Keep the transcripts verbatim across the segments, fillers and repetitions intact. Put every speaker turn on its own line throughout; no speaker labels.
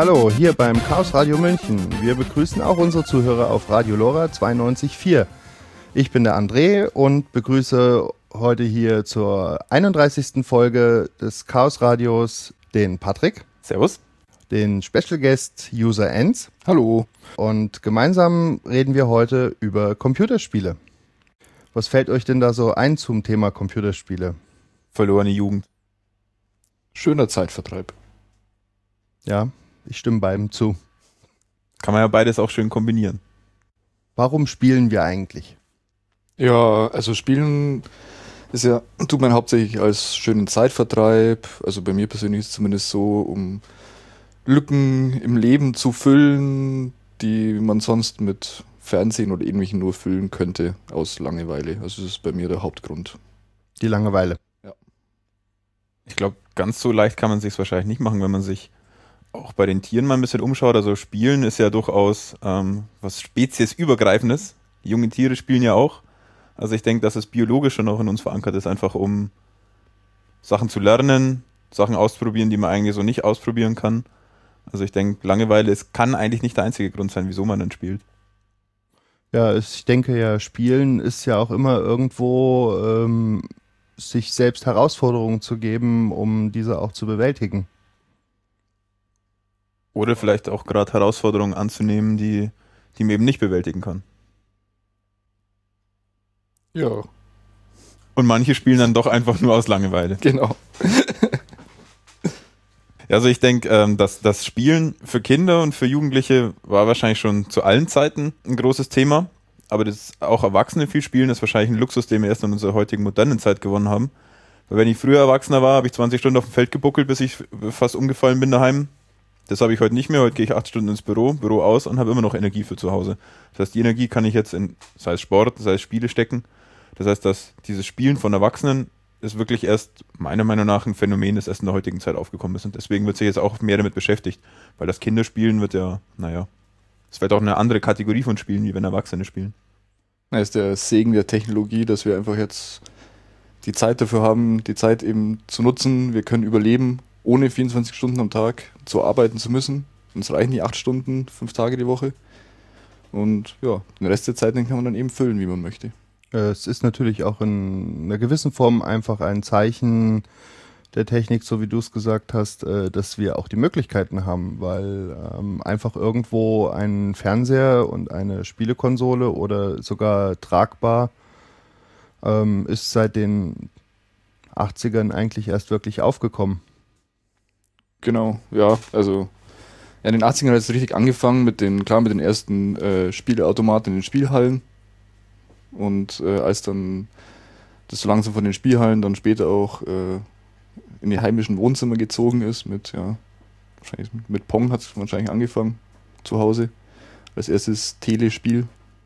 Hallo, hier beim Chaos Radio München. Wir begrüßen auch unsere Zuhörer auf Radio Lora zweiundneunzig Komma vier. Ich bin der André und begrüße heute hier zur einunddreißigsten Folge des Chaos Radios den Patrick.
Servus.
Den Special Guest User Ends.
Hallo.
Und gemeinsam reden wir heute über Computerspiele. Was fällt euch denn da so ein zum Thema Computerspiele?
Verlorene Jugend.
Schöner Zeitvertreib.
Ja, ich stimme beidem zu.
Kann man ja beides auch schön kombinieren.
Warum spielen wir eigentlich?
Ja, also Spielen ist ja, tut man hauptsächlich als schönen Zeitvertreib. Also bei mir persönlich ist es zumindest so, um Lücken im Leben zu füllen, die man sonst mit Fernsehen oder ähnlichem nur füllen könnte aus Langeweile. Also das ist bei mir der Hauptgrund.
Die Langeweile.
Ja.
Ich glaube, ganz so leicht kann man es sich wahrscheinlich nicht machen, wenn man sich auch bei den Tieren mal ein bisschen umschaut. Also Spielen ist ja durchaus ähm, was speziesübergreifendes. Die jungen Tiere spielen ja auch. Also ich denke, dass es biologisch schon auch in uns verankert ist, einfach um Sachen zu lernen, Sachen auszuprobieren, die man eigentlich so nicht ausprobieren kann. Also ich denke, Langeweile ist, kann eigentlich nicht der einzige Grund sein, wieso man dann spielt.
Ja, ich denke ja, Spielen ist ja auch immer irgendwo, ähm, sich selbst Herausforderungen zu geben, um diese auch zu bewältigen.
Oder vielleicht auch gerade Herausforderungen anzunehmen, die, die man eben nicht bewältigen kann.
Ja.
Und manche spielen dann doch einfach nur aus Langeweile.
Genau.
Also ich denke, ähm, dass das Spielen für Kinder und für Jugendliche war wahrscheinlich schon zu allen Zeiten ein großes Thema. Aber das auch Erwachsene viel spielen, ist wahrscheinlich ein Luxus, den wir erst in unserer heutigen modernen Zeit gewonnen haben. Weil wenn ich früher Erwachsener war, habe ich zwanzig Stunden auf dem Feld gebuckelt, bis ich fast umgefallen bin daheim. Das habe ich heute nicht mehr. Heute gehe ich acht Stunden ins Büro, Büro aus und habe immer noch Energie für zu Hause. Das heißt, die Energie kann ich jetzt in, sei es Sport, sei es Spiele stecken. Das heißt, dass dieses Spielen von Erwachsenen ist wirklich erst, meiner Meinung nach, ein Phänomen, das erst in der heutigen Zeit aufgekommen ist. Und deswegen wird sich jetzt auch mehr damit beschäftigt. Weil das Kinderspielen wird ja, naja, es wird auch eine andere Kategorie von Spielen, wie wenn Erwachsene spielen.
Das ist der Segen der Technologie, dass wir einfach jetzt die Zeit dafür haben, die Zeit eben zu nutzen. Wir können überleben, ohne vierundzwanzig Stunden am Tag zu arbeiten zu müssen. Uns reichen die acht Stunden, fünf Tage die Woche. Und ja, den Rest der Zeit den kann man dann eben füllen, wie man möchte.
Es ist natürlich auch in einer gewissen Form einfach ein Zeichen der Technik, so wie du es gesagt hast, dass wir auch die Möglichkeiten haben, weil ähm, einfach irgendwo ein Fernseher und eine Spielekonsole oder sogar tragbar ähm, ist seit den achtzigern eigentlich erst wirklich aufgekommen.
Genau, ja, also ja, in den achtzigern hat es richtig angefangen mit den, klar, mit den ersten äh, Spieleautomaten in den Spielhallen. Und äh, als dann das so langsam von den Spielhallen dann später auch äh, in die heimischen Wohnzimmer gezogen ist, mit, ja, wahrscheinlich mit Pong hat es wahrscheinlich angefangen, zu Hause, als erstes Telespiel.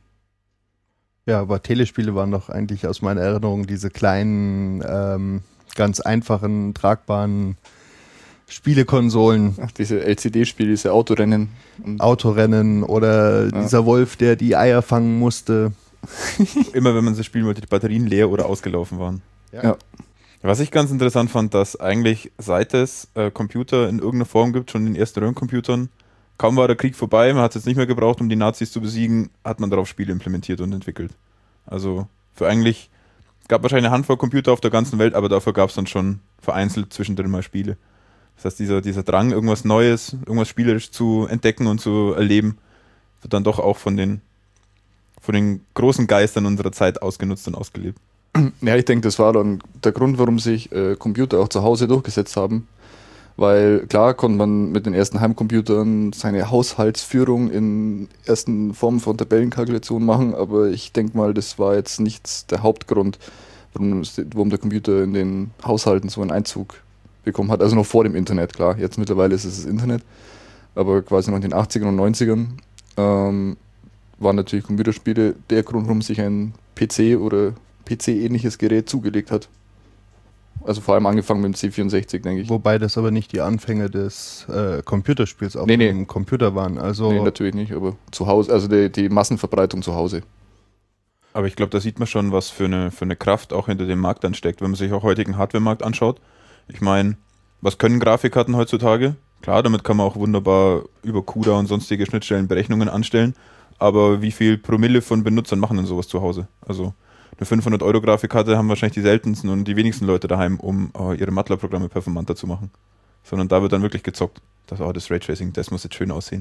Ja, aber Telespiele waren doch eigentlich aus meiner Erinnerung diese kleinen, ähm, ganz einfachen, tragbaren Spielekonsolen.
Ach, diese L C D-Spiele, diese Autorennen.
Autorennen oder
ja.
dieser Wolf, der die Eier fangen musste.
Immer wenn man sie spielen wollte, die Batterien leer oder ausgelaufen waren.
Ja. ja.
Was ich ganz interessant fand, dass eigentlich seit es äh, Computer in irgendeiner Form gibt, schon in den ersten Röhrencomputern, kaum war der Krieg vorbei, man hat es jetzt nicht mehr gebraucht, um die Nazis zu besiegen, hat man darauf Spiele implementiert und entwickelt. Also für eigentlich, gab wahrscheinlich eine Handvoll Computer auf der ganzen Welt, aber dafür gab es dann schon vereinzelt zwischendrin mal Spiele. Das heißt, dieser, dieser Drang, irgendwas Neues, irgendwas spielerisch zu entdecken und zu erleben, wird dann doch auch von den von den großen Geistern unserer Zeit ausgenutzt und ausgelebt.
Ja, ich denke, das war dann der Grund, warum sich äh, Computer auch zu Hause durchgesetzt haben. Weil klar konnte man mit den ersten Heimcomputern seine Haushaltsführung in ersten Formen von Tabellenkalkulation machen, aber ich denke mal, das war jetzt nicht der Hauptgrund, warum, warum der Computer in den Haushalten so einen Einzug bekommen hat. Also noch vor dem Internet, klar. Jetzt mittlerweile ist es das Internet, aber quasi noch in den achtzigern und neunzigern ähm, waren natürlich Computerspiele der Grund, warum sich ein P C oder P C-ähnliches Gerät zugelegt hat. Also vor allem angefangen mit dem C vierundsechzig, denke ich.
Wobei das aber nicht die Anfänge des äh, Computerspiels auf
nee, nee.
dem Computer waren. Also
nee, natürlich nicht, aber zu Hause, also die, die Massenverbreitung zu Hause.
Aber ich glaube, da sieht man schon, was für eine, für eine Kraft auch hinter dem Markt dann steckt, wenn man sich auch heutigen Hardware-Markt anschaut. Ich meine, was können Grafikkarten heutzutage? Klar, damit kann man auch wunderbar über CUDA und sonstige Schnittstellen Berechnungen anstellen, aber wie viel Promille von Benutzern machen denn sowas zu Hause? Also eine fünfhundert Euro Grafikkarte haben wahrscheinlich die seltensten und die wenigsten Leute daheim, um uh, ihre MATLAB-Programme performanter zu machen. Sondern da wird dann wirklich gezockt. Das, oh, das Raytracing, das muss jetzt schön aussehen.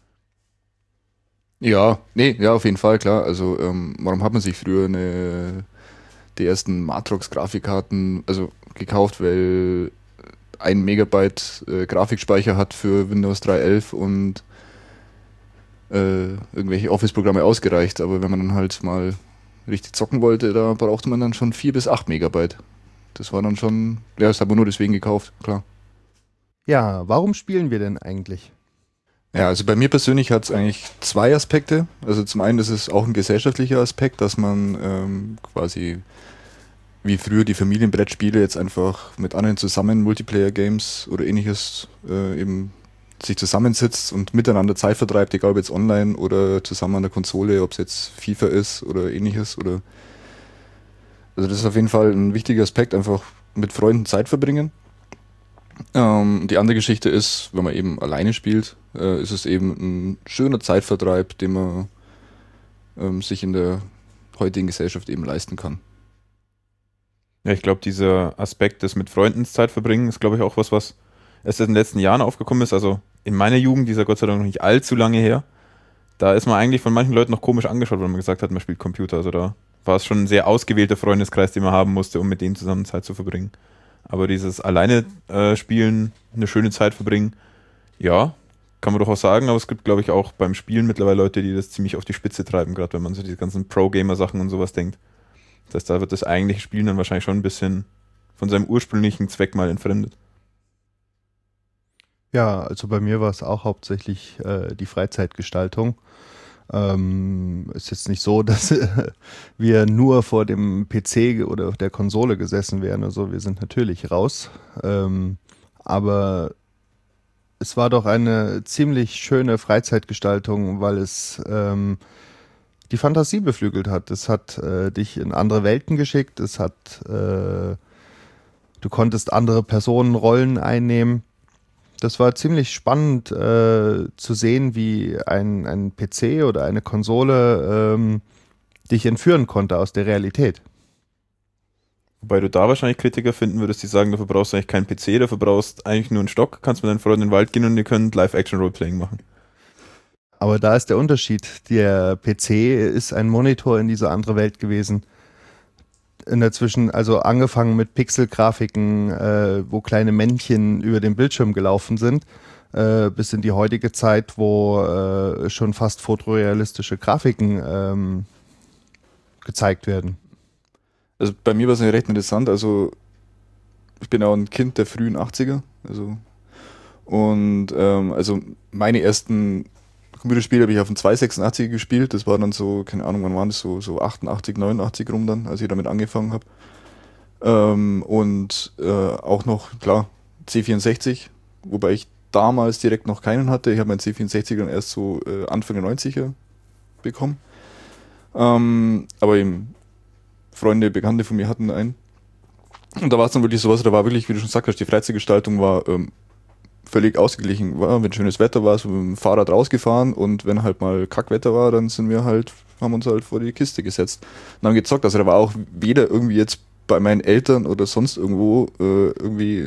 Ja, nee, ja, auf jeden Fall, klar. Also, ähm, warum hat man sich früher eine, die ersten Matrox-Grafikkarten also gekauft? Weil ein Megabyte äh, Grafikspeicher hat für Windows drei Punkt elf und äh, irgendwelche Office-Programme ausgereicht. Aber wenn man dann halt mal richtig zocken wollte, da brauchte man dann schon vier bis acht Megabyte. Das war dann schon, ja, das hat man nur deswegen gekauft, klar.
Ja, warum spielen wir denn eigentlich?
Ja, also bei mir persönlich hat es eigentlich zwei Aspekte. Also zum einen ist es auch ein gesellschaftlicher Aspekt, dass man ähm, quasi wie früher die Familienbrettspiele jetzt einfach mit anderen zusammen Multiplayer-Games oder ähnliches äh, eben sich zusammensitzt und miteinander Zeit vertreibt, egal ob jetzt online oder zusammen an der Konsole, ob es jetzt FIFA ist oder ähnliches. Oder also das ist auf jeden Fall ein wichtiger Aspekt, einfach mit Freunden Zeit verbringen. Ähm, die andere Geschichte ist, wenn man eben alleine spielt, äh, ist es eben ein schöner Zeitvertreib, den man ähm, sich in der heutigen Gesellschaft eben leisten kann.
Ja, ich glaube, dieser Aspekt des mit Freunden Zeit verbringen ist, glaube ich, auch was, was erst in den letzten Jahren aufgekommen ist. Also in meiner Jugend, die ist ja Gott sei Dank noch nicht allzu lange her, da ist man eigentlich von manchen Leuten noch komisch angeschaut, wenn man gesagt hat, man spielt Computer. Also da war es schon ein sehr ausgewählter Freundeskreis, den man haben musste, um mit denen zusammen Zeit zu verbringen. Aber dieses alleine äh, spielen, eine schöne Zeit verbringen, ja, kann man doch auch sagen, aber es gibt, glaube ich, auch beim Spielen mittlerweile Leute, die das ziemlich auf die Spitze treiben, gerade wenn man so diese ganzen Pro-Gamer-Sachen und sowas denkt. Das heißt, da wird das eigentliche Spielen dann wahrscheinlich schon ein bisschen von seinem ursprünglichen Zweck mal entfremdet.
Ja, also bei mir war es auch hauptsächlich äh, die Freizeitgestaltung. Ähm, ist jetzt nicht so, dass äh, wir nur vor dem P C oder der Konsole gesessen wären. Also wir sind natürlich raus. Ähm, aber es war doch eine ziemlich schöne Freizeitgestaltung, weil es ähm, die Fantasie beflügelt hat. Es hat äh, dich in andere Welten geschickt. Es hat, äh, du konntest andere Personenrollen einnehmen. Das war ziemlich spannend äh, zu sehen, wie ein, ein P C oder eine Konsole ähm, dich entführen konnte aus der Realität.
Wobei du da wahrscheinlich Kritiker finden würdest, die sagen, dafür brauchst du eigentlich keinen P C, dafür brauchst du eigentlich nur einen Stock, kannst mit deinen Freunden in den Wald gehen und ihr könnt Live-Action-Roleplaying machen.
Aber da ist der Unterschied. Der P C ist ein Monitor in diese andere Welt gewesen. In der Zwischen, also angefangen mit Pixelgrafiken, äh, wo kleine Männchen über den Bildschirm gelaufen sind, äh, bis in die heutige Zeit, wo äh, schon fast fotorealistische Grafiken ähm, gezeigt werden.
Also bei mir war es recht interessant. Also ich bin auch ein Kind der frühen achtziger. Also und ähm, also meine ersten Computerspiele habe ich auf dem zweihundertsechsundachtziger gespielt. Das war dann so, keine Ahnung, wann waren das, so, so achtundachtzig, neunundachtzig rum dann, als ich damit angefangen habe. Ähm, und äh, auch noch, klar, C vierundsechzig, wobei ich damals direkt noch keinen hatte. Ich habe meinen C vierundsechzig dann erst so äh, Anfang der neunziger bekommen. Ähm, aber eben Freunde, Bekannte von mir hatten einen. Und da war es dann wirklich sowas, da war wirklich, wie du schon gesagt hast, die Freizeitgestaltung war ähm, völlig ausgeglichen war. Wenn schönes Wetter war, so mit dem Fahrrad rausgefahren und wenn halt mal Kackwetter war, dann sind wir halt, haben uns halt vor die Kiste gesetzt und haben gezockt. Also da war auch weder irgendwie jetzt bei meinen Eltern oder sonst irgendwo äh, irgendwie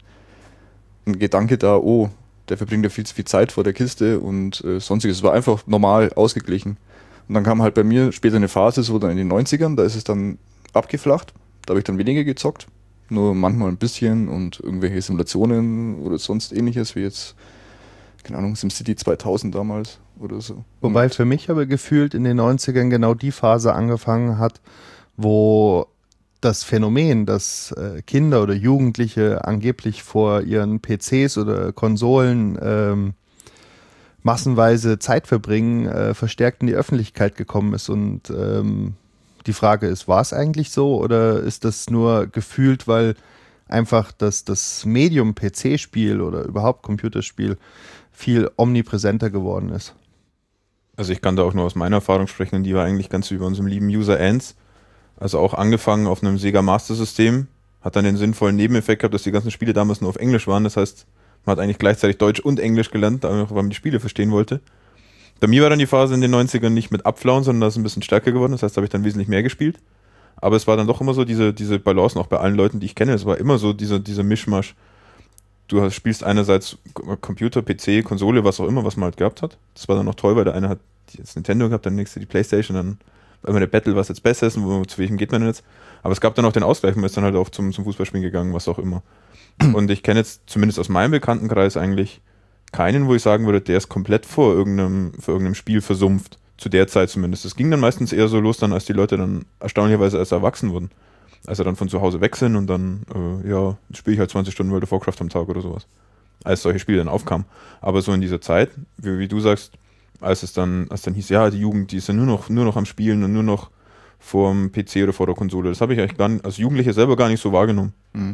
ein Gedanke da, oh, der verbringt ja viel zu viel Zeit vor der Kiste und äh, sonstiges. Es war einfach normal ausgeglichen. Und dann kam halt bei mir später eine Phase, so dann in den neunzigern, da ist es dann abgeflacht. Da habe ich dann weniger gezockt. Nur manchmal ein bisschen und irgendwelche Simulationen oder sonst ähnliches, wie jetzt, keine Ahnung, SimCity zweitausend damals oder so.
Wobei für mich aber gefühlt in den neunzigern genau die Phase angefangen hat, wo das Phänomen, dass äh, Kinder oder Jugendliche angeblich vor ihren P Cs oder Konsolen ähm, massenweise Zeit verbringen, äh, verstärkt in die Öffentlichkeit gekommen ist. Und ähm, die Frage ist, war es eigentlich so oder ist das nur gefühlt, weil einfach das, das Medium P C-Spiel oder überhaupt Computerspiel viel omnipräsenter geworden ist?
Also ich kann da auch nur aus meiner Erfahrung sprechen und die war eigentlich ganz wie bei unserem lieben User Ants. Also auch angefangen auf einem Sega Master System, hat dann den sinnvollen Nebeneffekt gehabt, dass die ganzen Spiele damals nur auf Englisch waren. Das heißt, Man hat eigentlich gleichzeitig Deutsch und Englisch gelernt, weil man die Spiele verstehen wollte. Bei mir war dann die Phase in den neunzigern nicht mit abflauen, sondern das ist ein bisschen stärker geworden. Das heißt, da habe ich dann wesentlich mehr gespielt. Aber es war dann doch immer so diese, diese Balance, auch bei allen Leuten, die ich kenne. Es war immer so dieser, dieser Mischmasch. Du hast, spielst einerseits Computer, P C, Konsole, was auch immer, was man halt gehabt hat. Das war dann noch toll, weil der eine hat das Nintendo gehabt, dann der nächste die Playstation, dann war immer der Battle, was jetzt besser ist und wo, zu welchem geht man denn jetzt. Aber es gab dann auch den Ausgleich, man ist dann halt auch zum, zum Fußballspielen gegangen, was auch immer. Und ich kenne jetzt zumindest aus meinem Bekanntenkreis eigentlich keinen, wo ich sagen würde, der ist komplett vor irgendeinem, vor irgendeinem Spiel versumpft. Zu der Zeit zumindest. Es ging dann meistens eher so los, dann, als die Leute dann erstaunlicherweise erst erwachsen wurden. Als sie dann von zu Hause weg sind und dann, äh, ja, spiele ich halt zwanzig Stunden World of Warcraft am Tag oder sowas. Als solche Spiele dann aufkamen. Aber so in dieser Zeit, wie, wie du sagst, als es dann, als dann hieß, ja, die Jugend, die ist ja nur noch, nur noch am Spielen und nur noch vorm P C oder vor der Konsole. Das habe ich eigentlich gar nicht, als Jugendlicher selber gar nicht so wahrgenommen.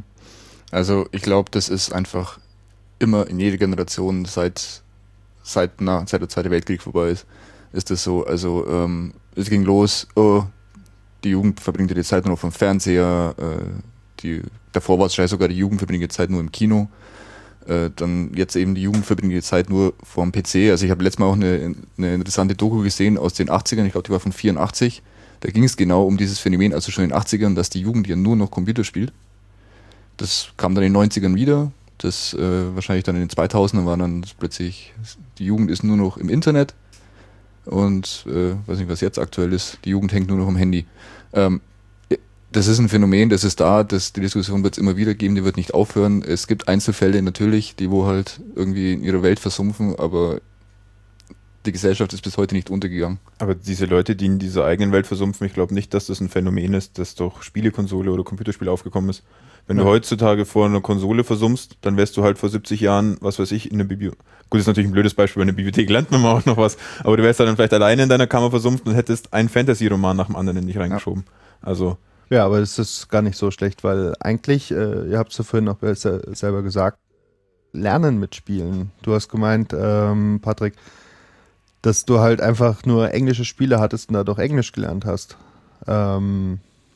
Also ich glaube, das ist einfach immer in jeder Generation seit, seit, na, seit der Zweite Weltkrieg vorbei ist, ist das so. Also ähm, es ging los, oh, die Jugend verbringt die Zeit nur noch vom Fernseher, äh, die, davor war es vielleicht sogar, die Jugend verbringt die Zeit nur im Kino. Äh, dann jetzt eben die Jugend verbringt die Zeit nur vorm P C. Also ich habe letztes Mal auch eine, eine interessante Doku gesehen aus den achtzigern, ich glaube die war von vierundachtzig. Da ging es genau um dieses Phänomen, also schon in den achtzigern, dass die Jugend ja nur noch Computer spielt. Das kam dann in den neunzigern wieder. Das äh, wahrscheinlich dann in den zweitausendern war dann plötzlich, die Jugend ist nur noch im Internet. Und äh, weiß nicht, was jetzt aktuell ist, die Jugend hängt nur noch am Handy. Ähm, das ist ein Phänomen, das ist da, das, die Diskussion wird es immer wieder geben, die wird nicht aufhören. Es gibt Einzelfälle natürlich, die wo halt irgendwie in ihrer Welt versumpfen, aber die Gesellschaft ist bis heute nicht untergegangen.
Aber diese Leute, die in dieser eigenen Welt versumpfen, ich glaube nicht, dass das ein Phänomen ist, das durch Spielekonsole oder Computerspiel aufgekommen ist. Wenn ja. du heutzutage vor einer Konsole versumpfst, dann wärst du halt vor siebzig Jahren, was weiß ich, in der Bibliothek. Gut, das ist natürlich ein blödes Beispiel, bei einer Bibliothek lernt man auch noch was, aber du wärst dann vielleicht alleine in deiner Kammer versumpft und hättest einen Fantasy-Roman nach dem anderen in dich reingeschoben. Ja. Also.
Ja, aber das ist gar nicht so schlecht, weil eigentlich, äh, ihr habt es ja vorhin noch besser, selber gesagt, Lernen mit Spielen. Du hast gemeint, ähm, Patrick, dass du halt einfach nur englische Spiele hattest und dadurch Englisch gelernt hast. Ähm,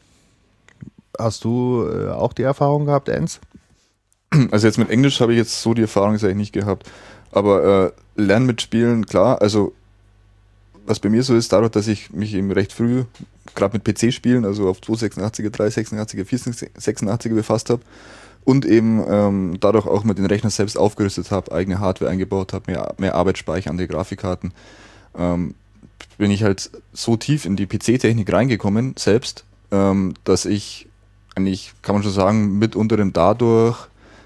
hast du äh, auch die Erfahrung gehabt, Enz?
Also jetzt mit Englisch habe ich jetzt so die Erfahrung eigentlich nicht gehabt. Aber äh, Lernen mit Spielen, klar, also was bei mir so ist, dadurch, dass ich mich eben recht früh, gerade mit P C-Spielen, also auf zweihundertsechsundachtziger, dreihundertsechsundachtziger, vierhundertsechsundachtziger befasst habe und eben ähm, dadurch auch mit den Rechner selbst aufgerüstet habe, eigene Hardware eingebaut habe, mehr, mehr Arbeitsspeicher an die Grafikkarten, ähm, bin ich halt so tief in die P C-Technik reingekommen, selbst, ähm, dass ich eigentlich, kann man schon sagen, mitunter dadurch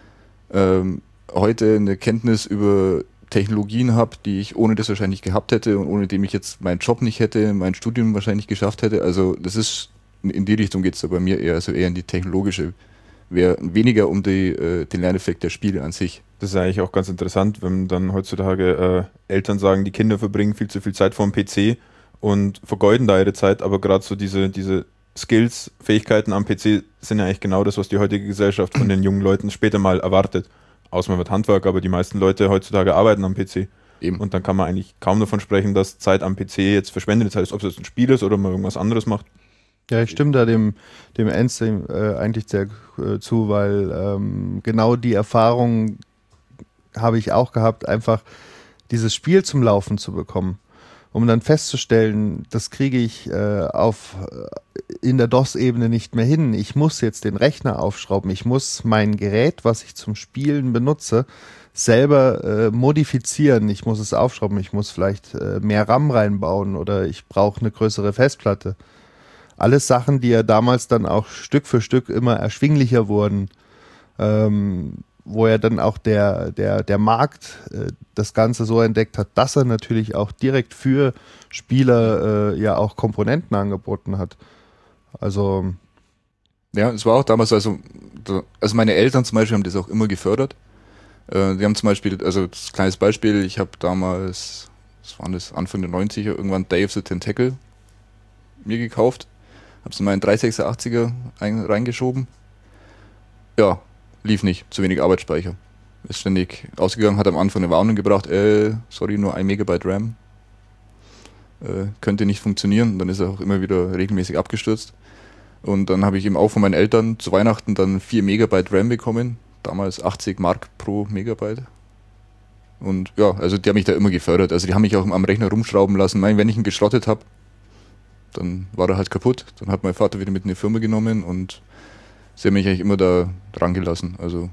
ähm, heute eine Kenntnis über Technologien habe, die ich ohne das wahrscheinlich gehabt hätte und ohne dem ich jetzt meinen Job nicht hätte, mein Studium wahrscheinlich geschafft hätte. Also das ist, in die Richtung geht es da bei mir eher, also eher in die technologische, wäre weniger um die, äh, den Lerneffekt der Spiele an sich.
Das ist eigentlich auch ganz interessant, wenn dann heutzutage äh, Eltern sagen, die Kinder verbringen viel zu viel Zeit vor dem P C und vergeuden da ihre Zeit, aber gerade so diese, diese Skills, Fähigkeiten am P C sind ja eigentlich genau das, was die heutige Gesellschaft von den jungen Leuten später mal erwartet. Außer man wird Handwerk, aber die meisten Leute heutzutage arbeiten am P C.
Eben.
Und dann kann man eigentlich kaum davon sprechen, dass Zeit am P C jetzt verschwendet ist, ob es jetzt ein Spiel ist oder man irgendwas anderes macht.
Ja, ich stimme da dem, dem Enz äh, eigentlich sehr äh, zu, weil ähm, genau die Erfahrung habe ich auch gehabt, einfach dieses Spiel zum Laufen zu bekommen. Um dann festzustellen, das kriege ich äh, auf in der DOS-Ebene nicht mehr hin. Ich muss jetzt den Rechner aufschrauben. Ich muss mein Gerät, was ich zum Spielen benutze, selber äh, modifizieren. Ich muss es aufschrauben. Ich muss vielleicht äh, mehr RAM reinbauen oder ich brauche eine größere Festplatte. Alles Sachen, die ja damals dann auch Stück für Stück immer erschwinglicher wurden, ähm, wo ja dann auch der, der, der Markt äh, das Ganze so entdeckt hat, dass er natürlich auch direkt für Spieler äh, ja auch Komponenten angeboten hat. Also
ja, es war auch damals, also, also meine Eltern zum Beispiel haben das auch immer gefördert. Äh, die haben zum Beispiel, also das kleines Beispiel, ich habe damals, was war das, Anfang der neunziger, irgendwann Day of the Tentacle mir gekauft, habe es in meinen dreihundertsechsundachtziger ein, reingeschoben. Ja, lief nicht, zu wenig Arbeitsspeicher. Ist ständig ausgegangen, hat am Anfang eine Warnung gebracht, äh, sorry, nur ein Megabyte RAM. Äh, könnte nicht funktionieren. Dann ist er auch immer wieder regelmäßig abgestürzt. Und dann habe ich eben auch von meinen Eltern zu Weihnachten dann vier Megabyte RAM bekommen. Damals achtzig Mark pro Megabyte. Und ja, also die haben mich da immer gefördert. Also die haben mich auch am Rechner rumschrauben lassen. Mein, wenn ich ihn geschrottet habe, dann war er halt kaputt. Dann hat mein Vater wieder mit in die Firma genommen und sie haben mich eigentlich immer da dran gelassen. Also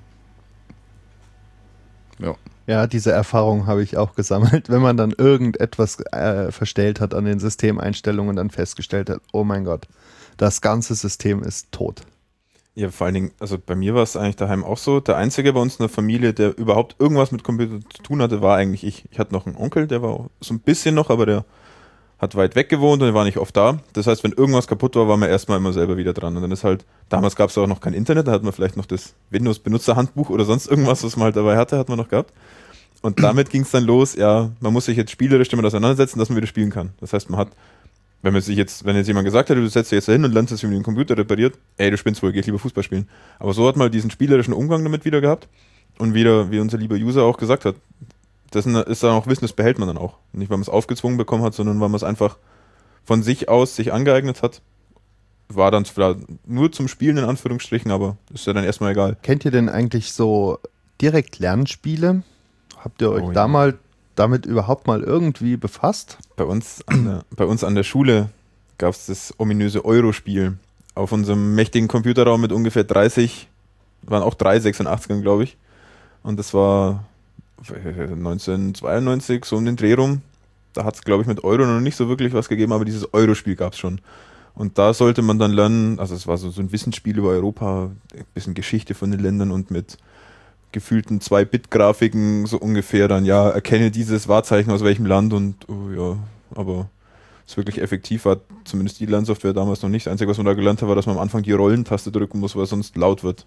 ja.
Ja, diese Erfahrung habe ich auch gesammelt, wenn man dann irgendetwas äh, verstellt hat an den Systemeinstellungen und dann festgestellt hat, oh mein Gott, das ganze System ist tot.
Ja, vor allen Dingen, also bei mir war es eigentlich daheim auch so. Der Einzige bei uns in der Familie, der überhaupt irgendwas mit Computer zu tun hatte, war eigentlich ich. Ich hatte noch einen Onkel, der war auch so ein bisschen noch, aber der hat weit weg gewohnt und der war nicht oft da. Das heißt, wenn irgendwas kaputt war, war man erstmal immer selber wieder dran. Und dann ist halt, damals gab es auch noch kein Internet, da hat man vielleicht noch das Windows-Benutzerhandbuch oder sonst irgendwas, was man halt dabei hatte, hat man noch gehabt. Und damit ging es dann los, ja, man muss sich jetzt spielerisch damit auseinandersetzen, dass man wieder spielen kann. Das heißt, man hat, wenn man sich jetzt, wenn jetzt jemand gesagt hätte, du setzt dich jetzt da hin und lernst jetzt, wie man den Computer repariert, ey, du spinnst wohl, geht lieber Fußball spielen. Aber so hat man diesen spielerischen Umgang damit wieder gehabt und wieder, wie unser lieber User auch gesagt hat, das ist dann auch Wissen, das behält man dann auch. Nicht, weil man es aufgezwungen bekommen hat, sondern weil man es einfach von sich aus sich angeeignet hat. War dann zwar nur zum Spielen in Anführungsstrichen, aber ist ja dann erstmal egal.
Kennt ihr denn eigentlich so direkt Lernspiele? Habt ihr euch
Oh, ja.
da mal damit überhaupt mal irgendwie befasst?
Bei uns an der, bei uns an der Schule gab es das ominöse Euro-Spiel. Auf unserem mächtigen Computerraum mit ungefähr dreißig, waren auch drei sechsundachtzigern, glaube ich. Und das war neunzehnhundertzweiundneunzig, so um den Dreh rum. Da hat es, glaube ich, mit Euro noch nicht so wirklich was gegeben, aber dieses Euro-Spiel gab es schon. Und da sollte man dann lernen, also es war so, so ein Wissensspiel über Europa, ein bisschen Geschichte von den Ländern und mit gefühlten zwei Bit Grafiken so ungefähr dann, ja, erkenne dieses Wahrzeichen aus welchem Land und oh, ja, aber es wirklich effektiv war, zumindest die Lernsoftware damals noch nicht. Das Einzige, was man da gelernt hat, war, dass man am Anfang die Rollentaste drücken muss, weil sonst laut wird.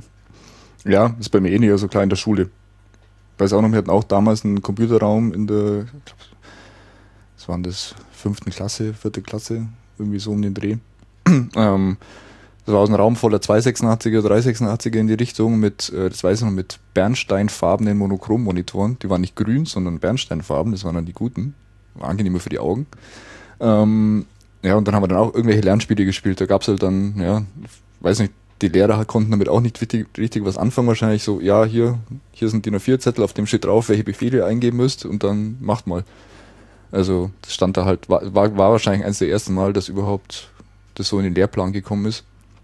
Ja, ist bei mir eh nicht so klar in der Schule. Ich weiß auch noch, wir hatten auch damals einen Computerraum in der, ich glaub, was waren das, fünften Klasse, vierte Klasse, irgendwie so um den Dreh. ähm, Das war aus einem Raum voller zwei sechsundachtziger, drei sechsundachtziger in die Richtung mit, äh, das weiß ich noch, mit bernsteinfarbenen Monochrommonitoren. Die waren nicht grün, sondern bernsteinfarben, das waren dann die guten. War angenehmer für die Augen. Ähm, ja, und dann haben wir dann auch irgendwelche Lernspiele gespielt. Da gab es halt dann, ja, weiß nicht, die Lehrer konnten damit auch nicht richtig, richtig was anfangen. Wahrscheinlich so, ja, hier, hier sind D I N A vier Zettel, auf dem steht drauf, welche Befehle ihr eingeben müsst und dann macht mal. Also das stand da halt, war, war, war wahrscheinlich eines der ersten Mal, dass überhaupt das so in den Lehrplan gekommen ist.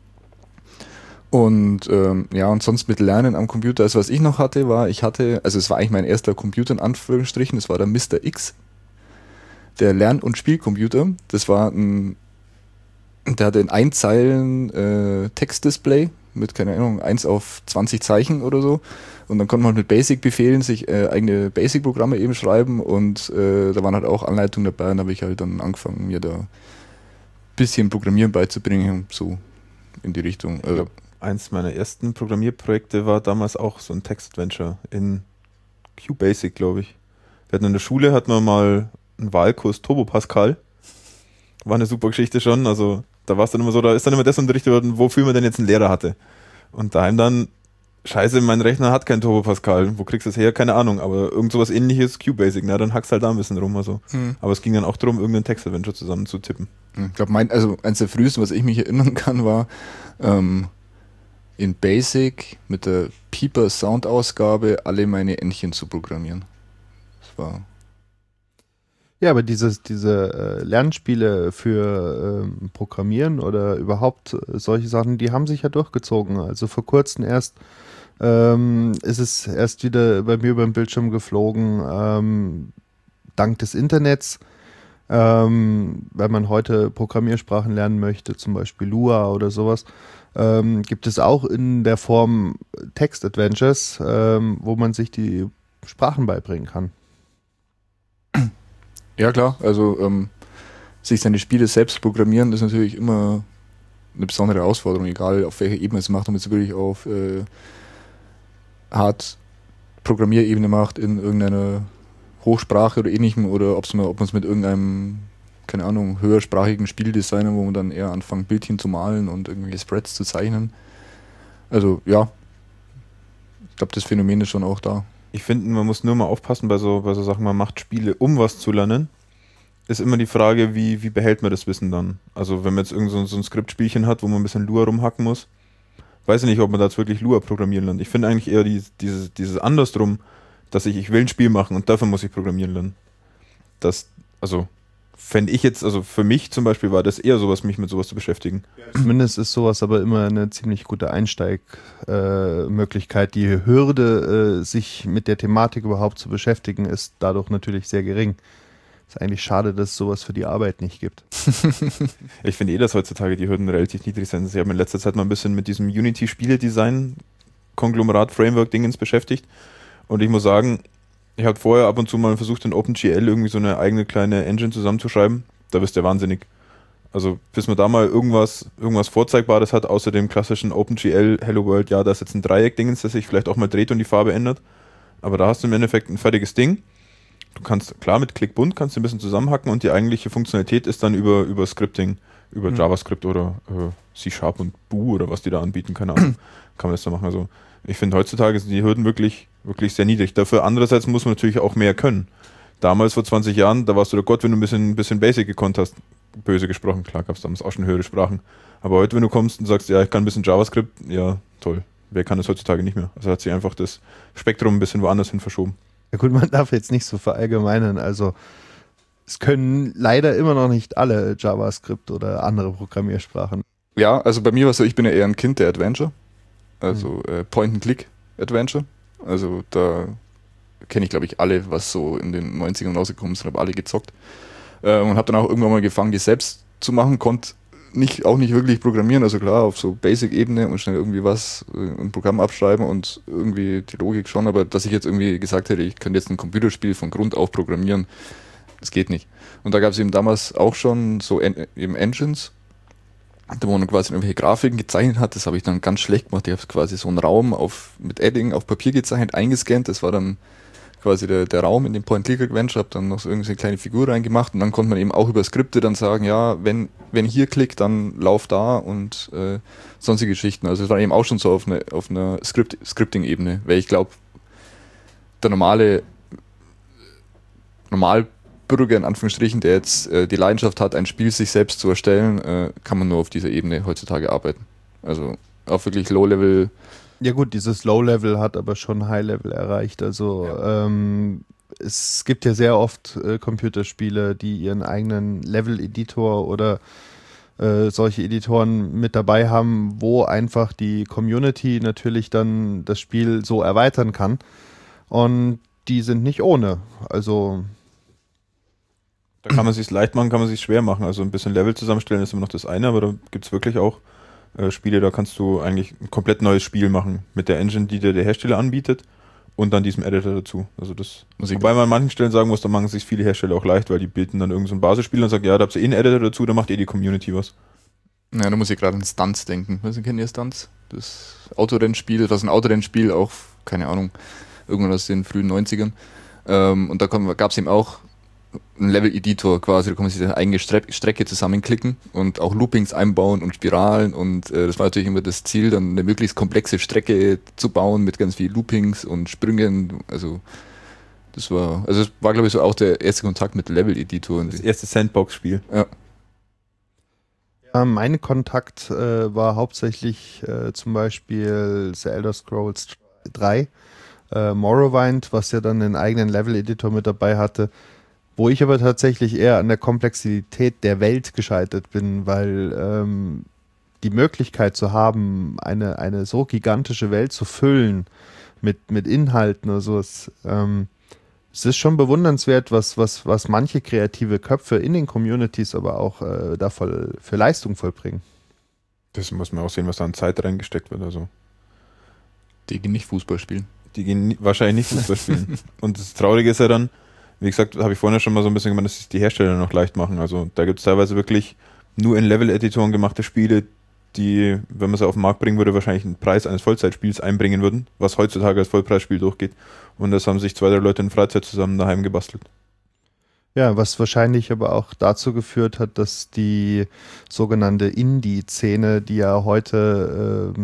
Und ähm, ja, und sonst mit Lernen am Computer, also was ich noch hatte, war, ich hatte, also es war eigentlich mein erster Computer in Anführungsstrichen, das war der Mister X, der Lern- und Spielcomputer. Das war ein, der hatte ein Einzeilen äh, Textdisplay mit, keine Ahnung, eins auf zwanzig Zeichen oder so. Und dann konnte man mit Basic-Befehlen sich äh, eigene Basic-Programme eben schreiben und äh, da waren halt auch Anleitungen dabei und da habe ich halt dann angefangen, mir da ein bisschen Programmieren beizubringen, so in die Richtung.
Ich glaub, eins meiner ersten Programmierprojekte war damals auch so ein Text-Adventure in QBasic, glaube ich. Wir hatten in der Schule, hatten wir mal einen Wahlkurs Turbo Pascal. War eine super Geschichte schon, also da war es dann immer so, da ist dann immer das unterrichtet worden, wofür man denn jetzt einen Lehrer hatte. Und daheim dann, scheiße, mein Rechner hat kein Turbo Pascal, wo kriegst du das her? Keine Ahnung, aber irgend sowas ähnliches, QBasic, na, dann hackst halt da ein bisschen rum, also. Mhm. Aber es ging dann auch darum, irgendeinen Text-Adventure zusammen zu tippen.
Ich glaube, mein, also eins der frühesten, was ich mich erinnern kann, war ähm, in Basic mit der Pieper Soundausgabe alle meine Entchen zu programmieren. Das war...
Ja, aber dieses, diese äh, Lernspiele für ähm, Programmieren oder überhaupt äh, solche Sachen, die haben sich ja durchgezogen. Also vor kurzem erst ähm, ist es erst wieder bei mir über den Bildschirm geflogen, ähm, dank des Internets. Ähm, wenn man heute Programmiersprachen lernen möchte, zum Beispiel Lua oder sowas, ähm, gibt es auch in der Form Text-Adventures, ähm, wo man sich die Sprachen beibringen kann.
Ja klar, also ähm, sich seine Spiele selbst programmieren ist natürlich immer eine besondere Herausforderung, egal auf welcher Ebene es macht, ob man es wirklich auf äh, hart Programmierebene macht, in irgendeiner Hochsprache oder ähnlichem, oder ob man es mit irgendeinem, keine Ahnung, höhersprachigen Spieldesigner, wo man dann eher anfängt, Bildchen zu malen und irgendwelche Spreads zu zeichnen. Also ja, ich glaube, das Phänomen ist schon auch da.
Ich finde, man muss nur mal aufpassen bei so, bei so Sachen, man macht Spiele, um was zu lernen. Ist immer die Frage, wie, wie behält man das Wissen dann? Also wenn man jetzt irgend so, so ein Skriptspielchen hat, wo man ein bisschen Lua rumhacken muss, weiß ich nicht, ob man da jetzt wirklich Lua programmieren lernt. Ich finde eigentlich eher die, dieses, dieses andersrum, dass ich, ich will ein Spiel machen und dafür muss ich programmieren lernen. Das, also, fände ich jetzt, also für mich zum Beispiel war das eher sowas, mich mit sowas zu beschäftigen.
Zumindest ist sowas aber immer eine ziemlich gute Einsteigmöglichkeit. Äh, Die Hürde, äh, sich mit der Thematik überhaupt zu beschäftigen, ist dadurch natürlich sehr gering. Ist eigentlich schade, dass es sowas für die Arbeit nicht gibt.
Ich finde eh, dass heutzutage die Hürden relativ niedrig sind. Ich habe in letzter Zeit mal ein bisschen mit diesem Unity-Spiele-Design-Konglomerat-Framework-Dingens beschäftigt. Und ich muss sagen, ich habe vorher ab und zu mal versucht, in OpenGL irgendwie so eine eigene kleine Engine zusammenzuschreiben. Da wirst du ja wahnsinnig. Also bis man da mal irgendwas, irgendwas Vorzeigbares hat, außer dem klassischen OpenGL Hello World, ja, da ist jetzt ein Dreieck-Dingens, das sich vielleicht auch mal dreht und die Farbe ändert. Aber da hast du im Endeffekt ein fertiges Ding. Du kannst, klar, mit Clickbunt kannst du ein bisschen zusammenhacken und die eigentliche Funktionalität ist dann über, über Scripting, über mhm. JavaScript oder äh, C-Sharp und Boo oder was die da anbieten, keine Ahnung, kann man das da machen. Also ich finde, heutzutage sind die Hürden wirklich, wirklich sehr niedrig. Dafür andererseits muss man natürlich auch mehr können. Damals, vor zwanzig Jahren, da warst du der Gott, wenn du ein bisschen, ein bisschen Basic gekonnt hast. Böse gesprochen, klar gab es damals auch schon höhere Sprachen. Aber heute, wenn du kommst und sagst, ja, ich kann ein bisschen JavaScript, ja, toll. Wer kann das heutzutage nicht mehr? Also hat sich einfach das Spektrum ein bisschen woanders hin verschoben.
Ja gut, man darf jetzt nicht so verallgemeinern. Also es können leider immer noch nicht alle JavaScript oder andere Programmiersprachen.
Ja, also bei mir war es so, ich bin ja eher ein Kind der Adventure. Also mhm. äh, Point-and-Click-Adventure. Also da kenne ich, glaube ich, alle, was so in den neunzigern rausgekommen sind, habe alle gezockt. Äh, und habe dann auch irgendwann mal gefangen, die selbst zu machen, konnte nicht, auch nicht wirklich programmieren, also klar, auf so Basic-Ebene und schnell irgendwie was, äh, ein Programm abschreiben und irgendwie die Logik schon, aber dass ich jetzt irgendwie gesagt hätte, ich könnte jetzt ein Computerspiel von Grund auf programmieren, das geht nicht. Und da gab es eben damals auch schon so en- eben Engines, wo man quasi irgendwelche Grafiken gezeichnet hat, das habe ich dann ganz schlecht gemacht, ich habe quasi so einen Raum auf, mit Edding auf Papier gezeichnet, eingescannt, das war dann quasi der, der Raum in dem Point-Click-Adventure, habe dann noch so irgendeine kleine Figur reingemacht und dann konnte man eben auch über Skripte dann sagen, ja, wenn wenn hier klickt, dann lauf da und äh, sonstige Geschichten. Also es war eben auch schon so auf, eine, auf einer Script, Scripting-Ebene, weil ich glaube, der normale Normalbürger in Anführungsstrichen, der jetzt äh, die Leidenschaft hat, ein Spiel sich selbst zu erstellen, äh, kann man nur auf dieser Ebene heutzutage arbeiten. Also auf wirklich Low-Level.
Ja gut, dieses Low-Level hat aber schon High-Level erreicht. Also ja. ähm, es gibt ja sehr oft äh, Computerspiele, die ihren eigenen Level-Editor oder äh, solche Editoren mit dabei haben, wo einfach die Community natürlich dann das Spiel so erweitern kann. Und die sind nicht ohne. Also
da kann man es sich leicht machen, kann man es sich schwer machen. Also ein bisschen Level zusammenstellen ist immer noch das eine, aber da gibt es wirklich auch äh, Spiele, da kannst du eigentlich ein komplett neues Spiel machen mit der Engine, die dir der Hersteller anbietet und dann diesem Editor dazu. Also das, wobei man an manchen Stellen sagen muss, da machen sich viele Hersteller auch leicht, weil die bieten dann irgend so ein Basisspiel und sagen, ja, da habt ihr eh einen Editor dazu, da macht eh die Community was.
Ja, da muss ich gerade an Stunts denken. Was kennt ihr Stunts? Das Autorennspiel, das ist ein Autorennspiel, auch, keine Ahnung, irgendwann aus den frühen neunzigern. Ähm, und da gab es eben auch einen Level-Editor quasi, da kann man sich eine eigene Stre- Strecke zusammenklicken und auch Loopings einbauen und Spiralen und äh, das war natürlich immer das Ziel, dann eine möglichst komplexe Strecke zu bauen mit ganz viel Loopings und Sprüngen, also das war, also das war glaube ich so auch der erste Kontakt mit Level-Editor.
Das erste Sandbox-Spiel.
Ja.
Ja, mein Kontakt äh, war hauptsächlich äh, zum Beispiel The Elder Scrolls drei, äh, Morrowind, was ja dann einen eigenen Level-Editor mit dabei hatte, wo ich aber tatsächlich eher an der Komplexität der Welt gescheitert bin, weil ähm, die Möglichkeit zu haben, eine, eine so gigantische Welt zu füllen mit, mit Inhalten oder sowas, ähm, es ist schon bewundernswert, was, was, was manche kreative Köpfe in den Communities aber auch äh, da voll, für Leistung vollbringen.
Das muss man auch sehen, was da an Zeit reingesteckt wird. Also.
Die gehen nicht Fußball spielen.
Die gehen nie, wahrscheinlich nicht Fußball spielen. Und das Traurige ist ja dann, wie gesagt, habe ich vorhin ja schon mal so ein bisschen gemeint, dass es die Hersteller noch leicht machen. Also da gibt es teilweise wirklich nur in Level-Editoren gemachte Spiele, die, wenn man sie auf den Markt bringen würde, wahrscheinlich einen Preis eines Vollzeitspiels einbringen würden, was heutzutage als Vollpreisspiel durchgeht. Und das haben sich zwei, drei Leute in Freizeit zusammen daheim gebastelt.
Ja, was wahrscheinlich aber auch dazu geführt hat, dass die sogenannte Indie-Szene, die ja heute, äh,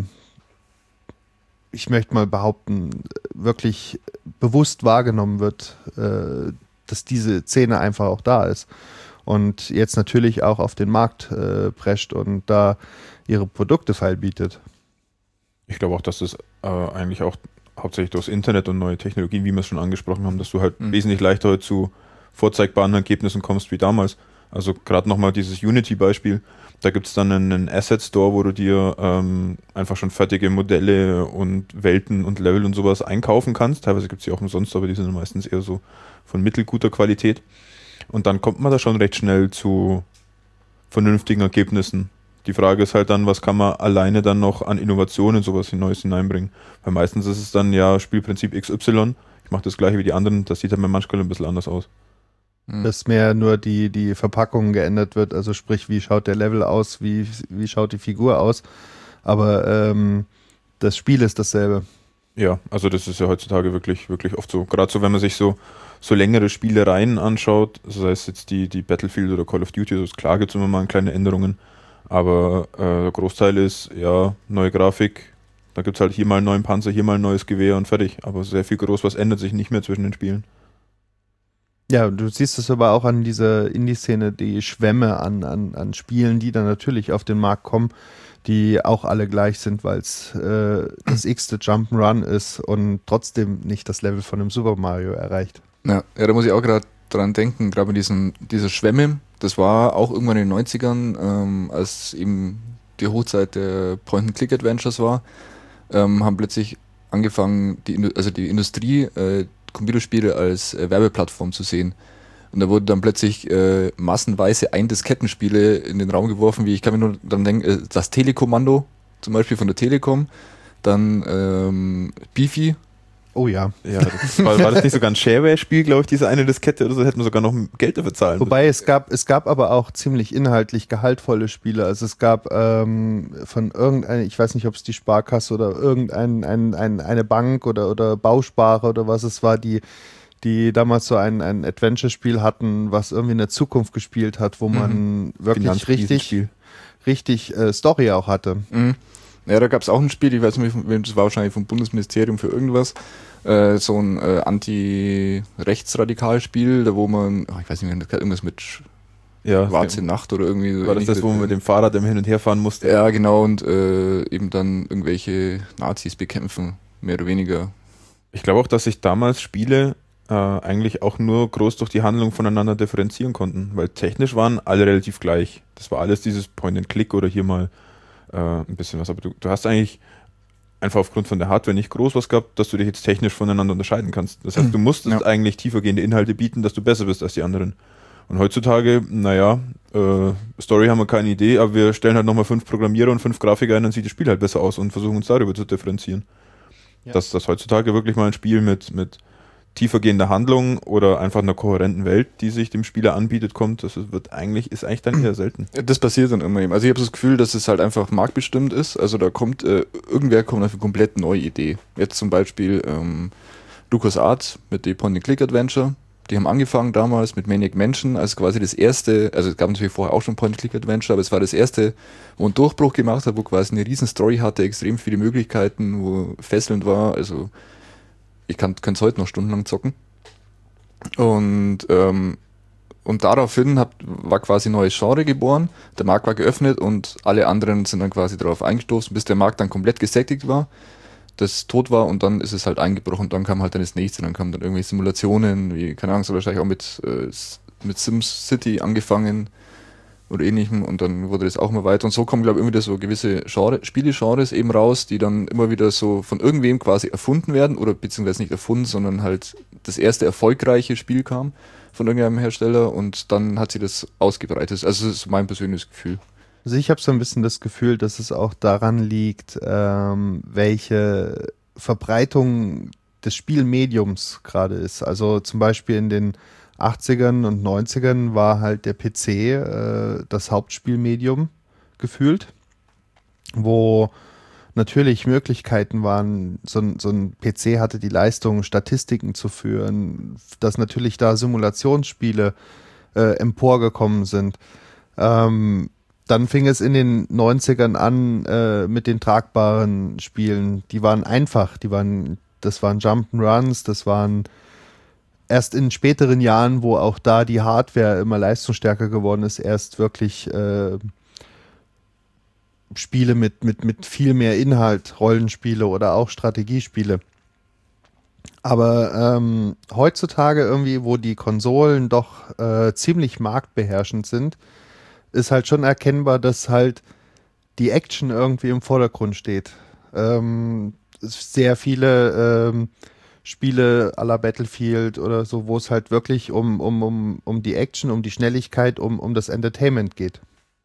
ich möchte mal behaupten, wirklich bewusst wahrgenommen wird, äh, dass diese Szene einfach auch da ist. Und jetzt natürlich auch auf den Markt äh, prescht und da ihre Produkte feilbietet.
Ich glaube auch, dass das äh, eigentlich auch hauptsächlich durchs Internet und neue Technologien, wie wir es schon angesprochen haben, dass du halt
Mhm.
wesentlich leichter zu vorzeigbaren Ergebnissen kommst wie damals. Also gerade nochmal dieses Unity-Beispiel, da gibt es dann einen Asset-Store, wo du dir ähm, einfach schon fertige Modelle und Welten und Level und sowas einkaufen kannst. Teilweise gibt es die auch umsonst, aber die sind meistens eher so von mittelguter Qualität. Und dann kommt man da schon recht schnell zu vernünftigen Ergebnissen. Die Frage ist halt dann, was kann man alleine dann noch an Innovationen sowas Neues hineinbringen? Weil meistens ist es dann ja Spielprinzip X Y, ich mache das gleiche wie die anderen, das sieht dann manchmal ein bisschen anders aus.
Dass mehr nur die, die Verpackung geändert wird, also sprich, wie schaut der Level aus, wie, wie schaut die Figur aus, aber ähm, das Spiel ist dasselbe.
Ja, also das ist ja heutzutage wirklich, wirklich oft so. Gerade so, wenn man sich so, so längere Spielereien anschaut, sei es jetzt die, die Battlefield oder Call of Duty, also klar gibt es immer mal kleine Änderungen, aber äh, der Großteil ist, ja, neue Grafik, da gibt es halt hier mal einen neuen Panzer, hier mal ein neues Gewehr und fertig. Aber sehr viel groß, was ändert sich nicht mehr zwischen den Spielen.
Ja, du siehst es aber auch an dieser Indie-Szene, die Schwämme an, an, an Spielen, die dann natürlich auf den Markt kommen, die auch alle gleich sind, weil es äh, das x-te Jump'n'Run ist und trotzdem nicht das Level von einem Super Mario erreicht.
Ja, ja, da muss ich auch gerade dran denken, gerade mit diesen, dieser Schwämme, das war auch irgendwann in den neunzigern, ähm, als eben die Hochzeit der Point-and-Click-Adventures war, ähm, haben plötzlich angefangen, die, also die Industrie, äh, Computerspiele als äh, Werbeplattform zu sehen. Und da wurden dann plötzlich äh, massenweise Ein-Diskettenspiele in den Raum geworfen, wie ich kann mir nur dran denken, äh, das Telekommando, zum Beispiel von der Telekom, dann ähm, Beefy.
Oh ja.
Ja, das war, war das nicht sogar ein Shareware-Spiel, glaube ich, diese eine Diskette oder so, hätten wir sogar noch Geld dafür zahlen
Wobei es gab, es gab aber auch ziemlich inhaltlich gehaltvolle Spiele. Also es gab ähm, von irgendeiner, ich weiß nicht, ob es die Sparkasse oder irgendein ein, ein, eine Bank oder, oder Bausparer oder was es war, die, die damals so ein, ein Adventure-Spiel hatten, was irgendwie in der Zukunft gespielt hat, wo man mhm. wirklich richtig, richtig äh, Story auch hatte.
Mhm. Ja, da gab es auch ein Spiel, ich weiß nicht, das war wahrscheinlich vom Bundesministerium für irgendwas, äh, so ein äh, Anti-Rechtsradikal-Spiel, da wo man, oh, ich weiß nicht mehr, irgendwas mit
ja,
Schwarze Nacht oder irgendwie.
War das das, wo man mit dem Fahrrad im Hin- und Herfahren musste?
Ja, genau, und äh, eben dann irgendwelche Nazis bekämpfen, mehr oder weniger.
Ich glaube auch, dass sich damals Spiele äh, eigentlich auch nur groß durch die Handlung voneinander differenzieren konnten, weil technisch waren alle relativ gleich. Das war alles dieses Point-and-Click oder hier mal äh, ein bisschen was, aber du, du hast eigentlich einfach aufgrund von der Hardware nicht groß was gehabt, dass du dich jetzt technisch voneinander unterscheiden kannst. Das heißt, du musstest ja. eigentlich tiefergehende Inhalte bieten, dass du besser bist als die anderen. Und heutzutage, naja, äh, Story haben wir keine Idee, aber wir stellen halt nochmal fünf Programmierer und fünf Grafiker ein, dann sieht das Spiel halt besser aus und versuchen uns darüber zu differenzieren. Ja. Dass das heutzutage wirklich mal ein Spiel mit, mit tiefergehender Handlung oder einfach einer kohärenten Welt, die sich dem Spieler anbietet, kommt, das wird eigentlich, ist eigentlich dann eher selten.
Das passiert dann immer eben. Also ich habe das Gefühl, dass es halt einfach marktbestimmt ist. Also da kommt, äh, irgendwer kommt auf eine komplett neue Idee. Jetzt zum Beispiel ähm, LucasArts mit dem Point-and-Click-Adventure. Die haben angefangen damals mit Maniac Mansion, als quasi das erste, also es gab natürlich vorher auch schon Point-and-Click-Adventure, aber es war das erste, wo ein Durchbruch gemacht hat, wo quasi eine riesen Story hatte, extrem viele Möglichkeiten, wo fesselnd war, also ich könnte es heute noch stundenlang zocken. Und, ähm, und daraufhin hat, war quasi ein neues Genre geboren, der Markt war geöffnet und alle anderen sind dann quasi darauf eingestoßen, bis der Markt dann komplett gesättigt war, das tot war und dann ist es halt eingebrochen und dann kam halt dann das nächste, dann kamen dann irgendwelche Simulationen, wie, keine Ahnung, so wahrscheinlich auch mit, äh, mit SimCity angefangen oder ähnlichem und dann wurde das auch immer weiter und so kommen, glaube ich, immer wieder so gewisse Genre, Spiele-Genres eben raus, die dann immer wieder so von irgendwem quasi erfunden werden oder beziehungsweise nicht erfunden, sondern halt das erste erfolgreiche Spiel kam von irgendeinem Hersteller und dann hat sich das ausgebreitet. Also das ist mein persönliches Gefühl.
Also ich habe so ein bisschen das Gefühl, dass es auch daran liegt, ähm, welche Verbreitung des Spielmediums gerade ist. Also zum Beispiel in den achtzigern und neunzigern war halt der P C äh, das Hauptspielmedium gefühlt, wo natürlich Möglichkeiten waren, so ein, so ein P C hatte die Leistung, Statistiken zu führen, dass natürlich da Simulationsspiele äh, emporgekommen sind. Ähm, dann fing es in den neunzigern an äh, mit den tragbaren Spielen. Die waren einfach, die waren, das waren Jump'n'Runs, das waren erst in späteren Jahren, wo auch da die Hardware immer leistungsstärker geworden ist, erst wirklich äh, Spiele mit, mit, mit viel mehr Inhalt, Rollenspiele oder auch Strategiespiele. Aber ähm, heutzutage irgendwie, wo die Konsolen doch äh, ziemlich marktbeherrschend sind, ist halt schon erkennbar, dass halt die Action irgendwie im Vordergrund steht. Ähm, sehr viele ähm, Spiele à la Battlefield oder so, wo es halt wirklich um, um, um, um die Action, um die Schnelligkeit, um, um das Entertainment geht.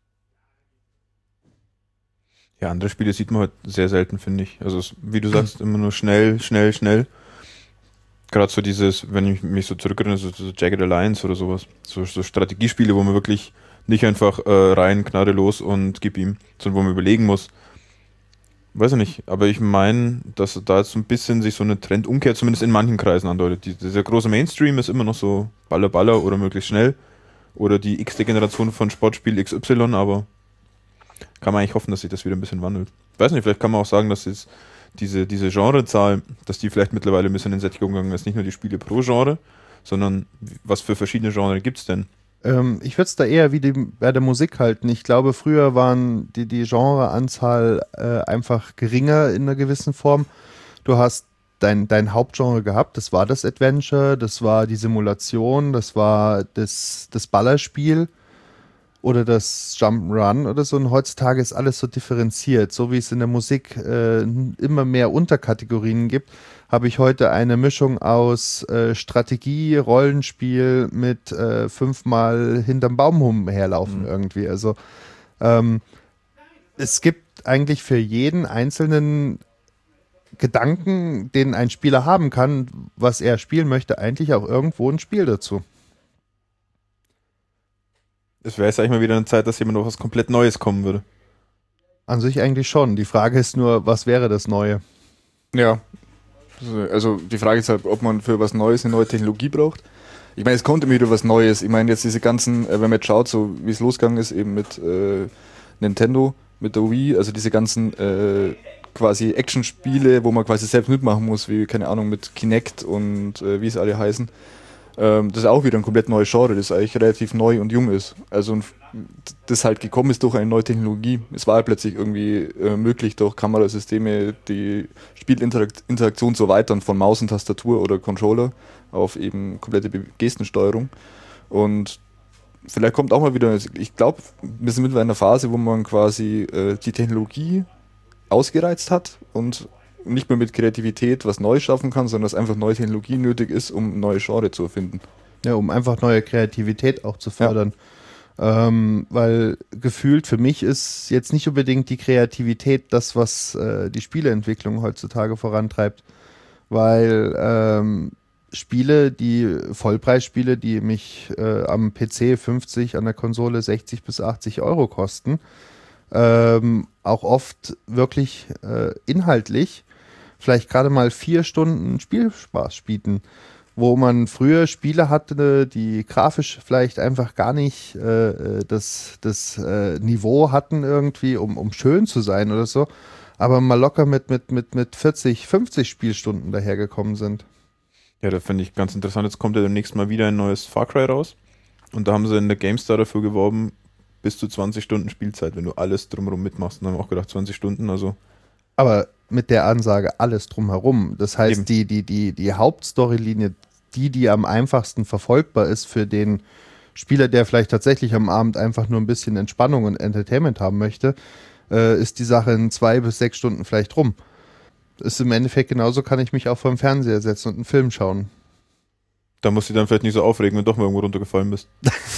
Ja, andere Spiele sieht man halt sehr selten, finde ich. Also, es, wie du sagst, immer nur schnell, schnell, schnell. Gerade so dieses, wenn ich mich so zurückerinnere, so, so Jagged Alliance oder sowas. So, so Strategiespiele, wo man wirklich nicht einfach äh, rein, Knarre los und gib ihm, sondern wo man überlegen muss. Weiß ich nicht, aber ich meine, dass da jetzt so ein bisschen sich so eine Trendumkehr zumindest in manchen Kreisen andeutet. Die, dieser große Mainstream ist immer noch so Baller Baller oder möglichst schnell oder die x-te Generation von Sportspiel X Y, aber kann man eigentlich hoffen, dass sich das wieder ein bisschen wandelt. Weiß nicht, vielleicht kann man auch sagen, dass jetzt diese, diese Genrezahl, dass die vielleicht mittlerweile ein bisschen in Sättigung gegangen ist. Nicht nur die Spiele pro Genre, sondern was für verschiedene Genres gibt es denn?
Ähm, ich würde es da eher wie die, bei der Musik halten. Ich glaube, früher waren die, die Genreanzahl äh, einfach geringer in einer gewissen Form. Du hast dein, dein Hauptgenre gehabt, das war das Adventure, das war die Simulation, das war das, das Ballerspiel oder das Jump'n'Run oder so. Und heutzutage ist alles so differenziert. So wie es in der Musik äh, immer mehr Unterkategorien gibt, habe ich heute eine Mischung aus äh, Strategie, Rollenspiel mit äh, fünfmal hinterm Baum herlaufen mhm. irgendwie. Also ähm, es gibt eigentlich für jeden einzelnen Gedanken, den ein Spieler haben kann, was er spielen möchte, eigentlich auch irgendwo ein Spiel dazu.
Es wäre jetzt eigentlich mal wieder eine Zeit, dass jemand noch was komplett Neues kommen würde.
An sich eigentlich schon. Die Frage ist nur, was wäre das Neue?
Ja, also die Frage ist halt, ob man für was Neues eine neue Technologie braucht. Ich meine, es kommt immer wieder was Neues. Ich meine, jetzt diese ganzen, wenn man jetzt schaut, so wie es losgegangen ist, eben mit äh, Nintendo, mit der Wii, also diese ganzen äh, quasi Action-Spiele, wo man quasi selbst mitmachen muss, wie, keine Ahnung, mit Kinect und äh, wie es alle heißen. Ähm, das ist auch wieder ein komplett neues Genre, das eigentlich relativ neu und jung ist. Also das halt gekommen ist durch eine neue Technologie. Es war halt plötzlich irgendwie äh, möglich, durch Kamerasysteme die Spielinteraktion zu erweitern von Maus und Tastatur oder Controller auf eben komplette Gestensteuerung. Und vielleicht kommt auch mal wieder, ich glaube, wir sind mittlerweile in einer Phase, wo man quasi äh, die Technologie ausgereizt hat und nicht mehr mit Kreativität was Neues schaffen kann, sondern dass einfach neue Technologie nötig ist, um neue Genre zu erfinden.
Ja, um einfach neue Kreativität auch zu fördern. Ja. Ähm, weil gefühlt für mich ist jetzt nicht unbedingt die Kreativität das, was äh, die Spieleentwicklung heutzutage vorantreibt. Weil ähm, Spiele, die Vollpreisspiele, die mich äh, am P C fünfzig, an der Konsole sechzig bis achtzig Euro kosten, ähm, auch oft wirklich äh, inhaltlich vielleicht gerade mal vier Stunden Spielspaß bieten, wo man früher Spiele hatte, die grafisch vielleicht einfach gar nicht äh, das, das äh, Niveau hatten irgendwie, um, um schön zu sein oder so, aber mal locker mit, mit, mit, mit vierzig, fünfzig Spielstunden dahergekommen sind.
Ja, da finde ich ganz interessant. Jetzt kommt ja demnächst mal wieder ein neues Far Cry raus und da haben sie in der GameStar dafür geworben, bis zu zwanzig Stunden Spielzeit, wenn du alles drumherum mitmachst. Und dann haben wir auch gedacht, zwanzig Stunden, also.
Aber mit der Ansage alles drumherum. Das heißt, Eben. die, die, die, die Hauptstorylinie, die, die am einfachsten verfolgbar ist für den Spieler, der vielleicht tatsächlich am Abend einfach nur ein bisschen Entspannung und Entertainment haben möchte, äh, ist die Sache in zwei bis sechs Stunden vielleicht rum. Ist im Endeffekt genauso, kann ich mich auch vor dem Fernseher setzen und einen Film schauen.
Da musst du dich dann vielleicht nicht so aufregen, wenn du doch mal irgendwo runtergefallen bist.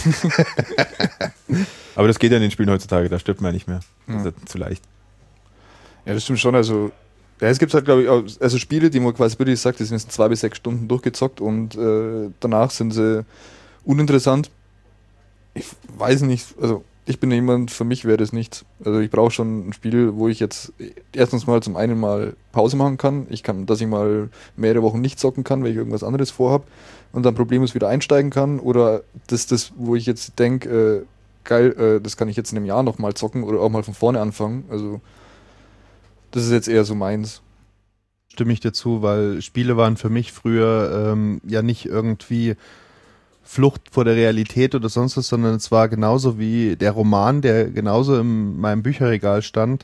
Aber das geht ja in den Spielen heutzutage, da stirbt man ja nicht mehr. Das ist ja zu leicht.
Ja, das stimmt schon. Also, ja, es gibt halt, glaube ich, auch, also Spiele, die man quasi wirklich sagt, die sind jetzt zwei bis sechs Stunden durchgezockt und äh, danach sind sie uninteressant. Ich weiß nicht, also ich bin jemand, für mich wäre das nichts. Also ich brauche schon ein Spiel, wo ich jetzt erstens mal zum einen mal Pause machen kann. Ich kann, dass ich mal mehrere Wochen nicht zocken kann, weil ich irgendwas anderes vorhab und dann problemlos wieder einsteigen kann. Oder das, das wo ich jetzt denke, äh, geil, äh, das kann ich jetzt in einem Jahr nochmal zocken oder auch mal von vorne anfangen. Also das ist jetzt eher so meins.
Stimme ich dazu, weil Spiele waren für mich früher ähm, ja nicht irgendwie Flucht vor der Realität oder sonst was, sondern es war genauso wie der Roman, der genauso in meinem Bücherregal stand,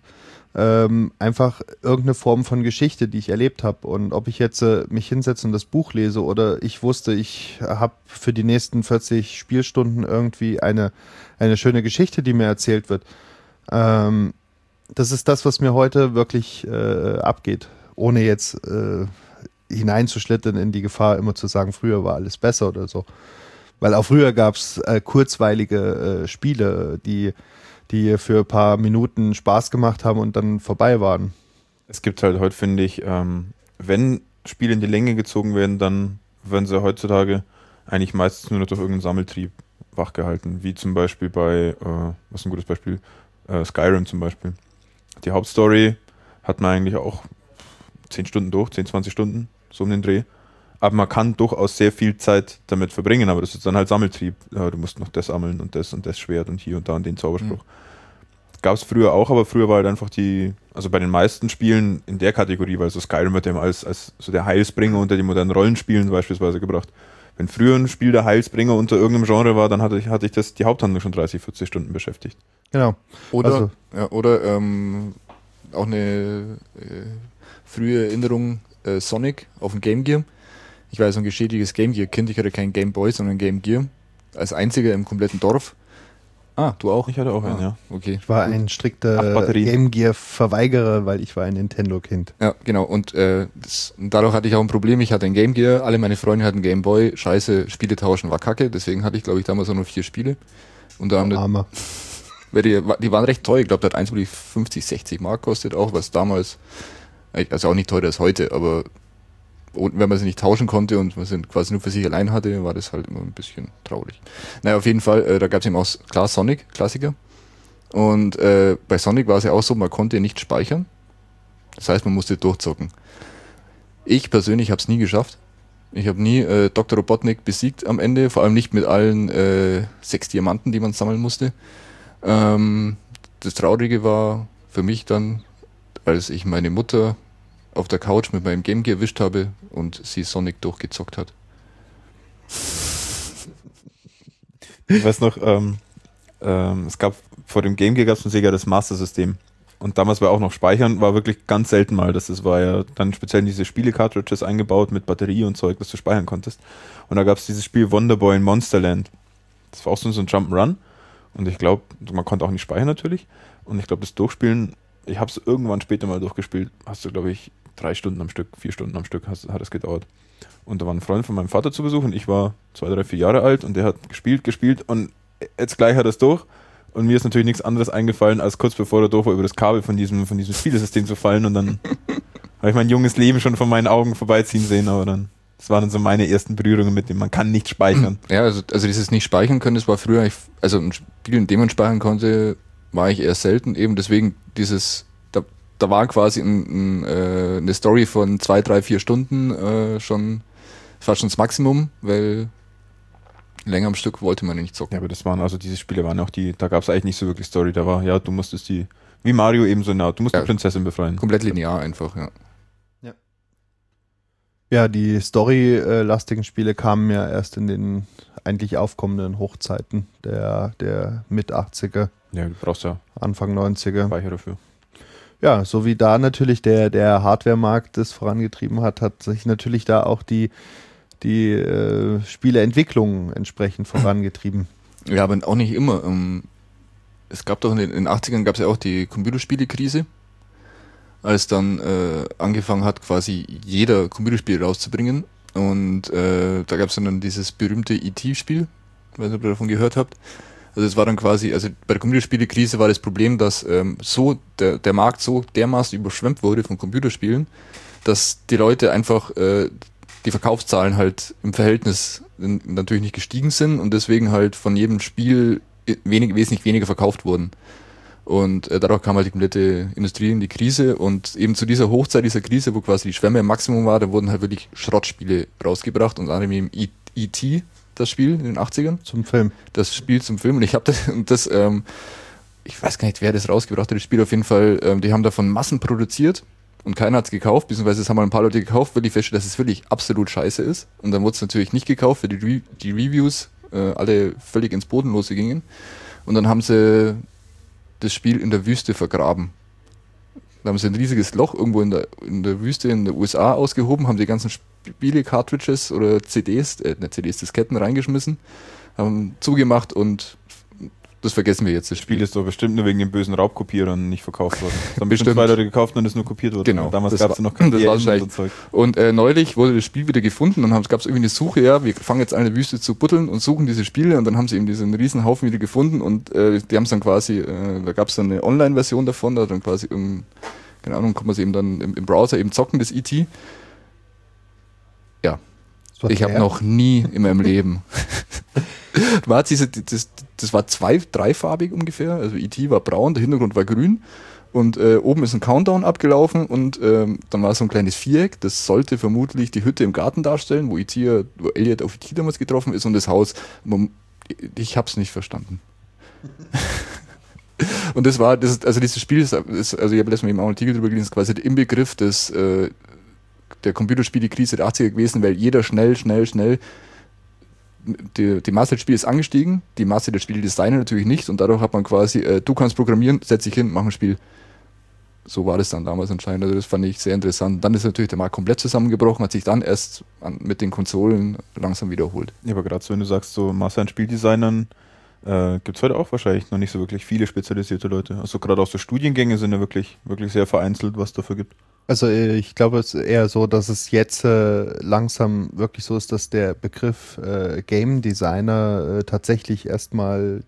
ähm, einfach irgendeine Form von Geschichte, die ich erlebt habe. Und ob ich jetzt äh, mich hinsetze und das Buch lese oder ich wusste, ich habe für die nächsten vierzig Spielstunden irgendwie eine, eine schöne Geschichte, die mir erzählt wird. Ähm, das ist das, was mir heute wirklich äh, abgeht, ohne jetzt äh, hineinzuschlittern in die Gefahr, immer zu sagen, früher war alles besser oder so. Weil auch früher gab es äh, kurzweilige äh, Spiele, die, die für ein paar Minuten Spaß gemacht haben und dann vorbei waren.
Es gibt halt heute, finde ich, ähm, wenn Spiele in die Länge gezogen werden, dann werden sie heutzutage eigentlich meistens nur noch durch irgendeinen Sammeltrieb wachgehalten. Wie zum Beispiel bei, äh, was ist ein gutes Beispiel? Äh, Skyrim zum Beispiel. Die Hauptstory hat man eigentlich auch zehn Stunden durch, zehn, zwanzig Stunden, so um den Dreh. Aber man kann durchaus sehr viel Zeit damit verbringen, aber das ist dann halt Sammeltrieb. Ja, du musst noch das sammeln und das und das Schwert und hier und da und den Zauberspruch. Mhm. Gab es früher auch, aber früher war halt einfach die, also bei den meisten Spielen in der Kategorie, weil so Skyrim wird ja als, als so der Heilsbringer unter die modernen Rollenspielen beispielsweise gebracht. Wenn früher ein Spiel der Heilsbringer unter irgendeinem Genre war, dann hatte ich, hatte ich das die Haupthandlung schon dreißig, vierzig Stunden beschäftigt.
Genau.
Oder,
also.
ja, oder ähm, auch eine äh, frühe Erinnerung, äh, Sonic auf dem Game Gear. Ich war so ein geschädiges Game Gear-Kind, ich hatte kein Game Boy, sondern Game Gear. Als einziger im kompletten Dorf. Ah, du auch?
Ich hatte auch
ah,
einen, ja.
Okay.
Ich war ein strikter Game Gear-Verweigerer, weil ich war ein Nintendo-Kind.
Ja, genau. Und, äh, das, und dadurch hatte ich auch ein Problem. Ich hatte ein Game Gear, alle meine Freunde hatten Game Boy. Scheiße, Spiele tauschen war kacke. Deswegen hatte ich, glaube ich, damals auch nur vier Spiele. Und da haben
oh, Armer.
Die, die waren recht teuer. Ich glaube, der hat eins, wo die fünfzig, sechzig Mark kostet auch, was damals, also auch nicht teurer als heute, aber und wenn man sie nicht tauschen konnte und man sie quasi nur für sich allein hatte, war das halt immer ein bisschen traurig. Naja, auf jeden Fall, äh, da gab es eben auch, klar, Sonic, Klassiker. Und äh, bei Sonic war es ja auch so, man konnte nicht speichern. Das heißt, man musste durchzocken. Ich persönlich habe es nie geschafft. Ich habe nie äh, Doktor Robotnik besiegt am Ende, vor allem nicht mit allen äh, sechs Diamanten, die man sammeln musste. Ähm, das Traurige war für mich dann, als ich meine Mutter auf der Couch mit meinem Game Gear erwischt habe und sie Sonic durchgezockt hat.
Ich weiß noch, ähm, ähm, es gab vor dem Game Gear gab es von Sega das Master System. Und damals war auch noch Speichern, war wirklich ganz selten mal. Das ist, war ja dann speziell in diese Spiele-Cartridges eingebaut mit Batterie und Zeug, das du speichern konntest. Und da gab es dieses Spiel Wonderboy in Monsterland. Das war auch so ein Jump'n'Run. Und ich glaube, man konnte auch nicht speichern natürlich. Und ich glaube, das Durchspielen, ich habe es irgendwann später mal durchgespielt, hast du, glaube ich, drei Stunden am Stück, vier Stunden am Stück hast, hat es gedauert. Und da war ein Freund von meinem Vater zu Besuch und ich war zwei, drei, vier Jahre alt und der hat gespielt, gespielt und jetzt gleich hat er es durch. Und mir ist natürlich nichts anderes eingefallen, als kurz bevor er durch war, über das Kabel von diesem, von diesem Spielesystem zu fallen. Und dann habe ich mein junges Leben schon von meinen Augen vorbeiziehen sehen, aber dann, das waren dann so meine ersten Berührungen mit dem, man kann nicht speichern.
Ja, also, also dieses nicht speichern können, das war früher, also ein Spiel, in dem man speichern konnte, war ich eher selten, eben deswegen dieses, da, da war quasi ein, ein, äh, eine Story von zwei, drei, vier Stunden äh, schon fast schon das Maximum, weil länger am Stück wollte man nicht zocken.
Ja, aber das waren also diese Spiele waren auch die, da gab es eigentlich nicht so wirklich Story, da war, ja, du musstest die, wie Mario eben so, na, du musst ja, die Prinzessin befreien.
Komplett linear einfach, ja.
Ja, ja die storylastigen Spiele kamen ja erst in den eigentlich aufkommenden Hochzeiten der, der Mit-achtziger.
Ja, du brauchst ja
Anfang neunziger.
Speicher dafür.
Ja, so wie da natürlich der, der Hardware-Markt das vorangetrieben hat, hat sich natürlich da auch die die äh, Spieleentwicklung entsprechend vorangetrieben.
Ja, aber auch nicht immer. Ähm, es gab doch in den, in den achtzigern gab es ja auch die Computerspiele-Krise, als dann äh, angefangen hat, quasi jeder Computerspiel rauszubringen. Und äh, da gab es dann dieses berühmte E T-Spiel, ich weiß nicht, ob ihr davon gehört habt. Also es war dann quasi, also bei der Computerspiele-Krise war das Problem, dass ähm, so der, der Markt so dermaßen überschwemmt wurde von Computerspielen, dass die Leute einfach äh, die Verkaufszahlen halt im Verhältnis natürlich nicht gestiegen sind und deswegen halt von jedem Spiel wenig, wesentlich weniger verkauft wurden. Und äh, dadurch kam halt die komplette Industrie in die Krise und eben zu dieser Hochzeit dieser Krise, wo quasi die Schwemme im Maximum war, da wurden halt wirklich Schrottspiele rausgebracht, unter anderem eben E T, das Spiel in den achtzigern.
Zum Film.
Das Spiel zum Film und ich habe das, und das ähm, ich weiß gar nicht, wer das rausgebracht hat, das Spiel auf jeden Fall, ähm, die haben davon Massen produziert und keiner hat es gekauft, beziehungsweise es haben mal ein paar Leute gekauft, weil die feststellen, dass es wirklich absolut scheiße ist. Und dann wurde es natürlich nicht gekauft, weil die, Re- die Reviews äh, alle völlig ins Bodenlose gingen. Und dann haben sie das Spiel in der Wüste vergraben. Da haben sie ein riesiges Loch irgendwo in der, in der Wüste in den U S A ausgehoben, haben die ganzen Spiele-Cartridges oder C Ds, äh, nicht C Ds, Disketten reingeschmissen, haben zugemacht und das vergessen wir jetzt.
Das Spiel ist doch bestimmt nur wegen den bösen Raubkopierern nicht verkauft worden. Das haben bestimmt
Bestimmt.
zwei Leute gekauft und ist nur kopiert worden.
Genau.
Damals
Das
gab es
war-
noch kein
das
D R M
war
und so
schlecht.
Zeug.
Und äh, neulich wurde das Spiel wieder gefunden und gab es irgendwie eine Suche, ja, wir fangen jetzt an, in der Wüste zu buddeln und suchen diese Spiele und dann haben sie eben diesen riesen Haufen wieder gefunden und äh, die haben es dann quasi, äh, da gab es dann eine Online-Version davon, da dann quasi, um, keine Ahnung, kann man sie eben dann im, im Browser eben zocken, das E T. Ja,
Das war
ich habe
fair.
noch nie in meinem Leben. war diese, das, das war zwei, dreifarbig ungefähr, also E T war braun, der Hintergrund war grün. Und äh, oben ist ein Countdown abgelaufen und ähm, dann war so ein kleines Viereck, das sollte vermutlich die Hütte im Garten darstellen, wo E T, wo Elliot auf E T damals getroffen ist und das Haus. Man, ich hab's nicht verstanden. Und das war, das, also dieses Spiel ist, ist also ich habe letztes Mal eben auch einen Artikel drüber gelesen, ist quasi der Inbegriff des, äh, der Computerspiele-Krise der achtziger gewesen, weil jeder schnell, schnell, schnell die, die Masse des Spiels ist angestiegen, die Masse der Spieldesigner natürlich nicht und dadurch hat man quasi, äh, du kannst programmieren, setz dich hin, mach ein Spiel. So war das dann damals anscheinend, also das fand ich sehr interessant. Dann ist natürlich der Markt komplett zusammengebrochen, hat sich dann erst an, mit den Konsolen langsam wiederholt.
Ja, aber gerade so, wenn du sagst, so Masse an Spieldesignern, äh, gibt es heute auch wahrscheinlich noch nicht so wirklich viele spezialisierte Leute. Also gerade auch so Studiengänge sind ja wirklich, wirklich sehr vereinzelt, was dafür gibt.
Also äh, ich glaube, es ist eher so, dass es jetzt äh, langsam wirklich so ist, dass der Begriff äh, Game Designer äh, tatsächlich erstmal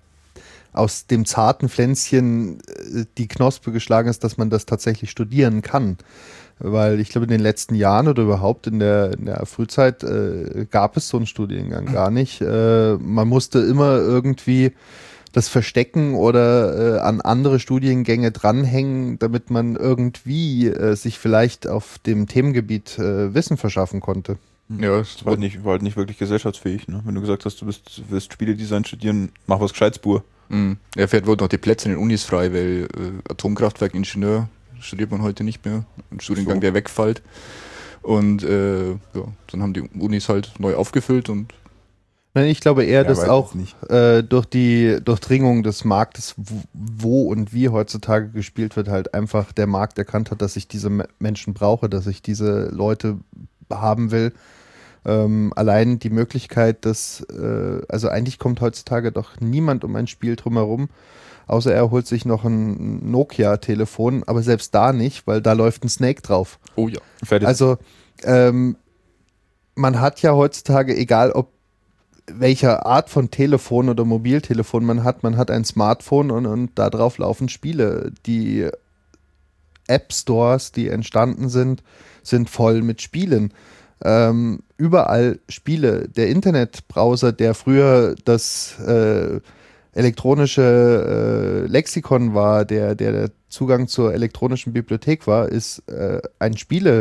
aus dem zarten Pflänzchen äh, die Knospe geschlagen ist, dass man das tatsächlich studieren kann. Weil ich glaube, in den letzten Jahren oder überhaupt in der, in der Frühzeit äh, gab es so einen Studiengang gar nicht. Äh, man musste immer irgendwie das verstecken oder äh, an andere Studiengänge dranhängen, damit man irgendwie äh, sich vielleicht auf dem Themengebiet äh, Wissen verschaffen konnte.
Ja,
Das war halt nicht, war halt nicht wirklich gesellschaftsfähig. Ne? Wenn du gesagt hast, du bist, willst Spieledesign studieren, mach was Gescheites, Bur.
Mhm. Ja, vielleicht wurden noch die Plätze in den Unis frei, weil äh, Atomkraftwerkingenieur studiert man heute nicht mehr. Ein Studiengang,
So.
der wegfällt. Und äh, ja, dann haben die Unis halt neu aufgefüllt und
Nein, ich glaube eher,
Ja,
dass
weiß
auch
ich nicht.
äh, durch die Durchdringung des Marktes, wo- wo und wie heutzutage gespielt wird, halt einfach der Markt erkannt hat, dass ich diese Me- Menschen brauche, dass ich diese Leute haben will. Ähm, allein die Möglichkeit, dass, äh, also eigentlich kommt heutzutage doch niemand um ein Spiel drumherum, außer er holt sich noch ein Nokia-Telefon, aber selbst da nicht, weil da läuft ein Snake drauf.
oh ja.
Fertig.
Also ähm, man hat ja heutzutage, egal ob welcher Art von Telefon oder Mobiltelefon man hat, man hat ein Smartphone und, und darauf laufen Spiele. Die App-Stores, die entstanden sind, sind voll mit Spielen. Ähm, überall Spiele. Der Internetbrowser, der früher das äh, elektronische äh, Lexikon war, der, der der Zugang zur elektronischen Bibliothek war, ist äh, ein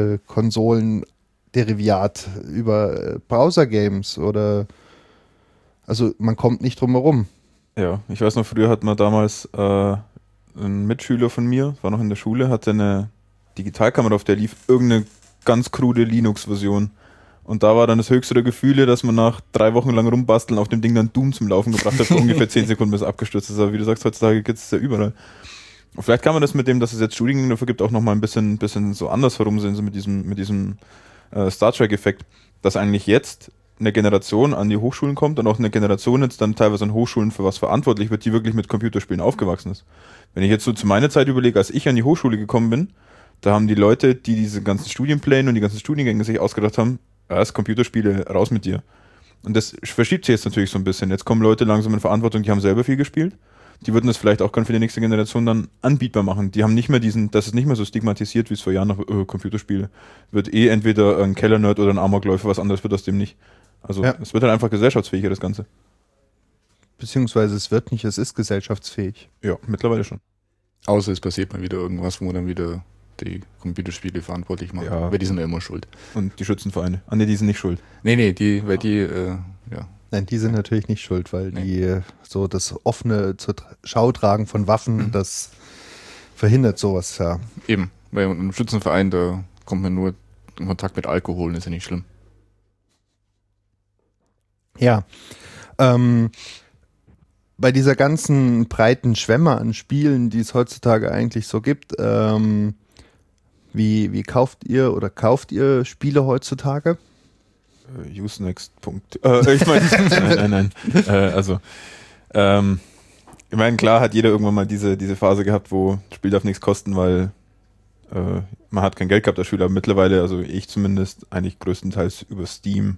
Spielekonsolen-Derivat über äh, Browser-Games oder also man kommt nicht drum herum.
Ja, ich weiß noch, früher hat man damals äh, ein Mitschüler von mir, war noch in der Schule, hatte eine Digitalkamera, auf der lief irgendeine ganz krude Linux-Version. Und da war dann das höchste der Gefühle, dass man nach drei Wochen lang rumbasteln auf dem Ding dann Doom zum Laufen gebracht hat, für ungefähr zehn Sekunden, bis es abgestürzt ist. Aber wie du sagst, heutzutage gibt es ja überall. Und vielleicht kann man das mit dem, dass es jetzt Studiengänge dafür gibt, auch nochmal ein bisschen, bisschen so anders herumsehen, so mit diesem, mit diesem äh, Star Trek-Effekt, dass eigentlich jetzt eine Generation an die Hochschulen kommt und auch eine Generation jetzt dann teilweise an Hochschulen für was verantwortlich wird, die wirklich mit Computerspielen aufgewachsen ist. Wenn ich jetzt so zu meiner Zeit überlege, als ich an die Hochschule gekommen bin, da haben die Leute, die diese ganzen Studienpläne und die ganzen Studiengänge sich ausgedacht haben, erst Computerspiele, raus mit dir. Und das verschiebt sich jetzt natürlich so ein bisschen. Jetzt kommen Leute langsam in Verantwortung, die haben selber viel gespielt. Die würden das vielleicht auch für die nächste Generation dann anbietbar machen. Die haben nicht mehr diesen, das ist nicht mehr so stigmatisiert, wie es vor Jahren noch äh, Computerspiele. Wird eh entweder ein Keller-Nerd oder ein Amokläufer, was anderes wird aus dem nicht. Also
Ja.
es wird halt einfach gesellschaftsfähiger, das Ganze.
Beziehungsweise es wird nicht, es ist gesellschaftsfähig.
Ja, mittlerweile schon.
Außer es passiert mal wieder irgendwas, wo man dann wieder die Computerspiele verantwortlich macht.
Ja.
Weil die sind ja immer schuld.
Und die Schützenvereine. Ah ne, die sind nicht schuld.
Nee, nee, die, weil die, äh, ja.
Nein, die sind natürlich nicht schuld, weil
Nee.
die äh, so das offene zur Tra- Schau tragen von Waffen, das verhindert sowas, ja.
Eben. Weil im Schützenverein, da kommt man nur in Kontakt mit Alkohol, ist ja nicht schlimm.
Ja. Ähm, bei dieser ganzen breiten Schwemme an Spielen, die es heutzutage eigentlich so gibt, ähm, wie, wie kauft ihr oder kauft ihr Spiele heutzutage?
Äh, Usenext. Äh, ich meine, nein, nein, nein. Äh, also, ähm, ich meine, klar hat jeder irgendwann mal diese, diese Phase gehabt, wo das Spiel darf nichts kosten, weil äh, man hat kein Geld gehabt als Schüler. Aber mittlerweile, also ich zumindest, eigentlich größtenteils über Steam.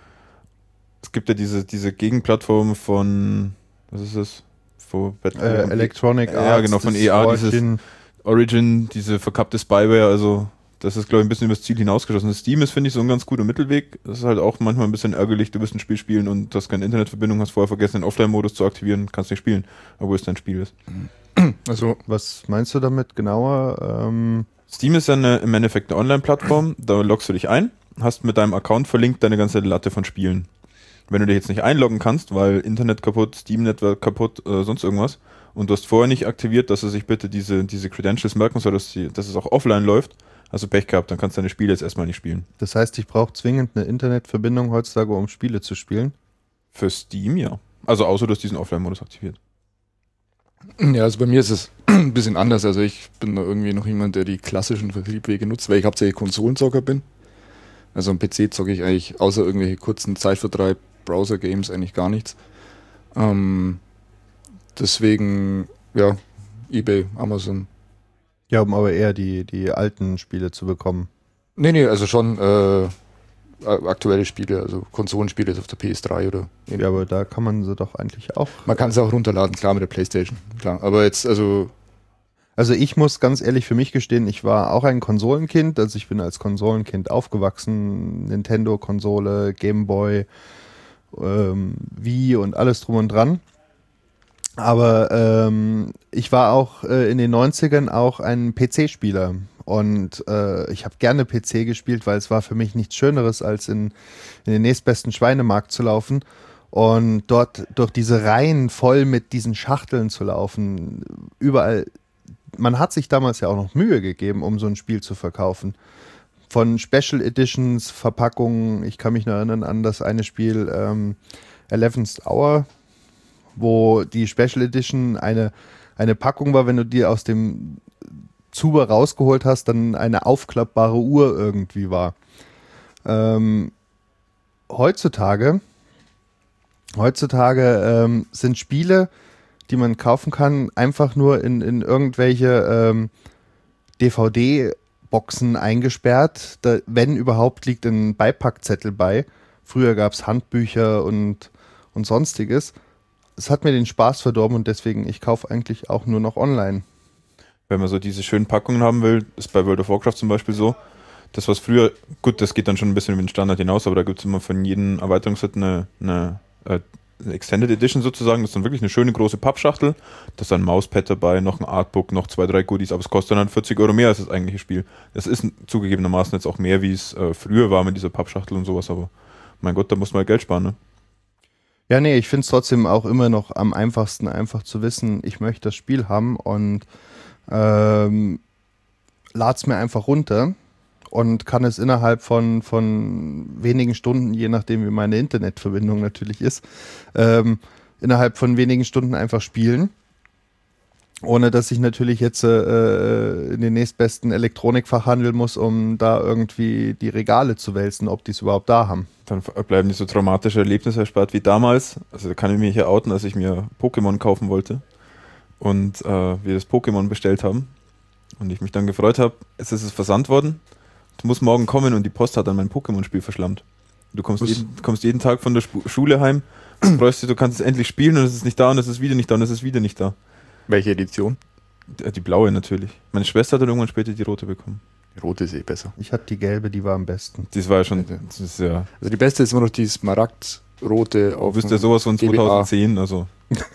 Es gibt ja diese, diese Gegenplattform von, was ist das? Von
Äh, Electronic Arts.
Ja, genau, von E A, dieses Origin, diese verkappte Spyware, also das ist, glaube ich, ein bisschen übers Ziel hinausgeschossen. Das Steam ist, finde ich, so ein ganz guter Mittelweg. Das ist halt auch manchmal ein bisschen ärgerlich, du wirst ein Spiel spielen und du hast keine Internetverbindung, hast vorher vergessen, den Offline-Modus zu aktivieren, kannst nicht spielen, obwohl es dein Spiel ist.
Also, was meinst du damit genauer? Ähm
Steam ist ja eine, im Endeffekt eine Online-Plattform, da loggst du dich ein, hast mit deinem Account verlinkt deine ganze Latte von Spielen. Wenn du dich jetzt nicht einloggen kannst, weil Internet kaputt, Steam-Network kaputt, äh, sonst irgendwas, und du hast vorher nicht aktiviert, dass er sich bitte diese, diese Credentials merken soll, dass, die, dass es auch offline läuft, hast du Pech gehabt, dann kannst du deine Spiele jetzt erstmal nicht spielen.
Das heißt, ich brauche zwingend eine Internetverbindung heutzutage, um Spiele zu spielen?
Für Steam, ja. Also außer du hast diesen Offline-Modus aktiviert.
Ja, also bei mir ist es ein bisschen anders. Also ich bin da irgendwie noch jemand, der die klassischen Vertriebswege nutzt, weil ich hauptsächlich Konsolenzocker bin. Also am P C zocke ich eigentlich außer irgendwelche kurzen Zeitvertreib, Browser-Games eigentlich gar nichts. Ähm, deswegen, ja, eBay, Amazon.
Ja, um aber eher die, die alten Spiele zu bekommen.
Nee, nee, also schon äh, aktuelle Spiele, also Konsolenspiele auf der P S drei oder.
Ja, aber da kann man sie doch eigentlich auch.
Man kann es auch runterladen, klar, mit der PlayStation, klar. Aber jetzt, also.
Also ich muss ganz ehrlich für mich gestehen, ich war auch ein Konsolenkind, also ich bin als Konsolenkind aufgewachsen, Nintendo-Konsole, Gameboy, ähm, Wii und alles drum und dran. Aber ähm, ich war auch äh, in den neunzigern auch ein P C-Spieler und äh, ich habe gerne P C gespielt, weil es war für mich nichts Schöneres, als in, in den nächstbesten Schweinemarkt zu laufen und dort durch diese Reihen voll mit diesen Schachteln zu laufen, überall. Man hat sich damals ja auch noch Mühe gegeben, um so ein Spiel zu verkaufen. Von Special Editions, Verpackungen, ich kann mich noch erinnern an das eine Spiel ähm, eleventh Hour, wo die Special Edition eine, eine Packung war, wenn du die aus dem Zuber rausgeholt hast, dann eine aufklappbare Uhr irgendwie war. Ähm, heutzutage heutzutage ähm, sind Spiele, die man kaufen kann, einfach nur in, in irgendwelche ähm, D V D-Boxen eingesperrt. Da, wenn überhaupt, liegt ein Beipackzettel bei. Früher gab es Handbücher und, und sonstiges. Es hat mir den Spaß verdorben und deswegen, ich kaufe eigentlich auch nur noch online.
Wenn man so diese schönen Packungen haben will, ist bei World of Warcraft zum Beispiel so, das was früher, gut, das geht dann schon ein bisschen über den Standard hinaus, aber da gibt es immer von jedem Erweiterungsset eine, eine, eine Extended Edition sozusagen, das ist dann wirklich eine schöne große Pappschachtel, da ist dann ein Mauspad dabei, noch ein Artbook, noch zwei, drei Goodies, aber es kostet dann vierzig Euro mehr als das eigentliche Spiel. Das ist zugegebenermaßen jetzt auch mehr, wie es äh, früher war mit dieser Pappschachtel und sowas, aber mein Gott, da muss man halt Geld sparen, ne?
Ja, nee, ich finde es trotzdem auch immer noch am einfachsten, einfach zu wissen, ich möchte das Spiel haben und ähm, lad's mir einfach runter und kann es innerhalb von, von wenigen Stunden, je nachdem wie meine Internetverbindung natürlich ist, ähm, innerhalb von wenigen Stunden einfach spielen. Ohne dass ich natürlich jetzt äh, in den nächstbesten Elektronikfachhandel muss, um da irgendwie die Regale zu wälzen, ob die es überhaupt da haben.
Dann bleiben nicht so traumatische Erlebnisse erspart wie damals. Also da kann ich mich hier outen, als ich mir Pokémon kaufen wollte und äh, wir das Pokémon bestellt haben und ich mich dann gefreut habe, es ist es versandt worden. Du musst morgen kommen und die Post hat dann mein Pokémon-Spiel verschlammt. Du kommst jeden, kommst jeden Tag von der Sp- Schule heim, freust dich, du kannst es endlich spielen und es ist nicht da und es ist wieder nicht da und es ist wieder nicht da.
Welche Edition?
Die, die blaue natürlich. Meine Schwester hat dann irgendwann später die rote bekommen.
Die rote ist eh besser.
Ich hatte die gelbe, die war am besten.
Das war ja schon, das ist ja...
Also die beste ist immer noch die Smaragd-rote auf
Du bist ja sowas von
G B A.
zweitausendzehn, also...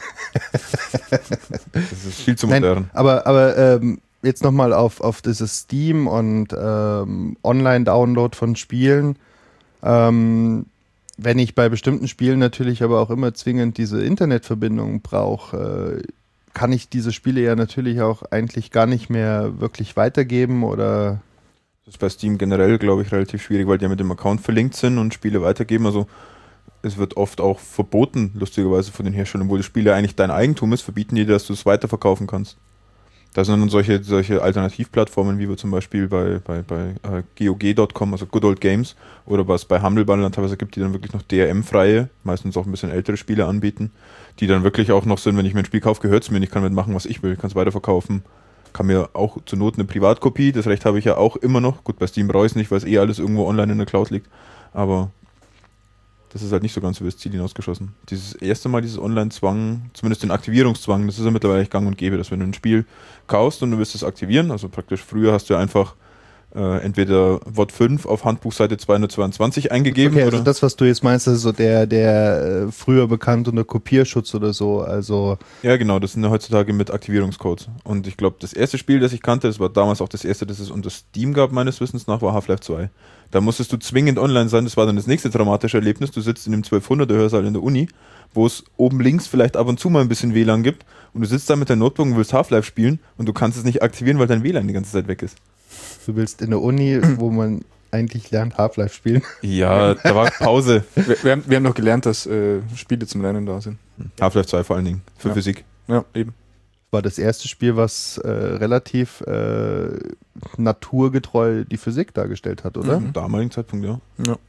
Das ist viel zu modern.
Nein, aber aber ähm, jetzt nochmal auf, auf dieses Steam und ähm, Online-Download von Spielen. Ähm, wenn ich bei bestimmten Spielen natürlich aber auch immer zwingend diese Internetverbindung brauche, äh, kann ich diese Spiele ja natürlich auch eigentlich gar nicht mehr wirklich weitergeben oder...
Das ist bei Steam generell, glaube ich, relativ schwierig, weil die ja mit dem Account verlinkt sind und Spiele weitergeben. Also es wird oft auch verboten, lustigerweise von den Herstellern, obwohl das Spiel ja eigentlich dein Eigentum ist, verbieten die, dass du es weiterverkaufen kannst. Da sind dann solche, solche Alternativplattformen, wie wir zum Beispiel bei, bei, bei äh, G O G Punkt com, also Good Old Games, oder was bei Humble Bundle teilweise gibt, die dann wirklich noch D R M-freie, meistens auch ein bisschen ältere Spiele anbieten, die dann wirklich auch noch sind, wenn ich mir ein Spiel kaufe, gehört es mir, ich kann damit machen, was ich will, kann es weiterverkaufen. Kann mir auch zur Not eine Privatkopie, das Recht habe ich ja auch immer noch. Gut, bei Steam brauche ich es nicht, weil es eh alles irgendwo online in der Cloud liegt. Aber das ist halt nicht so ganz über das Ziel hinausgeschossen. Dieses erste Mal, dieses Online-Zwang, zumindest den Aktivierungszwang, das ist ja mittlerweile gang und gäbe, dass wenn du ein Spiel kaufst und du willst es aktivieren, also praktisch früher hast du ja einfach äh, entweder W O T fünf auf Handbuchseite zweihundertzweiundzwanzig eingegeben.
Okay,
also
oder? Das, was du jetzt meinst, ist so der, der äh, früher bekannt unter Kopierschutz oder so, also...
Ja, genau, das sind ja heutzutage mit Aktivierungscodes. Und ich glaube, das erste Spiel, das ich kannte, das war damals auch das erste, das es unter Steam gab, meines Wissens nach, war Half-Life zwei. Da musstest du zwingend online sein, das war dann das nächste dramatische Erlebnis. Du sitzt in dem zwölfhunderter Hörsaal in der Uni, wo es oben links vielleicht ab und zu mal ein bisschen W L A N gibt und du sitzt da mit deinem Notebook und willst Half-Life spielen und du kannst es nicht aktivieren, weil dein W L A N die ganze Zeit weg ist.
Du willst in der Uni, wo man eigentlich lernt, Half-Life spielen.
Ja, da war Pause.
Wir, wir, haben, wir haben noch gelernt, dass äh, Spiele zum Lernen da sind.
Half-Life zwei vor allen Dingen, für
ja.
Physik.
Ja, eben.
War das erste Spiel, was äh, relativ äh, naturgetreu die Physik dargestellt hat, oder?
Zum damaligen Zeitpunkt, ja.
Ja.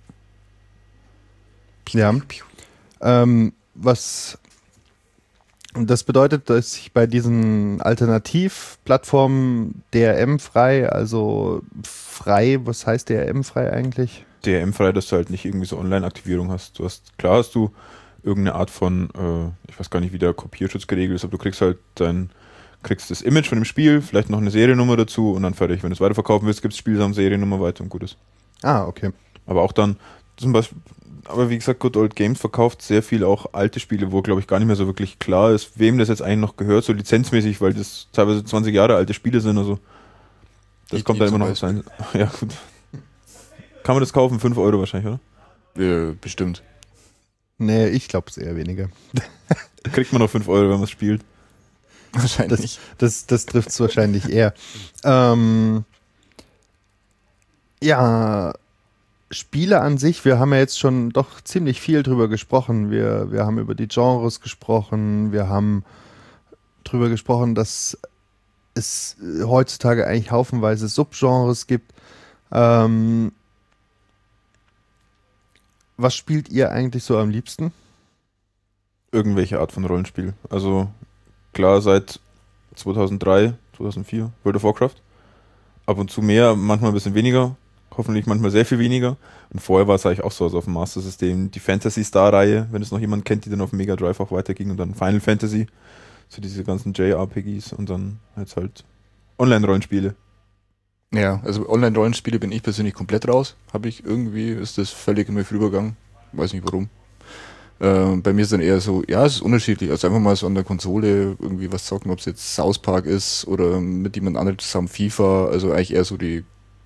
Ja. Ähm, was das bedeutet, dass ich bei diesen Alternativplattformen D R M-frei, also frei, was heißt D R M-frei eigentlich?
D R M-frei, dass du halt nicht irgendwie so Online-Aktivierung hast. Du hast, klar hast du irgendeine Art von, äh, ich weiß gar nicht, wie der Kopierschutz geregelt ist, aber du kriegst halt dein, kriegst das Image von dem Spiel, vielleicht noch eine Seriennummer dazu und dann fertig. Wenn du es weiterverkaufen willst, gibt es Spielsamen Seriennummer weiter und gut ist.
Ah, okay.
Aber auch dann, zum Beispiel, aber wie gesagt, Good Old Games verkauft sehr viel auch alte Spiele, wo, glaube ich, gar nicht mehr so wirklich klar ist, wem das jetzt eigentlich noch gehört, so lizenzmäßig, weil das teilweise zwanzig Jahre alte Spiele sind, also das
E T
kommt dann immer noch
zum
auf sein. Ja, gut. Kann man das kaufen? fünf Euro wahrscheinlich, oder?
Ja, bestimmt.
Nee, ich glaube es eher weniger.
Kriegt man noch fünf Euro, wenn man es spielt.
Wahrscheinlich.
Das, das, das trifft es wahrscheinlich eher. Ähm, ja, Spiele an sich, wir haben ja jetzt schon doch ziemlich viel drüber gesprochen. Wir, wir haben über die Genres gesprochen, wir haben drüber gesprochen, dass es heutzutage eigentlich haufenweise Subgenres gibt. Ähm, was spielt ihr eigentlich so am liebsten?
Irgendwelche Art von Rollenspiel. Also klar, seit zweitausenddrei, zweitausendvier World of Warcraft. Ab und zu mehr, manchmal ein bisschen weniger. Hoffentlich manchmal sehr viel weniger. Und vorher war es eigentlich auch so, also auf dem Master System, die Phantasy Star-Reihe, wenn es noch jemand kennt, die dann auf dem Mega Drive auch weiterging und dann Final Fantasy, so diese ganzen J R P Gs und dann jetzt halt Online-Rollenspiele.
Ja, also Online-Rollenspiele bin ich persönlich komplett raus. Habe ich irgendwie, ist das völlig in mir vorübergegangen. Weiß nicht warum. Äh, bei mir ist dann eher so, ja, es ist unterschiedlich. Also einfach mal so an der Konsole irgendwie was zocken, ob es jetzt South Park ist oder mit jemand anderem zusammen FIFA. Also eigentlich eher so die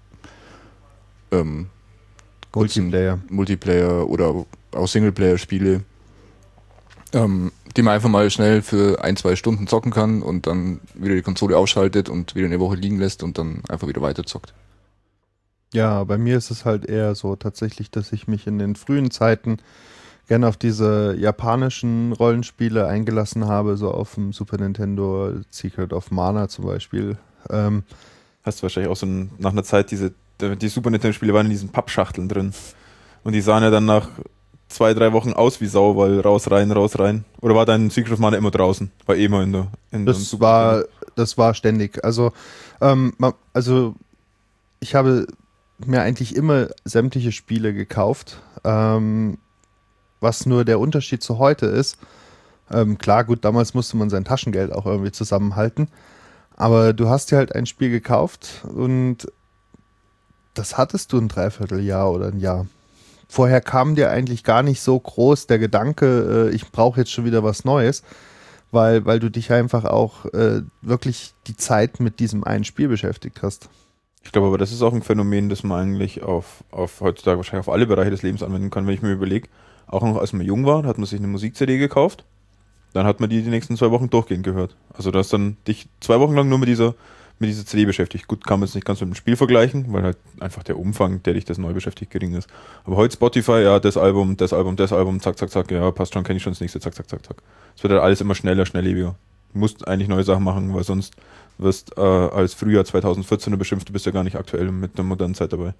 ähm,
Multiplayer.
Multiplayer oder auch Singleplayer-Spiele, ähm, die man einfach mal schnell für ein, zwei Stunden zocken kann und dann wieder die Konsole ausschaltet und wieder eine Woche liegen lässt und dann einfach wieder weiterzockt.
Ja, bei mir ist es halt eher so tatsächlich, dass ich mich in den frühen Zeiten gerne auf diese japanischen Rollenspiele eingelassen habe, so auf dem Super Nintendo, Secret of Mana zum Beispiel. Ähm,
Hast du wahrscheinlich auch so ein, nach einer Zeit diese, die Super Nintendo-Spiele waren in diesen Pappschachteln drin. Und die sahen ja dann nach zwei, drei Wochen aus wie Sau, weil raus, rein, raus, rein. Oder war dein Secret of Mana immer draußen? War eh immer in der... In
das, war, das war ständig. Also, ähm, also ich habe mir eigentlich immer sämtliche Spiele gekauft. Ähm, was nur der Unterschied zu heute ist, ähm, klar, gut, damals musste man sein Taschengeld auch irgendwie zusammenhalten, aber du hast dir halt ein Spiel gekauft und das hattest du ein Dreivierteljahr oder ein Jahr. Vorher kam dir eigentlich gar nicht so groß der Gedanke, äh, ich brauche jetzt schon wieder was Neues, weil, weil du dich einfach auch äh, wirklich die Zeit mit diesem einen Spiel beschäftigt hast.
Ich glaube aber, das ist auch ein Phänomen, das man eigentlich auf, auf heutzutage wahrscheinlich auf alle Bereiche des Lebens anwenden kann, wenn ich mir überlege, auch noch als man jung war, hat man sich eine Musik-C D gekauft dann hat man die die nächsten zwei Wochen durchgehend gehört. Also du hast dann dich zwei Wochen lang nur mit dieser, mit dieser C D beschäftigt. Gut, kann man es nicht ganz mit dem Spiel vergleichen, weil halt einfach der Umfang, der dich das neu beschäftigt, gering ist. Aber heute Spotify, ja, das Album, das Album, das Album, zack, zack, zack, ja, passt schon, kenne ich schon das nächste, zack, zack, zack, zack. Es wird halt alles immer schneller, schnelllebiger. Du musst eigentlich neue Sachen machen, weil sonst wirst äh, als Frühjahr zwanzig vierzehn beschimpft, du bist ja gar nicht aktuell mit der modernen Zeit dabei.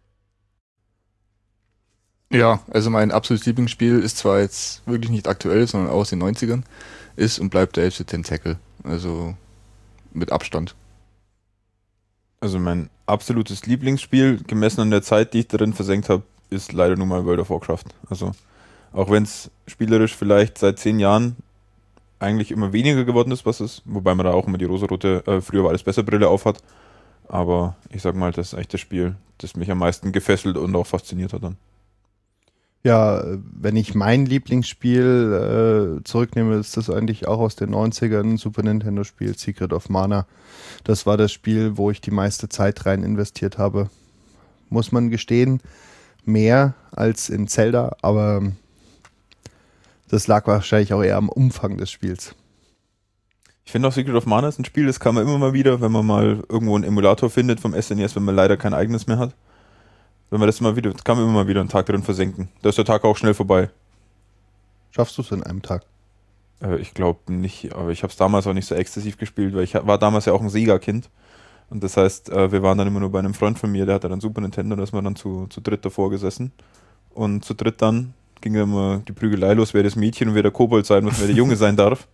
Ja, also mein absolutes Lieblingsspiel ist zwar jetzt wirklich nicht aktuell, sondern auch aus den neunzigern, ist und bleibt der Age of Tentacle. Also mit Abstand.
Also mein absolutes Lieblingsspiel, gemessen an der Zeit, die ich darin versenkt habe, ist leider nur mal World of Warcraft. Also auch wenn es spielerisch vielleicht seit zehn Jahren eigentlich immer weniger geworden ist, was es, wobei man da auch immer die rosarote, äh, früher war alles besser Brille aufhat. Aber ich sag mal, das ist echt das Spiel, das mich am meisten gefesselt und auch fasziniert hat dann.
Ja, wenn ich mein Lieblingsspiel äh, zurücknehme, ist das eigentlich auch aus den neunzigern, Super Nintendo-Spiel Secret of Mana. Das war das Spiel, wo ich die meiste Zeit rein investiert habe. Muss man gestehen, mehr als in Zelda, aber das lag wahrscheinlich auch eher am Umfang des Spiels.
Ich finde auch Secret of Mana ist ein Spiel, das kann man immer mal wieder, wenn man mal irgendwo einen Emulator findet vom S N E S, wenn man leider kein eigenes mehr hat. Wenn man das mal wieder, kann man immer mal wieder einen Tag drin versenken. Da ist der Tag auch schnell vorbei.
Schaffst du es in einem Tag?
Äh, ich glaube nicht, aber ich habe es damals auch nicht so exzessiv gespielt, weil ich war damals ja auch ein Sega-Kind. Und das heißt, äh, wir waren dann immer nur bei einem Freund von mir, der hatte dann Super Nintendo, da ist man dann zu, zu dritt davor gesessen. Und zu dritt dann ging immer die Prügelei los, wer das Mädchen und wer der Kobold sein muss, wer der Junge sein darf.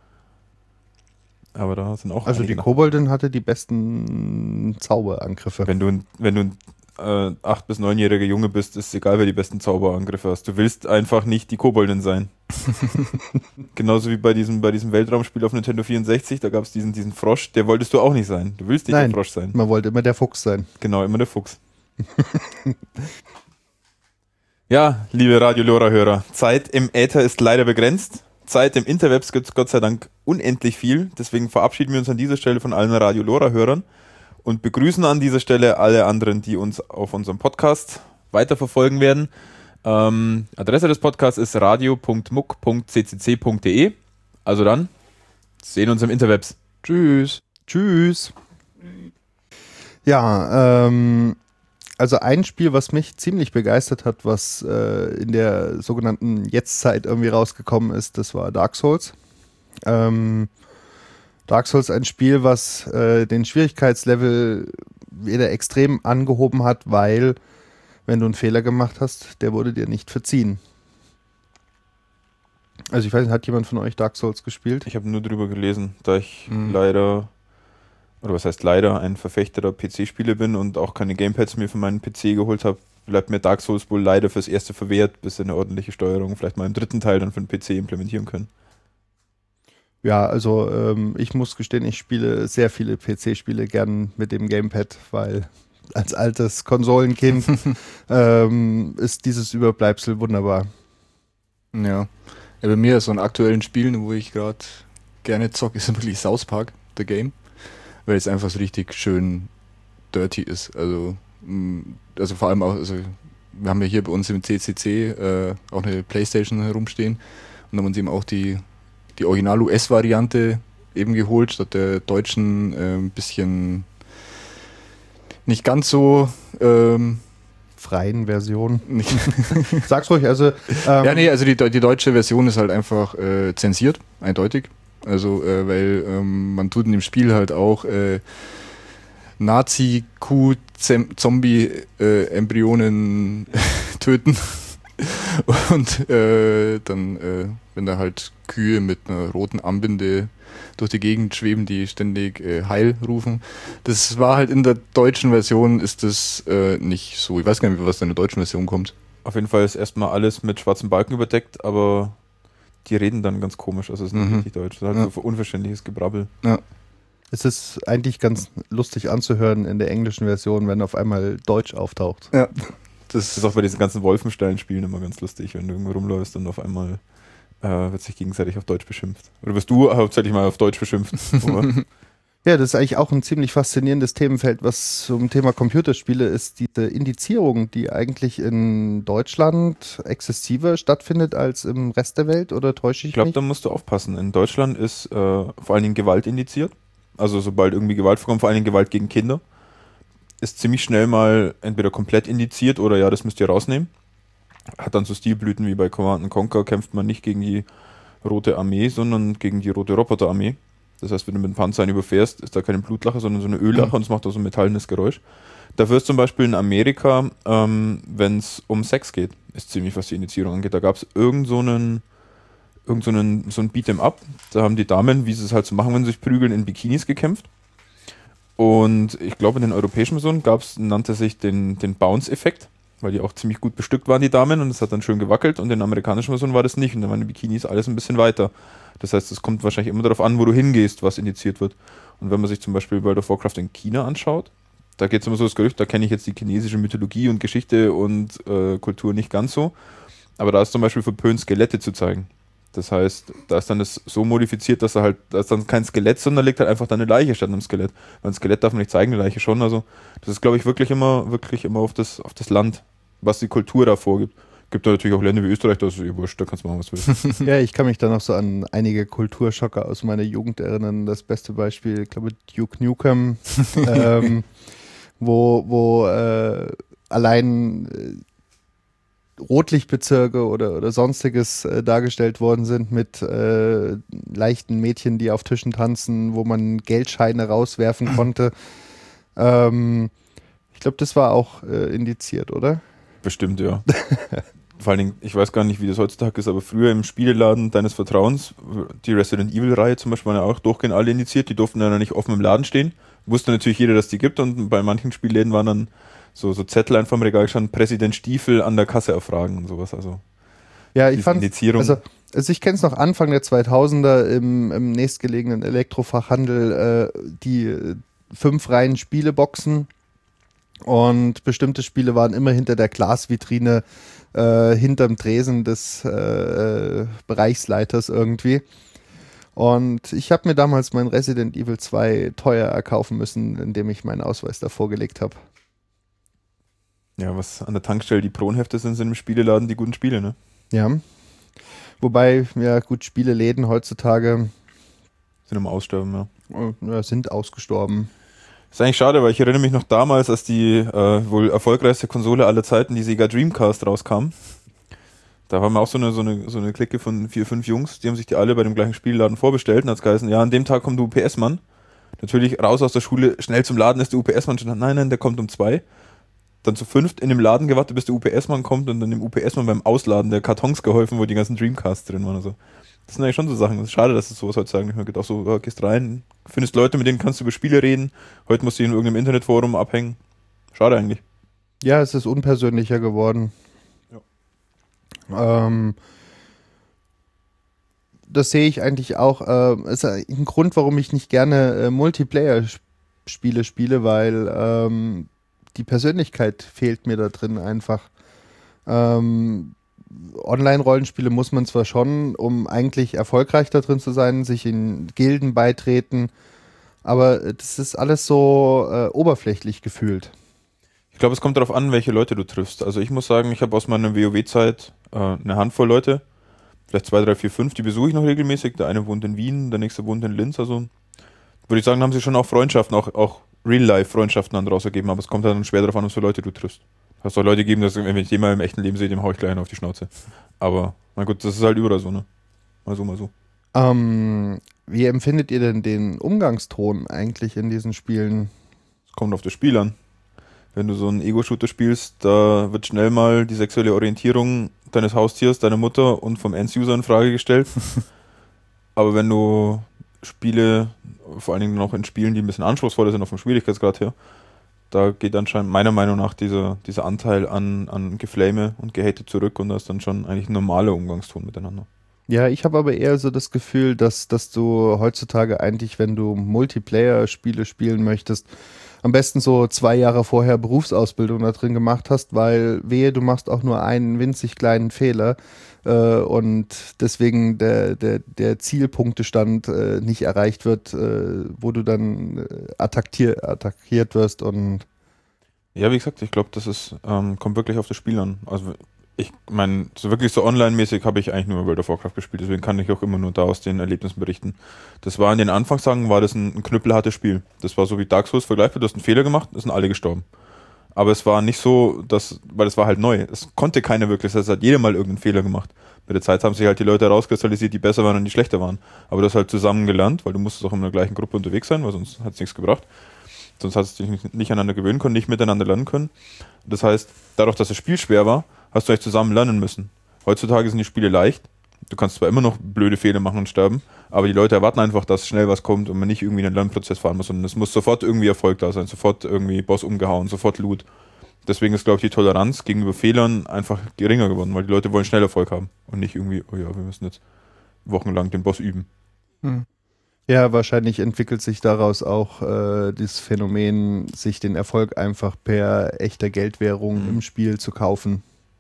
Aber da sind auch
Also die Koboldin hatte die besten Zauberangriffe.
Wenn du, wenn du ein äh, acht- bis neunjähriger Junge bist, ist es egal, wer die besten Zauberangriffe hast. Du willst einfach nicht die Koboldin sein. Genauso wie bei diesem, bei diesem Weltraumspiel auf Nintendo vierundsechzig, da gab es diesen, diesen Frosch, der wolltest du auch nicht sein. Du willst nicht
Nein,
der Frosch sein.
Man wollte immer der Fuchs sein.
Genau, immer der Fuchs. Ja, liebe Radio-Lora-Hörer, Zeit im Äther ist leider begrenzt. Zeit im Interwebs gibt es Gott sei Dank unendlich viel. Deswegen verabschieden wir uns an dieser Stelle von allen Radio-Lora-Hörern und begrüßen an dieser Stelle alle anderen, die uns auf unserem Podcast weiterverfolgen werden. Ähm, Adresse des Podcasts ist radio punkt muck punkt c c c punkt d e. Also dann, sehen uns im Interwebs.
Tschüss.
Tschüss. Ja, ähm, also ein Spiel, was mich ziemlich begeistert hat, was äh, in der sogenannten Jetztzeit irgendwie rausgekommen ist, das war Dark Souls. Ähm, Dark Souls ein Spiel, was äh, den Schwierigkeitslevel wieder extrem angehoben hat, weil, wenn du einen Fehler gemacht hast, der wurde dir nicht verziehen. Also ich weiß nicht, hat jemand von euch Dark Souls gespielt?
Ich habe nur drüber gelesen, da ich
Mhm.
leider, oder was heißt leider, ein Verfechter der P C-Spiele bin und auch keine Gamepads mir für meinen P C geholt habe, bleibt mir Dark Souls wohl leider fürs Erste verwehrt, bis sie eine ordentliche Steuerung vielleicht mal im dritten Teil dann für den P C implementieren können.
Ja, also ähm, ich muss gestehen, ich spiele sehr viele P C-Spiele gern mit dem Gamepad, weil als altes Konsolenkind ähm, ist dieses Überbleibsel wunderbar.
Ja. Ja, bei mir so an aktuellen Spielen, wo ich gerade gerne zocke, ist wirklich South Park, The Game, weil es einfach so richtig schön dirty ist. Also, mh, also vor allem auch, also wir haben ja hier bei uns im C C C äh, auch eine Playstation herumstehen und haben uns eben auch die, die Original-U S-Variante eben geholt, statt der deutschen äh, ein bisschen nicht ganz so ähm,
Freien Version.
nicht
Sag's ruhig, also ähm,
ja, nee, also die, die deutsche Version ist halt einfach äh, zensiert, eindeutig. Also, äh, weil ähm, man tut in dem Spiel halt auch äh, Nazi-Kuh-Zombie-Embryonen töten. Und äh, dann, äh, wenn da halt Kühe mit einer roten Armbinde durch die Gegend schweben, die ständig äh, Heil rufen. Das war halt in der deutschen Version ist das äh, nicht so. Ich weiß gar nicht, was da in der deutschen Version kommt.
Auf jeden Fall ist erstmal alles mit schwarzen Balken überdeckt, aber die reden dann ganz komisch, also es ist nicht
Mhm.
richtig deutsch. Das ist halt
Ja.
so unverständliches Gebrabbel.
Ja.
es ist eigentlich ganz lustig anzuhören in der englischen Version, wenn auf einmal Deutsch auftaucht.
Ja.
Das
Das
ist auch bei diesen ganzen Wolfenstein-Spielen immer ganz lustig, wenn du irgendwo rumläufst und auf einmal äh, wird sich gegenseitig auf Deutsch beschimpft. Oder wirst du hauptsächlich mal auf Deutsch beschimpft? Aber
Ja, das ist eigentlich auch ein ziemlich faszinierendes Themenfeld, was zum Thema Computerspiele ist, diese Indizierung, die eigentlich in Deutschland exzessiver stattfindet als im Rest der Welt, oder täusche ich
Ich glaube,
mich?
da musst du aufpassen. In Deutschland ist äh, vor allen Dingen Gewalt indiziert. Also sobald irgendwie Gewalt vorkommt, vor allen Dingen Gewalt gegen Kinder, ist ziemlich schnell mal entweder komplett indiziert oder ja, das müsst ihr rausnehmen. Hat dann so Stilblüten wie bei Command and Conquer, kämpft man nicht gegen die Rote Armee, sondern gegen die Rote Roboterarmee. Das heißt, wenn du mit dem Panzer einen überfährst, ist da keine Blutlache, sondern so eine Öllache und es macht auch so ein metallenes Geräusch. Dafür ist zum Beispiel in Amerika, ähm, wenn es um Sex geht, ist ziemlich, was die Indizierung angeht. Da gab es irgend so einen, irgend so einen, so ein Beat'em Up. Da haben die Damen, wie sie es halt so machen, wenn sie sich prügeln, in Bikinis gekämpft. Und ich glaube, in den europäischen Versionen gab es, nannte sich den, den Bounce-Effekt, weil die auch ziemlich gut bestückt waren, die Damen, und es hat dann schön gewackelt. Und in den amerikanischen Versionen war das nicht. Und da waren die Bikinis alles ein bisschen weiter. Das heißt, es kommt wahrscheinlich immer darauf an, wo du hingehst, was indiziert wird. Und wenn man sich zum Beispiel World of Warcraft in China anschaut, da geht es immer so das Gerücht, da kenne ich jetzt die chinesische Mythologie und Geschichte und äh, Kultur nicht ganz so. Aber da ist zum Beispiel verpönt, Skelette zu zeigen. Das heißt, da ist dann das so modifiziert, dass er halt, da ist dann kein Skelett, sondern da liegt halt einfach dann eine Leiche statt einem Skelett. Weil ein Skelett darf man nicht zeigen, eine Leiche schon. Also das ist, glaube ich, wirklich immer, wirklich immer auf das, auf das Land, was die Kultur da vorgibt. Gibt da natürlich auch Länder wie Österreich, da ist es wurscht, da kannst du machen, was du willst.
Ja, ich kann mich da noch so an einige Kulturschocker aus meiner Jugend erinnern. Das beste Beispiel, ich glaube, Duke Nukem, ähm, wo, wo äh, allein äh, Rotlichtbezirke oder, oder sonstiges äh, dargestellt worden sind mit äh, leichten Mädchen, die auf Tischen tanzen, wo man Geldscheine rauswerfen konnte. Ähm, ich glaube, das war auch äh, indiziert, oder?
Bestimmt, ja. Vor allen Dingen, ich weiß gar nicht, wie das heutzutage ist, aber früher im Spieleladen deines Vertrauens, die Resident Evil-Reihe zum Beispiel, waren ja auch durchgehend alle indiziert, die durften dann nicht offen im Laden stehen. Wusste natürlich jeder, dass die gibt, und bei manchen Spielläden waren dann so, so Zettel einfach im Regal gestanden, Präsident Stiefel an der Kasse erfragen und sowas. Also
ja, ich
diese
fand,
Indizierung.
also, also ich kenne es noch Anfang der zweitausender im, im nächstgelegenen Elektrofachhandel, äh, die äh, fünf Reihen Spieleboxen, und bestimmte Spiele waren immer hinter der Glasvitrine, äh, hinterm Tresen des äh, Bereichsleiters irgendwie. Und ich habe mir damals mein Resident Evil zwei teuer erkaufen müssen, indem ich meinen Ausweis da vorgelegt habe.
Ja, was an der Tankstelle die Kronhefte sind, sind im Spieleladen die guten Spiele, ne?
Ja. Wobei, ja gut, Spieleläden heutzutage
Sind im Aussterben, ja.
äh, sind ausgestorben.
Ist eigentlich schade, weil ich erinnere mich noch damals, als die äh, wohl erfolgreichste Konsole aller Zeiten, die Sega Dreamcast, rauskam. Da waren wir auch so eine, so eine, so eine Clique von vier, fünf Jungs, die haben sich die alle bei dem gleichen Spielladen vorbestellt und hat es geheißen, ja, an dem Tag kommt der U P S-Mann. Natürlich raus aus der Schule, schnell zum Laden ist der U P S-Mann schon, nein, nein, der kommt um zwei. Dann zu fünft in dem Laden gewartet, bis der U P S-Mann kommt, und dann dem U P S-Mann beim Ausladen der Kartons geholfen, wo die ganzen Dreamcasts drin waren. Also, das sind eigentlich schon so Sachen. Es ist schade, dass es sowas heutzutage nicht mehr gibt. Auch so, ja, gehst rein, findest Leute, mit denen kannst du über Spiele reden. Heute musst du in irgendeinem Internetforum abhängen. Schade eigentlich.
Ja, es ist unpersönlicher geworden. Ja. Ähm, das sehe ich eigentlich auch. Äh, ist ein Grund, warum ich nicht gerne äh, Multiplayer-Spiele spiele, weil ähm, die Persönlichkeit fehlt mir da drin einfach. Ähm, Online-Rollenspiele muss man zwar schon, um eigentlich erfolgreich da drin zu sein, sich in Gilden beitreten, aber das ist alles so äh, oberflächlich gefühlt.
Ich glaube, es kommt darauf an, welche Leute du triffst. Also ich muss sagen, ich habe aus meiner WoW-Zeit äh, eine Handvoll Leute, vielleicht zwei, drei, vier, fünf, die besuche ich noch regelmäßig. Der eine wohnt in Wien, der nächste wohnt in Linz. Also würde ich sagen, haben sie schon auch Freundschaften, auch, auch Real-Life-Freundschaften dann daraus ergeben. Aber es kommt dann schwer darauf an, was für Leute du triffst. Hast auch Leute gegeben, dass wenn ich den mal im echten Leben sehe, dem hau ich gleich einen auf die Schnauze. Aber na gut, das ist halt überall so, ne? Mal so, mal so.
Ähm, wie empfindet ihr denn den Umgangston eigentlich in diesen Spielen?
Es kommt auf das Spiel an. Wenn du so einen Ego-Shooter spielst, da wird schnell mal die sexuelle Orientierung deines Haustiers, deiner Mutter und vom End-User in Frage gestellt. Aber wenn du Spiele, vor allen Dingen noch in Spielen, die ein bisschen anspruchsvoller sind, auf dem Schwierigkeitsgrad her, da geht anscheinend meiner Meinung nach dieser, dieser Anteil an, an Geflame und Gehate zurück, und da ist dann schon eigentlich ein normaler Umgangston miteinander.
Ja, ich habe aber eher so das Gefühl, dass, dass du heutzutage eigentlich, wenn du Multiplayer-Spiele spielen möchtest, am besten so zwei Jahre vorher Berufsausbildung da drin gemacht hast, weil wehe, du machst auch nur einen winzig kleinen Fehler äh, und deswegen der, der, der Zielpunktestand äh, nicht erreicht wird, äh, wo du dann äh, attackier, attackiert wirst und
Ja, wie gesagt, ich glaube, das ist, ähm, kommt wirklich auf das Spiel an. Also ich meine, so wirklich so online-mäßig habe ich eigentlich nur World of Warcraft gespielt, deswegen kann ich auch immer nur da aus den Erlebnissen berichten. Das war in den Anfangstagen, war das ein, ein knüppelhartes Spiel. Das war so wie Dark Souls vergleichbar, du hast einen Fehler gemacht, es sind alle gestorben. Aber es war nicht so, dass, weil es war halt neu. Es konnte keiner wirklich, das heißt, es hat jeder mal irgendeinen Fehler gemacht. Mit der Zeit haben sich halt die Leute herauskristallisiert, die besser waren und die schlechter waren. Aber das halt zusammen gelernt, weil du musstest auch in der gleichen Gruppe unterwegs sein, weil sonst hat es nichts gebracht. Sonst hast du dich nicht, nicht aneinander gewöhnen können, nicht miteinander lernen können. Das heißt, dadurch, dass das Spiel schwer war, hast du euch zusammen lernen müssen. Heutzutage sind die Spiele leicht. Du kannst zwar immer noch blöde Fehler machen und sterben, aber die Leute erwarten einfach, dass schnell was kommt und man nicht irgendwie in einen Lernprozess fahren muss, sondern es muss sofort irgendwie Erfolg da sein, sofort irgendwie Boss umgehauen, sofort Loot. Deswegen ist, glaube ich, die Toleranz gegenüber Fehlern einfach geringer geworden, weil die Leute wollen schnell Erfolg haben und nicht irgendwie, oh ja, wir müssen jetzt wochenlang den Boss üben.
Hm. Ja, wahrscheinlich entwickelt sich daraus auch äh, das Phänomen, sich den Erfolg einfach per echter Geldwährung mhm. im Spiel zu kaufen.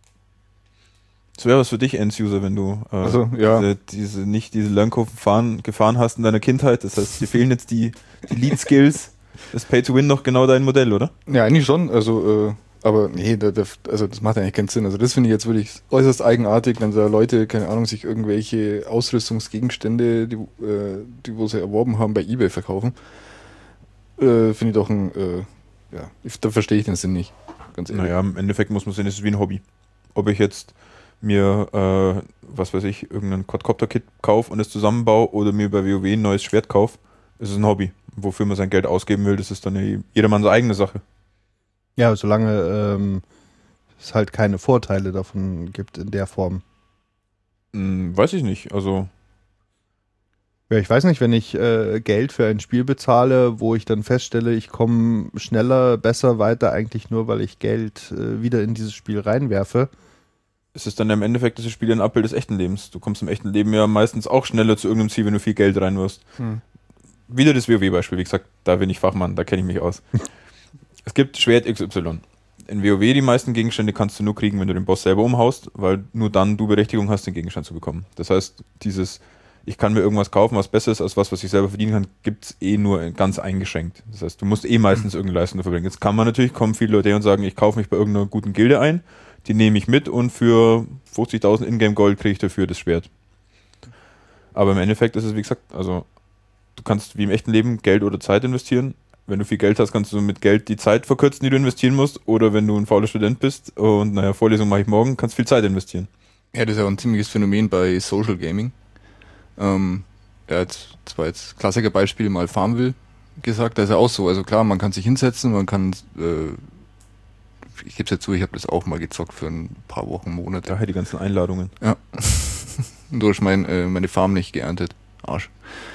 Das wäre was für dich, End-User, wenn du äh,
also, ja.
diese, diese, nicht diese Lernkurven fahren, gefahren hast in deiner Kindheit. Das heißt, dir fehlen jetzt die, die Lead-Skills. Das Pay-to-Win noch genau dein Modell, oder?
Ja, eigentlich schon. Also, äh, aber nee, da, da, also das macht eigentlich keinen Sinn. Also das finde ich jetzt wirklich äußerst eigenartig, wenn da Leute, keine Ahnung, sich irgendwelche Ausrüstungsgegenstände, die, äh, die wo sie erworben haben, bei eBay verkaufen. Äh, finde ich doch ein, äh, ja, ich, da verstehe ich den Sinn nicht. Ganz ehrlich.
Naja, im Endeffekt muss man sehen, es ist wie ein Hobby. Ob ich jetzt mir, äh, was weiß ich, irgendein Quadcopter-Kit kaufe und es zusammenbaue oder mir bei WoW ein neues Schwert kaufe, ist es ein Hobby. Wofür man sein Geld ausgeben will, das ist dann jedermanns eigene Sache.
Ja, solange ähm, es halt keine Vorteile davon gibt in der Form.
Hm, weiß ich nicht, also...
Ja, ich weiß nicht, wenn ich äh, Geld für ein Spiel bezahle, wo ich dann feststelle, ich komme schneller, besser weiter, eigentlich nur, weil ich Geld äh, wieder in dieses Spiel reinwerfe.
Es ist dann im Endeffekt das Spiel ein Abbild des echten Lebens. Du kommst im echten Leben ja meistens auch schneller zu irgendeinem Ziel, wenn du viel Geld reinwirfst. Hm. Wieder das WoW-Beispiel, wie gesagt, da bin ich Fachmann, da kenne ich mich aus. Es gibt Schwert X Y. In WoW die meisten Gegenstände kannst du nur kriegen, wenn du den Boss selber umhaust, weil nur dann du Berechtigung hast, den Gegenstand zu bekommen. Das heißt, dieses, ich kann mir irgendwas kaufen, was besser ist als was, was ich selber verdienen kann, gibt es eh nur ganz eingeschränkt. Das heißt, du musst eh meistens irgendeine Leistung dafür bringen. Jetzt kann man natürlich, kommen viele Leute her und sagen, ich kaufe mich bei irgendeiner guten Gilde ein, die nehme ich mit und für fünfzigtausend Ingame-Gold kriege ich dafür das Schwert. Aber im Endeffekt ist es, wie gesagt, also du kannst wie im echten Leben Geld oder Zeit investieren. Wenn du viel Geld hast, kannst du mit Geld die Zeit verkürzen, die du investieren musst. Oder wenn du ein fauler Student bist und naja, Vorlesung mache ich morgen, kannst viel Zeit investieren.
Ja, das ist ja ein ziemliches Phänomen bei Social Gaming. Ähm, ja, jetzt, das war jetzt Klassikerbeispiel mal Farmville gesagt, da ist ja auch so. Also klar, man kann sich hinsetzen, man kann, äh, ich gebe es ja zu, ich habe das auch mal gezockt für ein paar Wochen, Monate.
Daher die ganzen Einladungen.
Ja. Und durch mein, äh, meine Farm nicht geerntet. Arsch.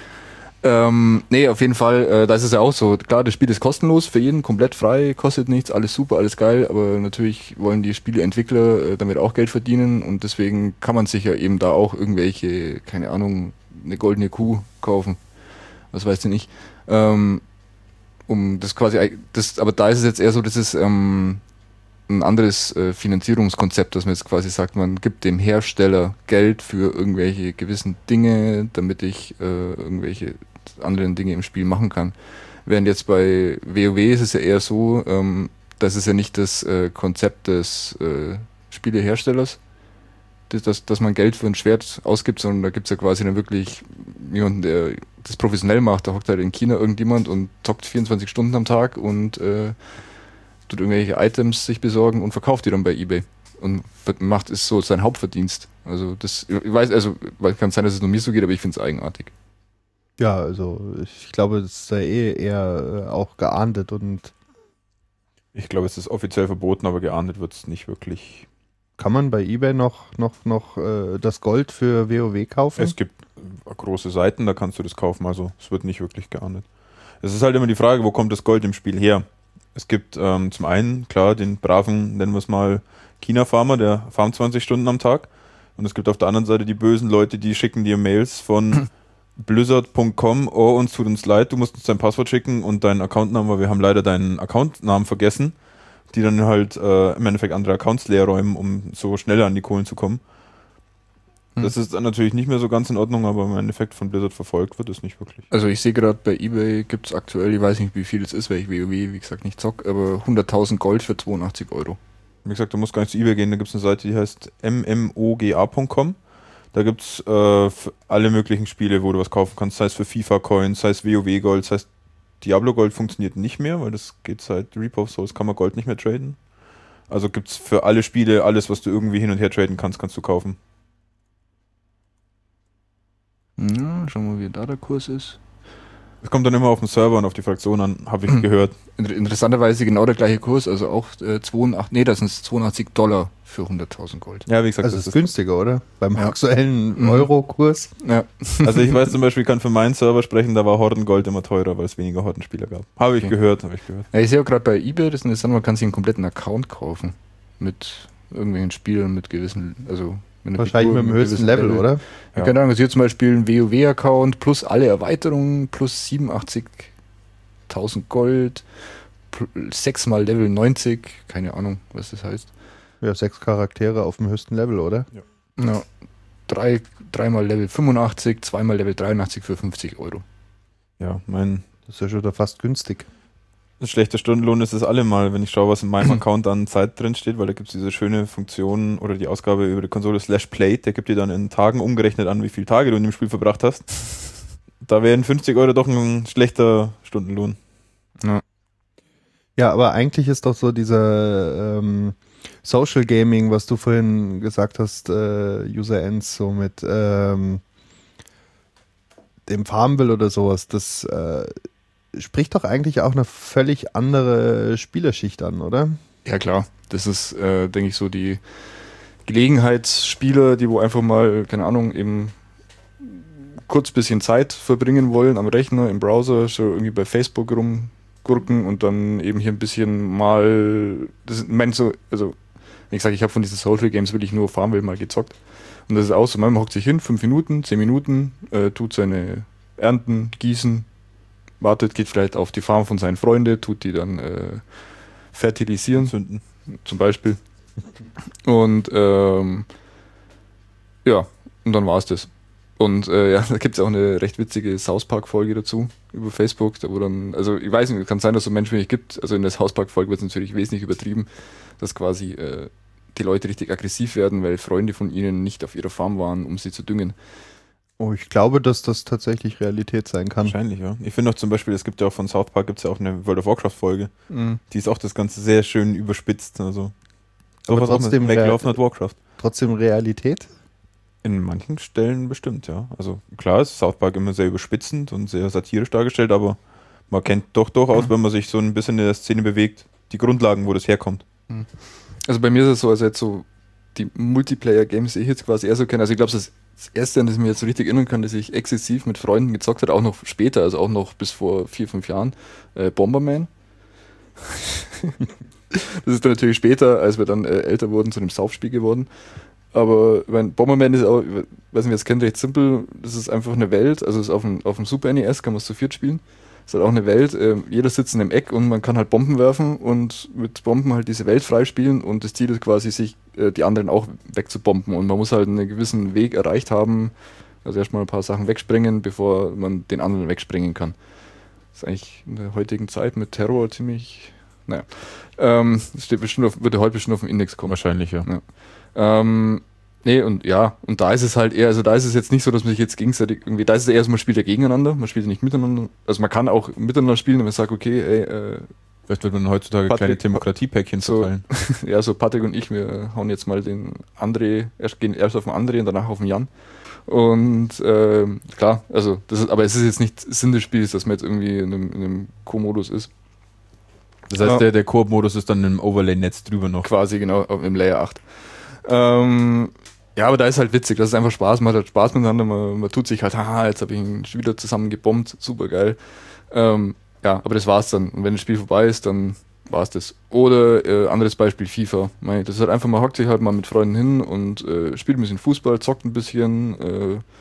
Ähm, nee, auf jeden Fall, äh, da ist es ja auch so. Klar, das Spiel ist kostenlos für jeden, komplett frei, kostet nichts, alles super, alles geil, aber natürlich wollen die Spieleentwickler äh, damit auch Geld verdienen und deswegen kann man sich ja eben da auch irgendwelche, keine Ahnung, eine goldene Kuh kaufen. Was weiß ich nicht. Ähm, um das quasi, das, aber da ist es jetzt eher so, das ist ähm, ein anderes äh, Finanzierungskonzept, dass man jetzt quasi sagt, man gibt dem Hersteller Geld für irgendwelche gewissen Dinge, damit ich äh, irgendwelche anderen Dinge im Spiel machen kann. Während jetzt bei WoW ist es ja eher so, ähm, das ist ja nicht das äh, Konzept des äh, Spieleherstellers, das, dass, dass man Geld für ein Schwert ausgibt, sondern da gibt es ja quasi dann wirklich jemanden, der das professionell macht. Da hockt halt in China irgendjemand und zockt vierundzwanzig Stunden am Tag und äh, tut irgendwelche Items sich besorgen und verkauft die dann bei eBay. Und macht es so sein Hauptverdienst. Also das, ich weiß, also kann sein, dass es nur mir so geht, aber ich finde es eigenartig.
Ja, also ich glaube, es ist ja eh eher äh, auch geahndet und
ich glaube, es ist offiziell verboten, aber geahndet wird es nicht wirklich.
Kann man bei eBay noch, noch, noch äh, das Gold für WoW kaufen?
Es gibt große Seiten, da kannst du das kaufen, also es wird nicht wirklich geahndet. Es ist halt immer die Frage, wo kommt das Gold im Spiel her? Es gibt ähm, zum einen, klar, den braven, nennen wir es mal, China-Farmer, der farmt zwanzig Stunden am Tag. Und es gibt auf der anderen Seite die bösen Leute, die schicken dir Mails von blizzard punkt com, oh, uns tut uns leid, du musst uns dein Passwort schicken und deinen Accountnamen, weil wir haben leider deinen Accountnamen vergessen, die dann halt äh, im Endeffekt andere Accounts leer räumen, um so schneller an die Kohlen zu kommen. Hm. Das ist dann natürlich nicht mehr so ganz in Ordnung, aber im Endeffekt von Blizzard verfolgt wird es nicht wirklich.
Also ich sehe gerade bei eBay gibt es aktuell, ich weiß nicht wie viel es ist, weil ich WoW wie gesagt nicht zock, aber hunderttausend Gold für zweiundachtzig Euro.
Wie gesagt, du musst gar nicht zu eBay gehen, da gibt es eine Seite, die heißt m m o g a punkt com. Da gibt es äh, alle möglichen Spiele, wo du was kaufen kannst, sei es für FIFA-Coins, sei es WoW-Gold, sei es Diablo-Gold funktioniert nicht mehr, weil das geht seit Reaper of Souls, kann man Gold nicht mehr traden. Also gibt es für alle Spiele alles, was du irgendwie hin und her traden kannst, kannst du kaufen.
Ja, schauen wir mal, wie da der Kurs ist.
Es kommt dann immer auf den Server und auf die Fraktion an, habe ich gehört.
Inter- interessanterweise genau der gleiche Kurs, also auch äh, zweiundachtzig, nee, das sind zweiundachtzig Dollar für hunderttausend Gold.
Ja, wie gesagt,
Also
das
ist günstiger, oder? Beim
Ja.
aktuellen
Mhm.
Euro-Kurs.
Ja.
Also ich weiß zum Beispiel, ich kann für meinen Server sprechen, da war Hordengold immer teurer, weil es weniger Hordenspieler gab. Habe ich
Okay.
gehört, habe ich gehört.
Ja, ich sehe auch gerade bei eBay, das ist interessant, man kann sich einen kompletten Account kaufen. Mit irgendwelchen Spielen, mit gewissen, also mit einer
Wahrscheinlich
Figur,
mit dem höchsten
gewissen
Level, oder?
Ja.
Ja.
Keine Ahnung, also hier zum Beispiel ein WoW-Account plus alle Erweiterungen plus siebenundachtzigtausend Gold, pl- sechsmal Level neunzig, keine Ahnung, was das heißt.
Ja, sechs Charaktere auf dem höchsten Level, oder?
Ja, drei, dreimal Level fünfundachtzig, zweimal Level dreiundachtzig für fünfzig Euro.
Ja, mein
Das ist ja schon wieder fast günstig.
schlechter Stundenlohn ist es allemal, wenn ich schaue, was in meinem Account an Zeit drin steht, weil da gibt es diese schöne Funktion oder die Ausgabe über die Konsole slash Plate, der gibt dir dann in Tagen umgerechnet an, wie viele Tage du in dem Spiel verbracht hast. Da wären fünfzig Euro doch ein schlechter Stundenlohn.
Ja, aber eigentlich ist doch so dieser ähm, Social Gaming, was du vorhin gesagt hast, äh, User Ends, so mit ähm, dem Farmville oder sowas, das äh, spricht doch eigentlich auch eine völlig andere Spielerschicht an, oder?
Ja klar, das ist, äh, denke ich, so die Gelegenheitsspieler, die wo einfach mal, keine Ahnung, eben kurz bisschen Zeit verbringen wollen am Rechner, im Browser, so irgendwie bei Facebook rumgurken und dann eben hier ein bisschen mal, das meint so, also wenn ich sage, ich habe von diesen Social Games wirklich nur Farmville mal gezockt und das ist auch so, man hockt sich hin, fünf Minuten, zehn Minuten, äh, tut seine Ernten, gießen, wartet, geht vielleicht auf die Farm von seinen Freunden, tut die dann äh, fertilisieren,
Sünden.
zum Beispiel. Und ähm, ja, und dann war es das. Und äh, ja, da gibt es auch eine recht witzige South Park-Folge dazu über Facebook, da wo dann, also ich weiß nicht, es kann sein, dass es so Menschen wie ich gibt, also in der South Park-Folge wird es natürlich wesentlich übertrieben, dass quasi äh, die Leute richtig aggressiv werden, weil Freunde von ihnen nicht auf ihrer Farm waren, um sie zu düngen.
Oh, ich glaube, dass das tatsächlich Realität sein kann.
Wahrscheinlich, ja. Ich finde auch zum Beispiel, es gibt ja auch von South Park, gibt es ja auch eine World of Warcraft-Folge.
Mhm.
Die ist auch das Ganze sehr schön überspitzt. Also,
Aber
sowas auch mit
trotzdem
Make
rea-
Love Not Warcraft.
Trotzdem Realität?
In manchen Stellen bestimmt, ja. Also klar ist South Park immer sehr überspitzend und sehr satirisch dargestellt, aber man kennt doch durchaus, wenn man sich so ein bisschen in der Szene bewegt, die Grundlagen, wo das herkommt.
Also bei mir ist es so, also jetzt so die Multiplayer-Games, die ich jetzt quasi eher so kenne, also ich glaube, das, das erste, an das ich mich jetzt so richtig erinnern kann, dass ich exzessiv mit Freunden gezockt habe, auch noch später, also auch noch bis vor vier, fünf Jahren, äh, Bomberman. Das ist dann natürlich später, als wir dann äh, älter wurden, zu einem Saufspiel geworden. Aber mein Bomberman ist auch, ich weiß nicht, wer es kennt, recht simpel. Das ist einfach eine Welt, also ist auf dem, auf dem Super N E S kann man es zu viert spielen. Ist halt auch eine Welt, äh, jeder sitzt in einem Eck und man kann halt Bomben werfen und mit Bomben halt diese Welt freispielen und das Ziel ist quasi, sich äh, die anderen auch wegzubomben und man muss halt einen gewissen Weg erreicht haben, also erstmal ein paar Sachen wegspringen, bevor man den anderen wegspringen kann. Das ist eigentlich in der heutigen Zeit mit Terror ziemlich, naja, ähm, das steht bestimmt auf, würde heute bestimmt auf dem Index kommen.
Wahrscheinlich, ja.
Ja. Ähm, nee, und ja, und da ist es halt eher, also da ist es jetzt nicht so, dass man sich jetzt gegenseitig irgendwie, da ist es eher so, man spielt ja gegeneinander, man spielt ja nicht miteinander. Also man kann auch miteinander spielen, wenn man sagt, okay, ey, äh,
Vielleicht wird man heutzutage
Patrick-
kleine Demokratiepäckchen
so,
verteilen.
ja, so Patrick und ich, wir hauen jetzt mal den André, erst gehen erst auf den André und danach auf den Jan. Und ähm, klar, also das ist, aber es ist jetzt nicht Sinn des Spiels, dass man jetzt irgendwie in einem, in einem Co-Modus ist.
Das heißt,
Ja.
der, der Koop-Modus ist dann im Overlay-Netz drüber noch.
Quasi, genau, im Layer acht. Ähm, ja, aber da ist halt witzig, das ist einfach Spaß, man hat halt Spaß miteinander, man, man tut sich halt, haha, jetzt habe ich ihn schon wieder zusammen gebombt, super geil. Ähm, ja, aber das war's dann. Und wenn das Spiel vorbei ist, dann war's das. Oder äh, anderes Beispiel, FIFA. Mei, das ist halt einfach, man hockt sich halt mal mit Freunden hin und äh, spielt ein bisschen Fußball, zockt ein bisschen, äh,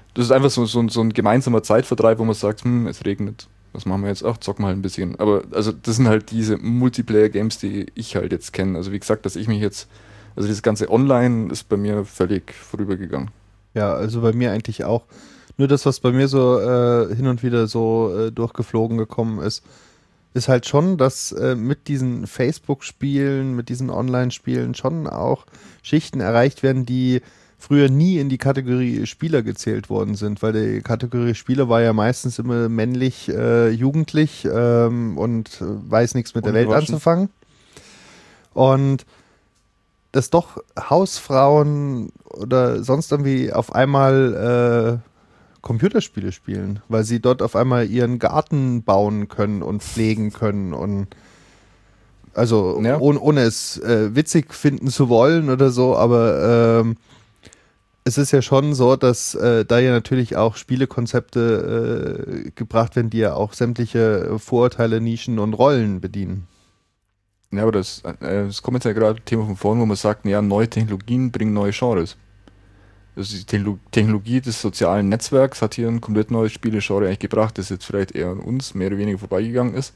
Das ist einfach so, so, so ein gemeinsamer Zeitvertreib, wo man sagt, hm, es regnet. Was machen wir jetzt? Ach, zocken wir halt ein bisschen. Aber also das sind halt diese Multiplayer-Games, die ich halt jetzt kenne. Also wie gesagt, dass ich mich jetzt, also das ganze Online ist bei mir völlig vorübergegangen.
Ja, also bei mir eigentlich auch. Nur das, was bei mir so äh, hin und wieder so äh, durchgeflogen gekommen ist, ist halt schon, dass äh, mit diesen Facebook-Spielen, mit diesen Online-Spielen schon auch Schichten erreicht werden, die früher nie in die Kategorie Spieler gezählt worden sind, weil die Kategorie Spieler war ja meistens immer männlich, äh, jugendlich ähm, und äh, weiß nichts mit der Welt anzufangen. Und dass doch Hausfrauen oder sonst irgendwie auf einmal äh, Computerspiele spielen, weil sie dort auf einmal ihren Garten bauen können und pflegen können und also
ja.
ohne, ohne es äh, witzig finden zu wollen oder so, aber ähm, es ist ja schon so, dass äh, da ja natürlich auch Spielekonzepte äh, gebracht werden, die ja auch sämtliche Vorurteile, Nischen und Rollen bedienen.
Ja, aber das, äh, das kommt jetzt ja gerade Thema von vorn, wo man sagt, ja, neue Technologien bringen neue Genres. Also die Techno- Technologie des sozialen Netzwerks hat hier ein komplett neues Spielegenre eigentlich gebracht, das jetzt vielleicht eher an uns mehr oder weniger vorbeigegangen ist.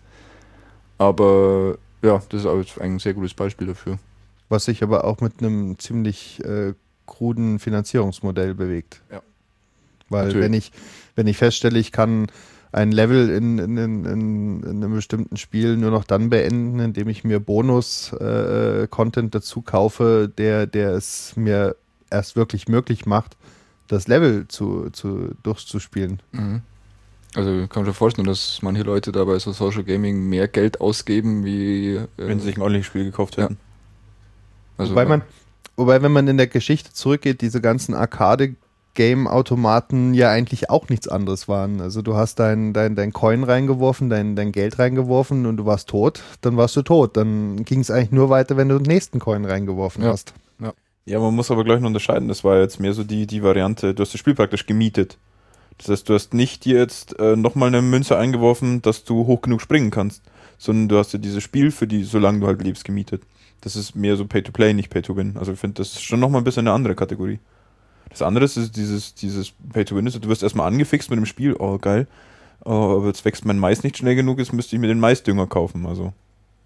Aber ja, das ist auch ein sehr gutes Beispiel dafür.
Was sich aber auch mit einem ziemlich äh, kruden Finanzierungsmodell bewegt.
Ja.
Weil
Natürlich.
wenn ich, wenn ich feststelle, ich kann ein Level in, in, in, in einem bestimmten Spiel nur noch dann beenden, indem ich mir Bonus-Content äh, dazu kaufe, der, der es mir erst wirklich möglich macht, das Level zu, zu, durchzuspielen.
Mhm. Also ich kann mir schon vorstellen, dass manche Leute da bei so Social Gaming mehr Geld ausgeben, wie äh,
wenn sie sich ein Online-Spiel gekauft hätten.
Ja. Also,
wobei, man, wobei, wenn man in der Geschichte zurückgeht, diese ganzen Arcade-Game-Automaten ja eigentlich auch nichts anderes waren. Also du hast dein, dein, dein Coin reingeworfen, dein, dein Geld reingeworfen und du warst tot, dann warst du tot. Dann ging es eigentlich nur weiter, wenn du den nächsten Coin reingeworfen
ja.
hast.
Ja.
Ja, man muss aber gleich noch unterscheiden. Das war jetzt mehr so die, die Variante, du hast das Spiel praktisch gemietet. Das heißt, du hast nicht dir jetzt äh, nochmal eine Münze eingeworfen, dass du hoch genug springen kannst, sondern du hast dir dieses Spiel für die, solange du halt lebst, gemietet. Das ist mehr so Pay-to-Play, nicht Pay-to-Win. Also ich finde, das ist schon nochmal ein bisschen eine andere Kategorie. Das andere ist dieses, dieses Pay-to-Win, du wirst erstmal angefixt mit dem Spiel, oh geil, oh, aber jetzt wächst mein Mais nicht schnell genug, jetzt müsste ich mir den Maisdünger kaufen. Also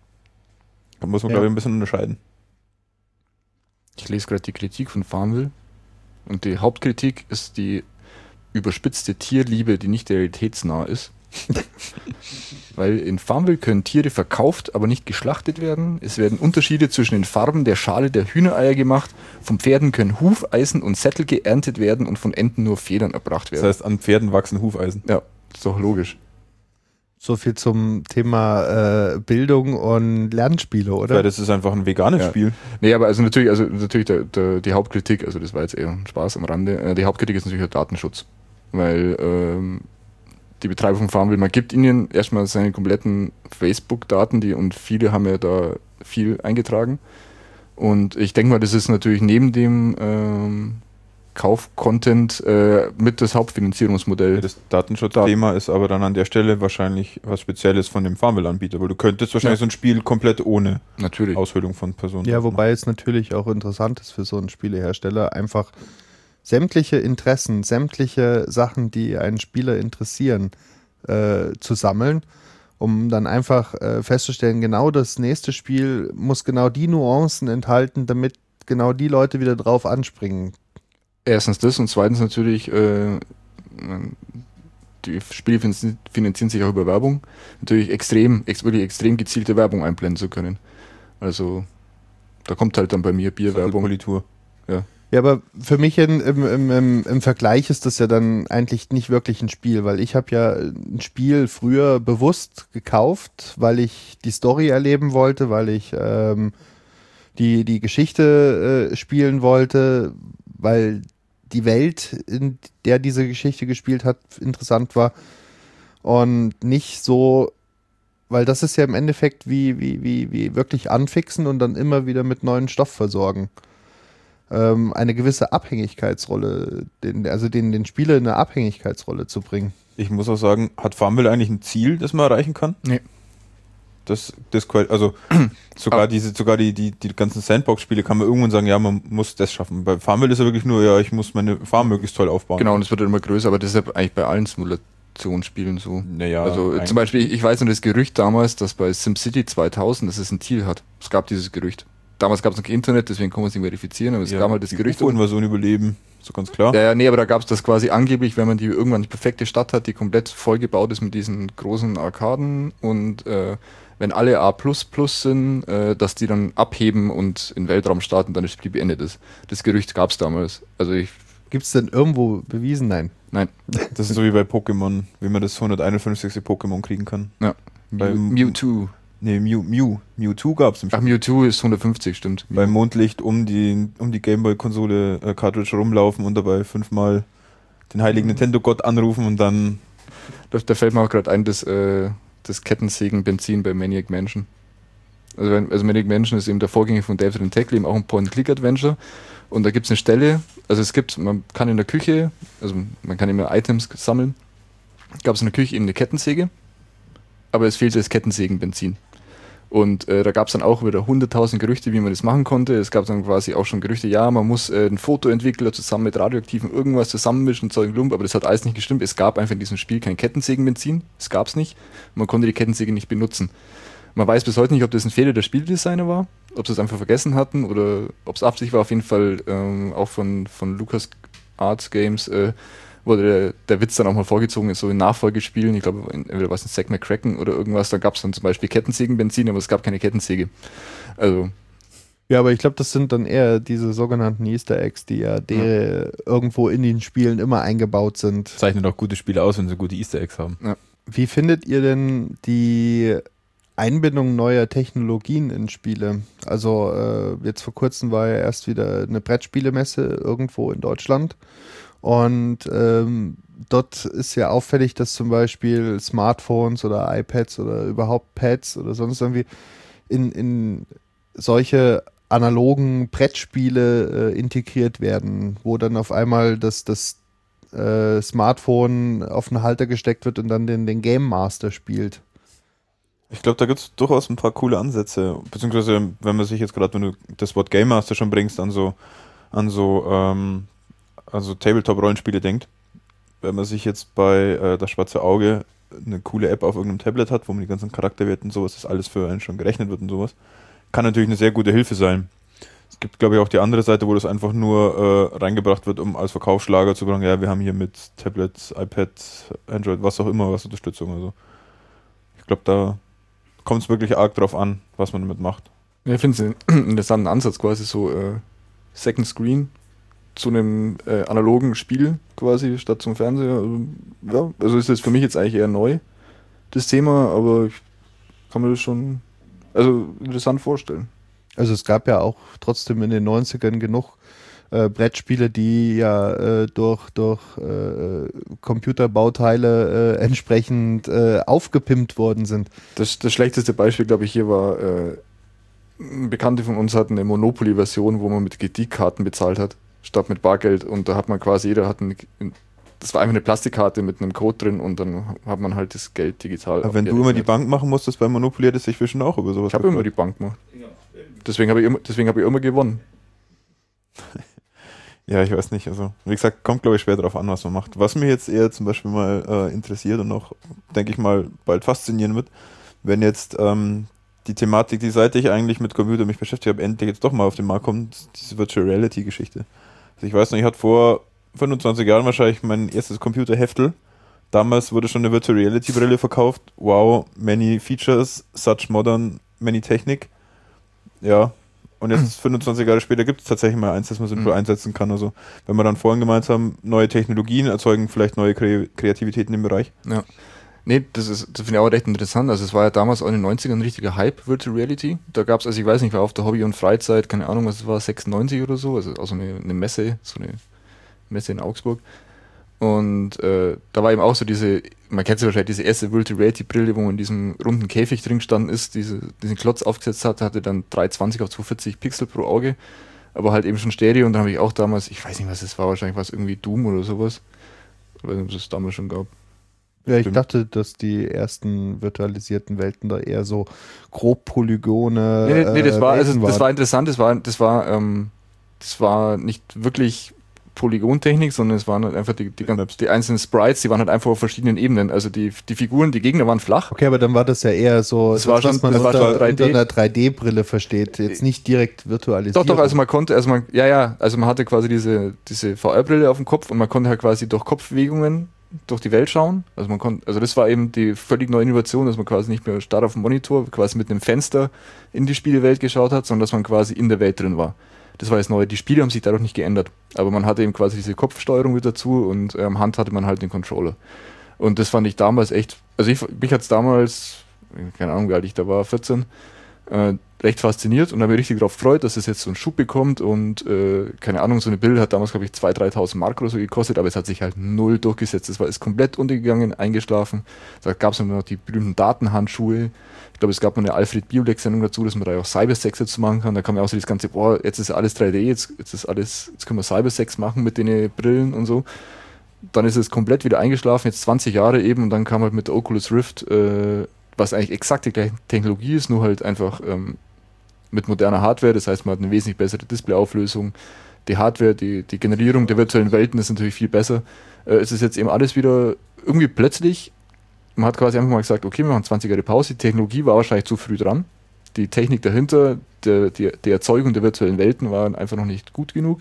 da muss man,
Ja.
glaube ich, ein bisschen unterscheiden.
Ich lese gerade die Kritik von Farmville und die Hauptkritik ist die überspitzte Tierliebe, die nicht realitätsnah ist. Weil in Farmville können Tiere verkauft, aber nicht geschlachtet werden. Es werden Unterschiede zwischen den Farben der Schale der Hühnereier gemacht. Von Pferden können Hufeisen und Sättel geerntet werden und von Enten nur Federn erbracht werden.
Das heißt, an Pferden wachsen Hufeisen.
Ja, ist doch logisch.
So viel zum Thema äh, Bildung und Lernspiele, oder?
Ja, das ist einfach ein veganes
Ja.
Spiel.
Nee, aber also natürlich, also natürlich der, der, die Hauptkritik, also das war jetzt eher ein Spaß am Rande, äh, die Hauptkritik ist natürlich der Datenschutz. Weil ähm, die Betreiber von Farmville, man gibt ihnen erstmal seine kompletten Facebook-Daten, die und viele haben ja da viel eingetragen. Und ich denke mal, das ist natürlich neben dem ähm, Kauf-Content äh, mit das Hauptfinanzierungsmodell.
Das Datenschutzthema ist aber dann an der Stelle wahrscheinlich was Spezielles von dem Farmville-Anbieter, weil du könntest wahrscheinlich
Ja.
so ein Spiel komplett ohne
Natürlich.
Aushöhlung von Personen.
Ja,
machen.
wobei es natürlich auch interessant ist für so einen Spielehersteller, einfach sämtliche Interessen, sämtliche Sachen, die einen Spieler interessieren, äh, zu sammeln, um dann einfach äh, festzustellen, genau das nächste Spiel muss genau die Nuancen enthalten, damit genau die Leute wieder drauf anspringen.
Erstens das und zweitens natürlich, äh, die Spiele finanzi- finanzieren sich auch über Werbung. Natürlich extrem, ex wirklich extrem gezielte Werbung einblenden zu können. Also da kommt halt dann bei mir Bierwerbung.
Politur.
Ja, aber für mich in, im, im, im, im Vergleich ist das ja dann eigentlich nicht wirklich ein Spiel, weil ich habe ja ein Spiel früher bewusst gekauft, weil ich die Story erleben wollte, weil ich ähm, die, die Geschichte äh, spielen wollte, weil die Welt, in der diese Geschichte gespielt hat, interessant war und nicht so, weil das ist ja im Endeffekt wie, wie, wie, wie wirklich anfixen und dann immer wieder mit neuen Stoff versorgen. Eine gewisse Abhängigkeitsrolle, den, also den, den Spieler in eine Abhängigkeitsrolle zu bringen.
Ich muss auch sagen, hat Farmville eigentlich ein Ziel, das man erreichen kann?
Nee.
Das, das also sogar ah. diese, sogar die, die, die ganzen Sandbox-Spiele kann man irgendwann sagen, ja, man muss das schaffen. Bei Farmville ist ja wirklich nur, ja, ich muss meine Farm möglichst toll aufbauen.
Genau, und es wird immer größer, aber das ist ja eigentlich bei allen Simulationsspielen so.
Naja,
also zum Beispiel, ich weiß noch das Gerücht damals, dass bei SimCity zweitausend, dass es ein Thiel hat. Es gab dieses Gerücht. Damals gab es noch kein Internet, deswegen kann man es nicht verifizieren, aber es ja, gab halt das Gerücht.
Die Invasion überleben, so ganz klar.
Ja, nee, aber da gab es das quasi angeblich, wenn man die irgendwann die perfekte Stadt hat, die komplett vollgebaut ist mit diesen großen Arkaden und äh, wenn alle A plus plus sind, äh, dass die dann abheben und in den Weltraum starten, dann das Spiel beendet ist. Das Gerücht gab es damals. Also ich
Gibt es denn irgendwo bewiesen? Nein.
Nein.
Das ist so wie bei Pokémon, wie man das hunderteinundfünfzigste Pokémon kriegen kann.
Ja. Mew, Mewtwo.
Nee, Mew, Mew. Mewtwo gab es im
Spiel. Ach, Mewtwo ist hundertfünfzig, stimmt. Mew.
Beim Mondlicht um die, um die Gameboy-Konsole äh, Cartridge rumlaufen und dabei fünfmal den heiligen Nintendo-Gott anrufen und dann...
Da, da fällt mir auch gerade ein, das, äh, das Kettensägen-Benzin bei Maniac Mansion. Also, wenn, also Maniac Mansion ist eben der Vorgänger von David and Tackle, eben auch ein Point-and-Click-Adventure. Und da gibt es eine Stelle, also es gibt, man kann in der Küche, also man kann immer Items sammeln, gab es in der Küche eben eine Kettensäge, aber es fehlte das Kettensägen-Benzin. Und äh, da gab es dann auch wieder hunderttausend Gerüchte, wie man das machen konnte. Es gab dann quasi auch schon Gerüchte, ja, man muss äh, einen Fotoentwickler zusammen mit radioaktiven irgendwas zusammenmischen, Zeug und Lump, aber das hat alles nicht gestimmt. Es gab einfach in diesem Spiel kein Kettensägenbenzin, es gab es nicht. Man konnte die Kettensäge nicht benutzen. Man weiß bis heute nicht, ob das ein Fehler der Spieldesigner war, ob sie es einfach vergessen hatten oder ob es Absicht war. Auf jeden Fall ähm, auch von, von Lucas Arts Games äh, wurde der, der Witz dann auch mal vorgezogen, so in Nachfolgespielen, ich glaube, entweder war es ein Zack McCracken oder irgendwas, da gab es dann zum Beispiel Kettensägenbenzin, aber es gab keine Kettensäge. Also.
Ja, aber ich glaube, das sind dann eher diese sogenannten Easter Eggs, die ja, die ja. irgendwo in den Spielen immer eingebaut sind.
Zeichnet auch gute Spiele aus, wenn sie gute Easter Eggs haben.
Ja. Wie findet ihr denn die Einbindung neuer Technologien in Spiele? Also äh, jetzt vor kurzem war ja erst wieder eine Brettspielemesse irgendwo in Deutschland. Und ähm, dort ist ja auffällig, dass zum Beispiel Smartphones oder iPads oder überhaupt Pads oder sonst irgendwie in, in solche analogen Brettspiele äh, integriert werden, wo dann auf einmal das, das äh, Smartphone auf einen Halter gesteckt wird und dann den, den Game Master spielt.
Ich glaube, da gibt es durchaus ein paar coole Ansätze, beziehungsweise wenn man sich jetzt gerade, wenn du das Wort Game Master schon bringst, an so, an so ähm, also Tabletop-Rollenspiele denkt, wenn man sich jetzt bei äh, das Schwarze Auge eine coole App auf irgendeinem Tablet hat, wo man die ganzen Charakterwerte und sowas, das alles für einen schon gerechnet wird und sowas, kann natürlich eine sehr gute Hilfe sein. Es gibt, glaube ich, auch die andere Seite, wo das einfach nur äh, reingebracht wird, um als Verkaufsschlager zu sagen, ja, wir haben hier mit Tablet, iPad, Android, was auch immer, was Unterstützung. Also ich glaube, da kommt es wirklich arg drauf an, was man damit macht.
Ja, ich finde es einen interessanten Ansatz, quasi so äh, Second Screen zu einem äh, analogen Spiel quasi statt zum Fernseher. Also, ja, also ist das für mich jetzt eigentlich eher neu, das Thema, aber ich kann mir das schon also interessant vorstellen.
Also es gab ja auch trotzdem in den neunzigern genug äh, Brettspiele, die ja äh, durch, durch äh, Computerbauteile äh, entsprechend äh, aufgepimpt worden sind.
Das, das schlechteste Beispiel, glaube ich, hier war, äh, ein Bekannter von uns hat eine Monopoly-Version, wo man mit Kreditkarten bezahlt hat, statt mit Bargeld. Und da hat man quasi, jeder hat eine, das war einfach eine Plastikkarte mit einem Code drin und dann hat man halt das Geld digital.
Aber wenn du immer die Bank machen musstest bei Monopoly, hättest du dich bestimmt auch über sowas.
Ich habe immer die Bank gemacht. Deswegen habe ich, immer, deswegen hab ich immer gewonnen.
Ja, ich weiß nicht. Also, wie gesagt, kommt, glaube ich, schwer darauf an, was man macht. Was mich jetzt eher zum Beispiel mal äh, interessiert und auch, denke ich mal, bald faszinieren wird, wenn jetzt ähm, die Thematik, die seit ich eigentlich mit Computer mich beschäftigt habe, endlich jetzt doch mal auf den Markt kommt, diese Virtual Reality-Geschichte. Also ich weiß noch, ich hatte vor fünfundzwanzig Jahren wahrscheinlich mein erstes Computerheftel. Damals wurde schon eine Virtual Reality-Brille verkauft. Wow, many features, such modern, many Technik. Ja, und jetzt fünfundzwanzig Jahre später gibt es tatsächlich mal eins, das man sinnvoll mhm. einsetzen kann. Also wenn wir dann vorhin gemeint haben, neue Technologien erzeugen vielleicht neue Kre- Kreativität in dem Bereich. Ja.
Nee, das ist, das finde ich auch recht interessant. Also es war ja damals auch in den neunzigern ein richtiger Hype, Virtual Reality. Da gab es, also ich weiß nicht, war auf der Hobby- und Freizeit, keine Ahnung, was es war, sechsundneunzig oder so, also, also eine, eine Messe, so eine Messe in Augsburg. Und äh, da war eben auch so diese, man kennt sie wahrscheinlich, diese erste Virtual Reality Brille, wo man in diesem runden Käfig drin gestanden ist, diese, diesen Klotz aufgesetzt hat, hatte dann dreihundertzwanzig auf zweihundertvierzig Pixel pro Auge, aber halt eben schon Stereo. Und dann habe ich auch damals, ich weiß nicht, was es war, wahrscheinlich war es irgendwie Doom oder sowas, ich weiß nicht, ob es das damals schon gab.
Ja, ich
Stimmt.
dachte, dass die ersten virtualisierten Welten da eher so grob Polygone.
Nee, nee, nee, das
äh,
war, also
Welten
das
waren.
war interessant, das war, das war, ähm, das war nicht wirklich Polygontechnik, sondern es waren halt einfach die, die, ganz, die einzelnen Sprites, die waren halt einfach auf verschiedenen Ebenen. Also die, die Figuren, die Gegner waren flach.
Okay, aber dann war das ja eher so,
Das war
was
schon-
man
das war
unter,
schon drei D.
unter einer drei D-Brille versteht. Jetzt nicht direkt virtualisiert.
Doch, doch, also man konnte, also man, ja, ja, also man hatte quasi diese, diese V R-Brille auf dem Kopf und man konnte halt quasi durch Kopfbewegungen durch die Welt schauen. Also man konnte, also das war eben die völlig neue Innovation, dass man quasi nicht mehr starr auf dem Monitor, quasi mit einem Fenster in die Spielewelt geschaut hat, sondern dass man quasi in der Welt drin war. Das war das Neue. Die Spiele haben sich dadurch nicht geändert. Aber man hatte eben quasi diese Kopfsteuerung mit dazu und am ähm, Hand hatte man halt den Controller. Und das fand ich damals echt, also ich, mich hat es damals, keine Ahnung, wie alt ich da war, vierzehn, äh, recht fasziniert und habe mich richtig darauf gefreut, dass es jetzt so einen Schub bekommt und äh, keine Ahnung, so eine Bild hat damals, glaube ich, zweitausend, dreitausend Mark oder so gekostet, aber es hat sich halt null durchgesetzt. Es war ist komplett untergegangen, eingeschlafen. Da gab es noch die berühmten Datenhandschuhe. Ich glaube, es gab noch eine Alfred-Biolek-Sendung dazu, dass man da auch Cybersex jetzt machen kann. Da kam ja auch so das ganze, boah, jetzt ist alles drei D, jetzt, jetzt ist alles, jetzt können wir Cybersex machen mit den Brillen und so. Dann ist es komplett wieder eingeschlafen, jetzt zwanzig Jahre eben, und dann kam halt mit der Oculus Rift, äh, was eigentlich exakt die gleiche Technologie ist, nur halt einfach ähm, mit moderner Hardware, das heißt, man hat eine wesentlich bessere Displayauflösung. Die Hardware, die, die Generierung der virtuellen Welten ist natürlich viel besser. Äh, es ist jetzt eben alles wieder irgendwie plötzlich, man hat quasi einfach mal gesagt, okay, wir machen zwanzig Jahre Pause, die Technologie war wahrscheinlich zu früh dran. Die Technik dahinter, der, die, die Erzeugung der virtuellen Welten war einfach noch nicht gut genug.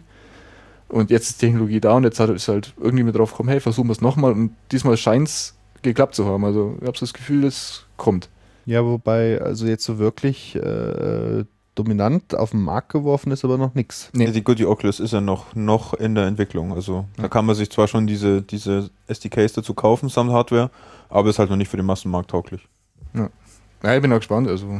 Und jetzt ist Technologie da und jetzt hat es halt irgendwie mit drauf gekommen, hey, versuchen wir es nochmal, und diesmal scheint es geklappt zu haben. Also ich habe so das Gefühl, es kommt.
Ja, wobei, also jetzt so wirklich äh, dominant auf den Markt geworfen ist aber noch nichts.
Nee.
Die Goody Oculus ist ja noch, noch in der Entwicklung. Also
Ja.
da kann man sich zwar schon diese, diese S D Ks dazu kaufen, samt Hardware, aber ist halt noch nicht für den Massenmarkt tauglich.
Ja, ich bin auch gespannt. Also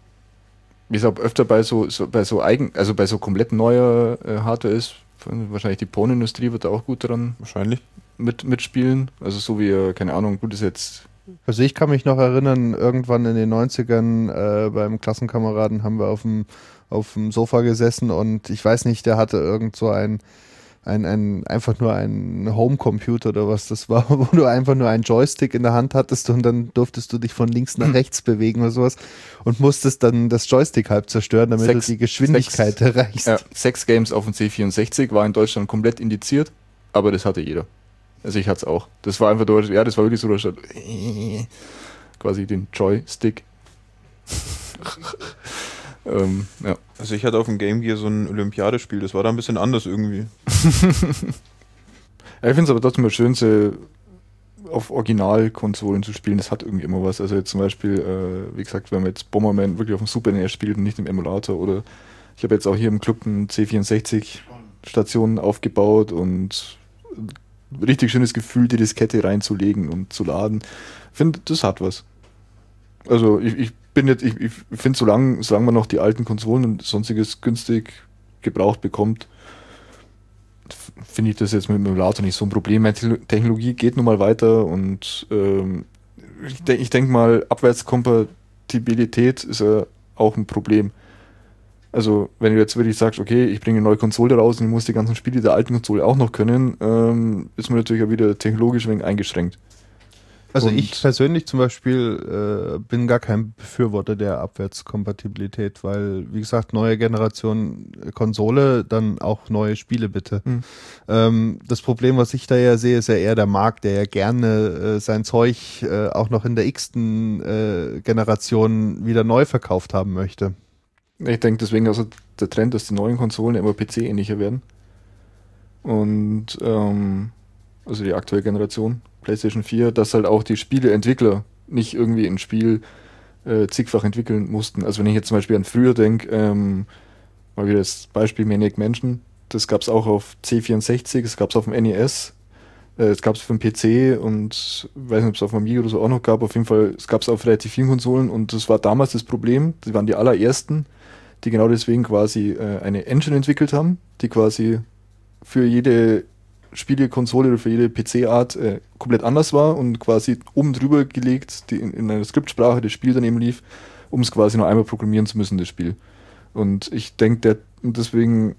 wie es auch öfter bei so, so bei so eigen, also bei so komplett neuer äh, Hardware ist, wahrscheinlich die Pornindustrie wird da auch gut dran
Wahrscheinlich.
mit, mitspielen. Also so wie, äh, keine Ahnung, gut ist jetzt.
Also ich kann mich noch erinnern, irgendwann in den neunzigern äh, beim Klassenkameraden haben wir auf dem, auf dem Sofa gesessen und ich weiß nicht, der hatte irgend so ein, ein, ein einfach nur ein Homecomputer oder was das war, wo du einfach nur einen Joystick in der Hand hattest und dann durftest du dich von links nach rechts bewegen oder sowas und musstest dann das Joystick halb zerstören, damit
Sechs-
du die Geschwindigkeit
sechs-
erreichst.
Ja, Sex Games auf dem C vierundsechzig war in Deutschland komplett indiziert, aber das hatte jeder. Also ich hatte es auch. Das war einfach durch, ja, das war wirklich so, dass quasi den Joystick. ähm, ja.
Also ich hatte auf dem Game Gear so ein Olympiadespiel, das war da ein bisschen anders irgendwie.
Ja, ich finde es aber trotzdem mal schön, so auf Originalkonsolen zu spielen. Das hat irgendwie immer was. Also jetzt zum Beispiel, äh, wie gesagt, wenn man jetzt Bomberman wirklich auf dem Super N E S spielt und nicht im Emulator, oder ich habe jetzt auch hier im Club eine C vierundsechzig Station aufgebaut und ein richtig schönes Gefühl, die Diskette reinzulegen und zu laden. Ich finde, das hat was. Also ich, ich bin jetzt, ich, ich finde, solange, solange man noch die alten Konsolen und sonstiges günstig gebraucht bekommt, finde ich das jetzt mit dem Emulator nicht so ein Problem. Meine Technologie geht nun mal weiter und ähm, ich, de ich denke mal, Abwärtskompatibilität ist ja auch ein Problem. Also wenn du jetzt wirklich sagst, okay, ich bringe eine neue Konsole raus und ich muss die ganzen Spiele der alten Konsole auch noch können, ähm, ist man natürlich auch wieder technologisch ein wenig eingeschränkt.
Also
Und-
ich persönlich zum Beispiel äh, bin gar kein Befürworter der Abwärtskompatibilität, weil, wie gesagt, neue Generation Konsole, dann auch neue Spiele bitte.
Hm.
Ähm, das Problem, was ich da ja sehe, ist ja eher der Markt, der ja gerne äh, sein Zeug äh, auch noch in der x-ten äh, Generation wieder neu verkauft haben möchte.
Ich denke deswegen also der Trend, dass die neuen Konsolen immer P C-ähnlicher werden. Und ähm, also die aktuelle Generation, PlayStation vier, dass halt auch die Spieleentwickler nicht irgendwie ein Spiel äh, zigfach entwickeln mussten. Also wenn ich jetzt zum Beispiel an früher denke, ähm, mal wieder das Beispiel Maniac Mansion, das gab es auch auf C vierundsechzig, das gab es auf dem N E S, äh, das gab es für den P C und ich weiß nicht, ob es auf dem Amiga oder so auch noch gab. Auf jeden Fall, es gab es auf relativ vielen Konsolen und das war damals das Problem. Die waren die allerersten, die genau deswegen quasi äh, eine Engine entwickelt haben, die quasi für jede Spielekonsole oder für jede P C-Art äh, komplett anders war und quasi oben drüber gelegt, die in, in einer Skriptsprache das Spiel dann eben lief, um es quasi nur einmal programmieren zu müssen, das Spiel. Und ich denke, der deswegen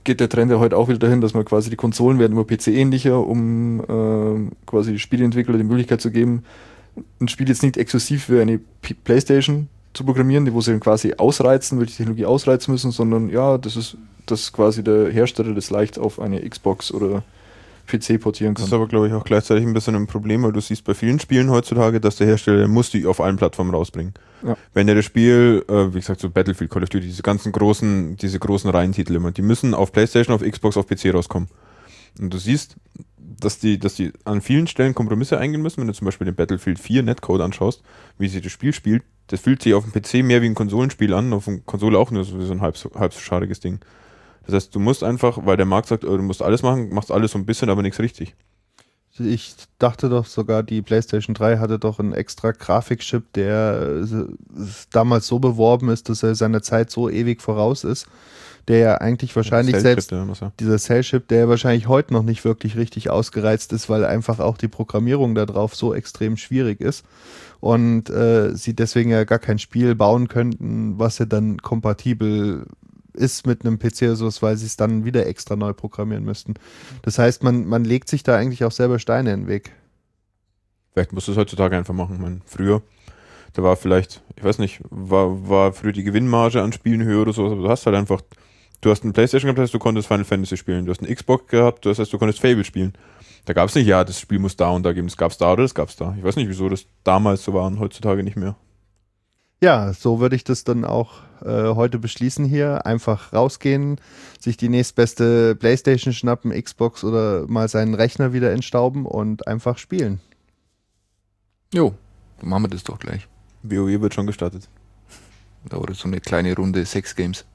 geht der Trend ja heute auch wieder dahin, dass man quasi die Konsolen werden immer P C ähnlicher, um äh, quasi Spieleentwickler die Möglichkeit zu geben, ein Spiel jetzt nicht exklusiv für eine P- Playstation zu programmieren, wo sie dann quasi ausreizen, welche Technologie ausreizen müssen, sondern ja, das ist, dass quasi der Hersteller das leicht auf eine Xbox oder P C portieren kann.
Das ist aber, glaube ich, auch gleichzeitig ein bisschen ein Problem, weil du siehst bei vielen Spielen heutzutage, dass der Hersteller muss die auf allen Plattformen rausbringen.
Ja.
Wenn der das Spiel, äh, wie gesagt, so Battlefield, Call of Duty, diese ganzen großen, diese großen Reihentitel immer, die müssen auf PlayStation, auf Xbox, auf P C rauskommen. Und du siehst, dass die, dass die an vielen Stellen Kompromisse eingehen müssen, wenn du zum Beispiel den Battlefield vier Netcode anschaust, wie sie das Spiel spielt, das fühlt sich auf dem P C mehr wie ein Konsolenspiel an, auf der Konsole auch nur so, so ein halb so, halb so schadiges Ding. Das heißt, du musst einfach, weil der Markt sagt, oh, du musst alles machen, machst alles so ein bisschen, aber nichts richtig.
Ich dachte doch sogar, die PlayStation drei hatte doch einen extra Grafikchip, der äh, damals so beworben ist, dass er seiner Zeit so ewig voraus ist, der ja eigentlich wahrscheinlich selbst,
ja, ja.
dieser Cell-Chip, der ja wahrscheinlich heute noch nicht wirklich richtig ausgereizt ist, weil einfach auch die Programmierung da drauf so extrem schwierig ist und äh, sie deswegen ja gar kein Spiel bauen könnten, was ja dann kompatibel ist mit einem P C oder sowas, weil sie es dann wieder extra neu programmieren müssten. Das heißt, man, man legt sich da eigentlich auch selber Steine in den Weg.
Vielleicht musst du es heutzutage einfach machen. Ich meine, früher, da war vielleicht, ich weiß nicht, war, war früher die Gewinnmarge an Spielen höher oder sowas, aber du hast halt einfach, du hast eine Playstation gehabt, das heißt, du konntest Final Fantasy spielen, du hast eine Xbox gehabt, das heißt, du konntest Fable spielen. Da gab es nicht, ja, das Spiel muss da und da geben, das gab es da oder das gab es da. Ich weiß nicht, wieso das damals so war und heutzutage nicht mehr.
Ja, so würde ich das dann auch äh, heute beschließen hier. Einfach rausgehen, sich die nächstbeste Playstation schnappen, Xbox oder mal seinen Rechner wieder entstauben und einfach spielen.
Jo, dann machen wir das doch gleich.
WoW wird schon gestartet.
Oder so eine kleine Runde Sex Games.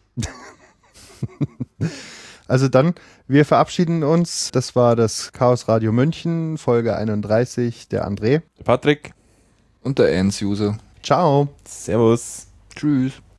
Also dann, wir verabschieden uns. Das war das Chaos Radio München, Folge einunddreißig, der André.
Der Patrick.
Und der Ernst-User.
Ciao.
Servus.
Tschüss.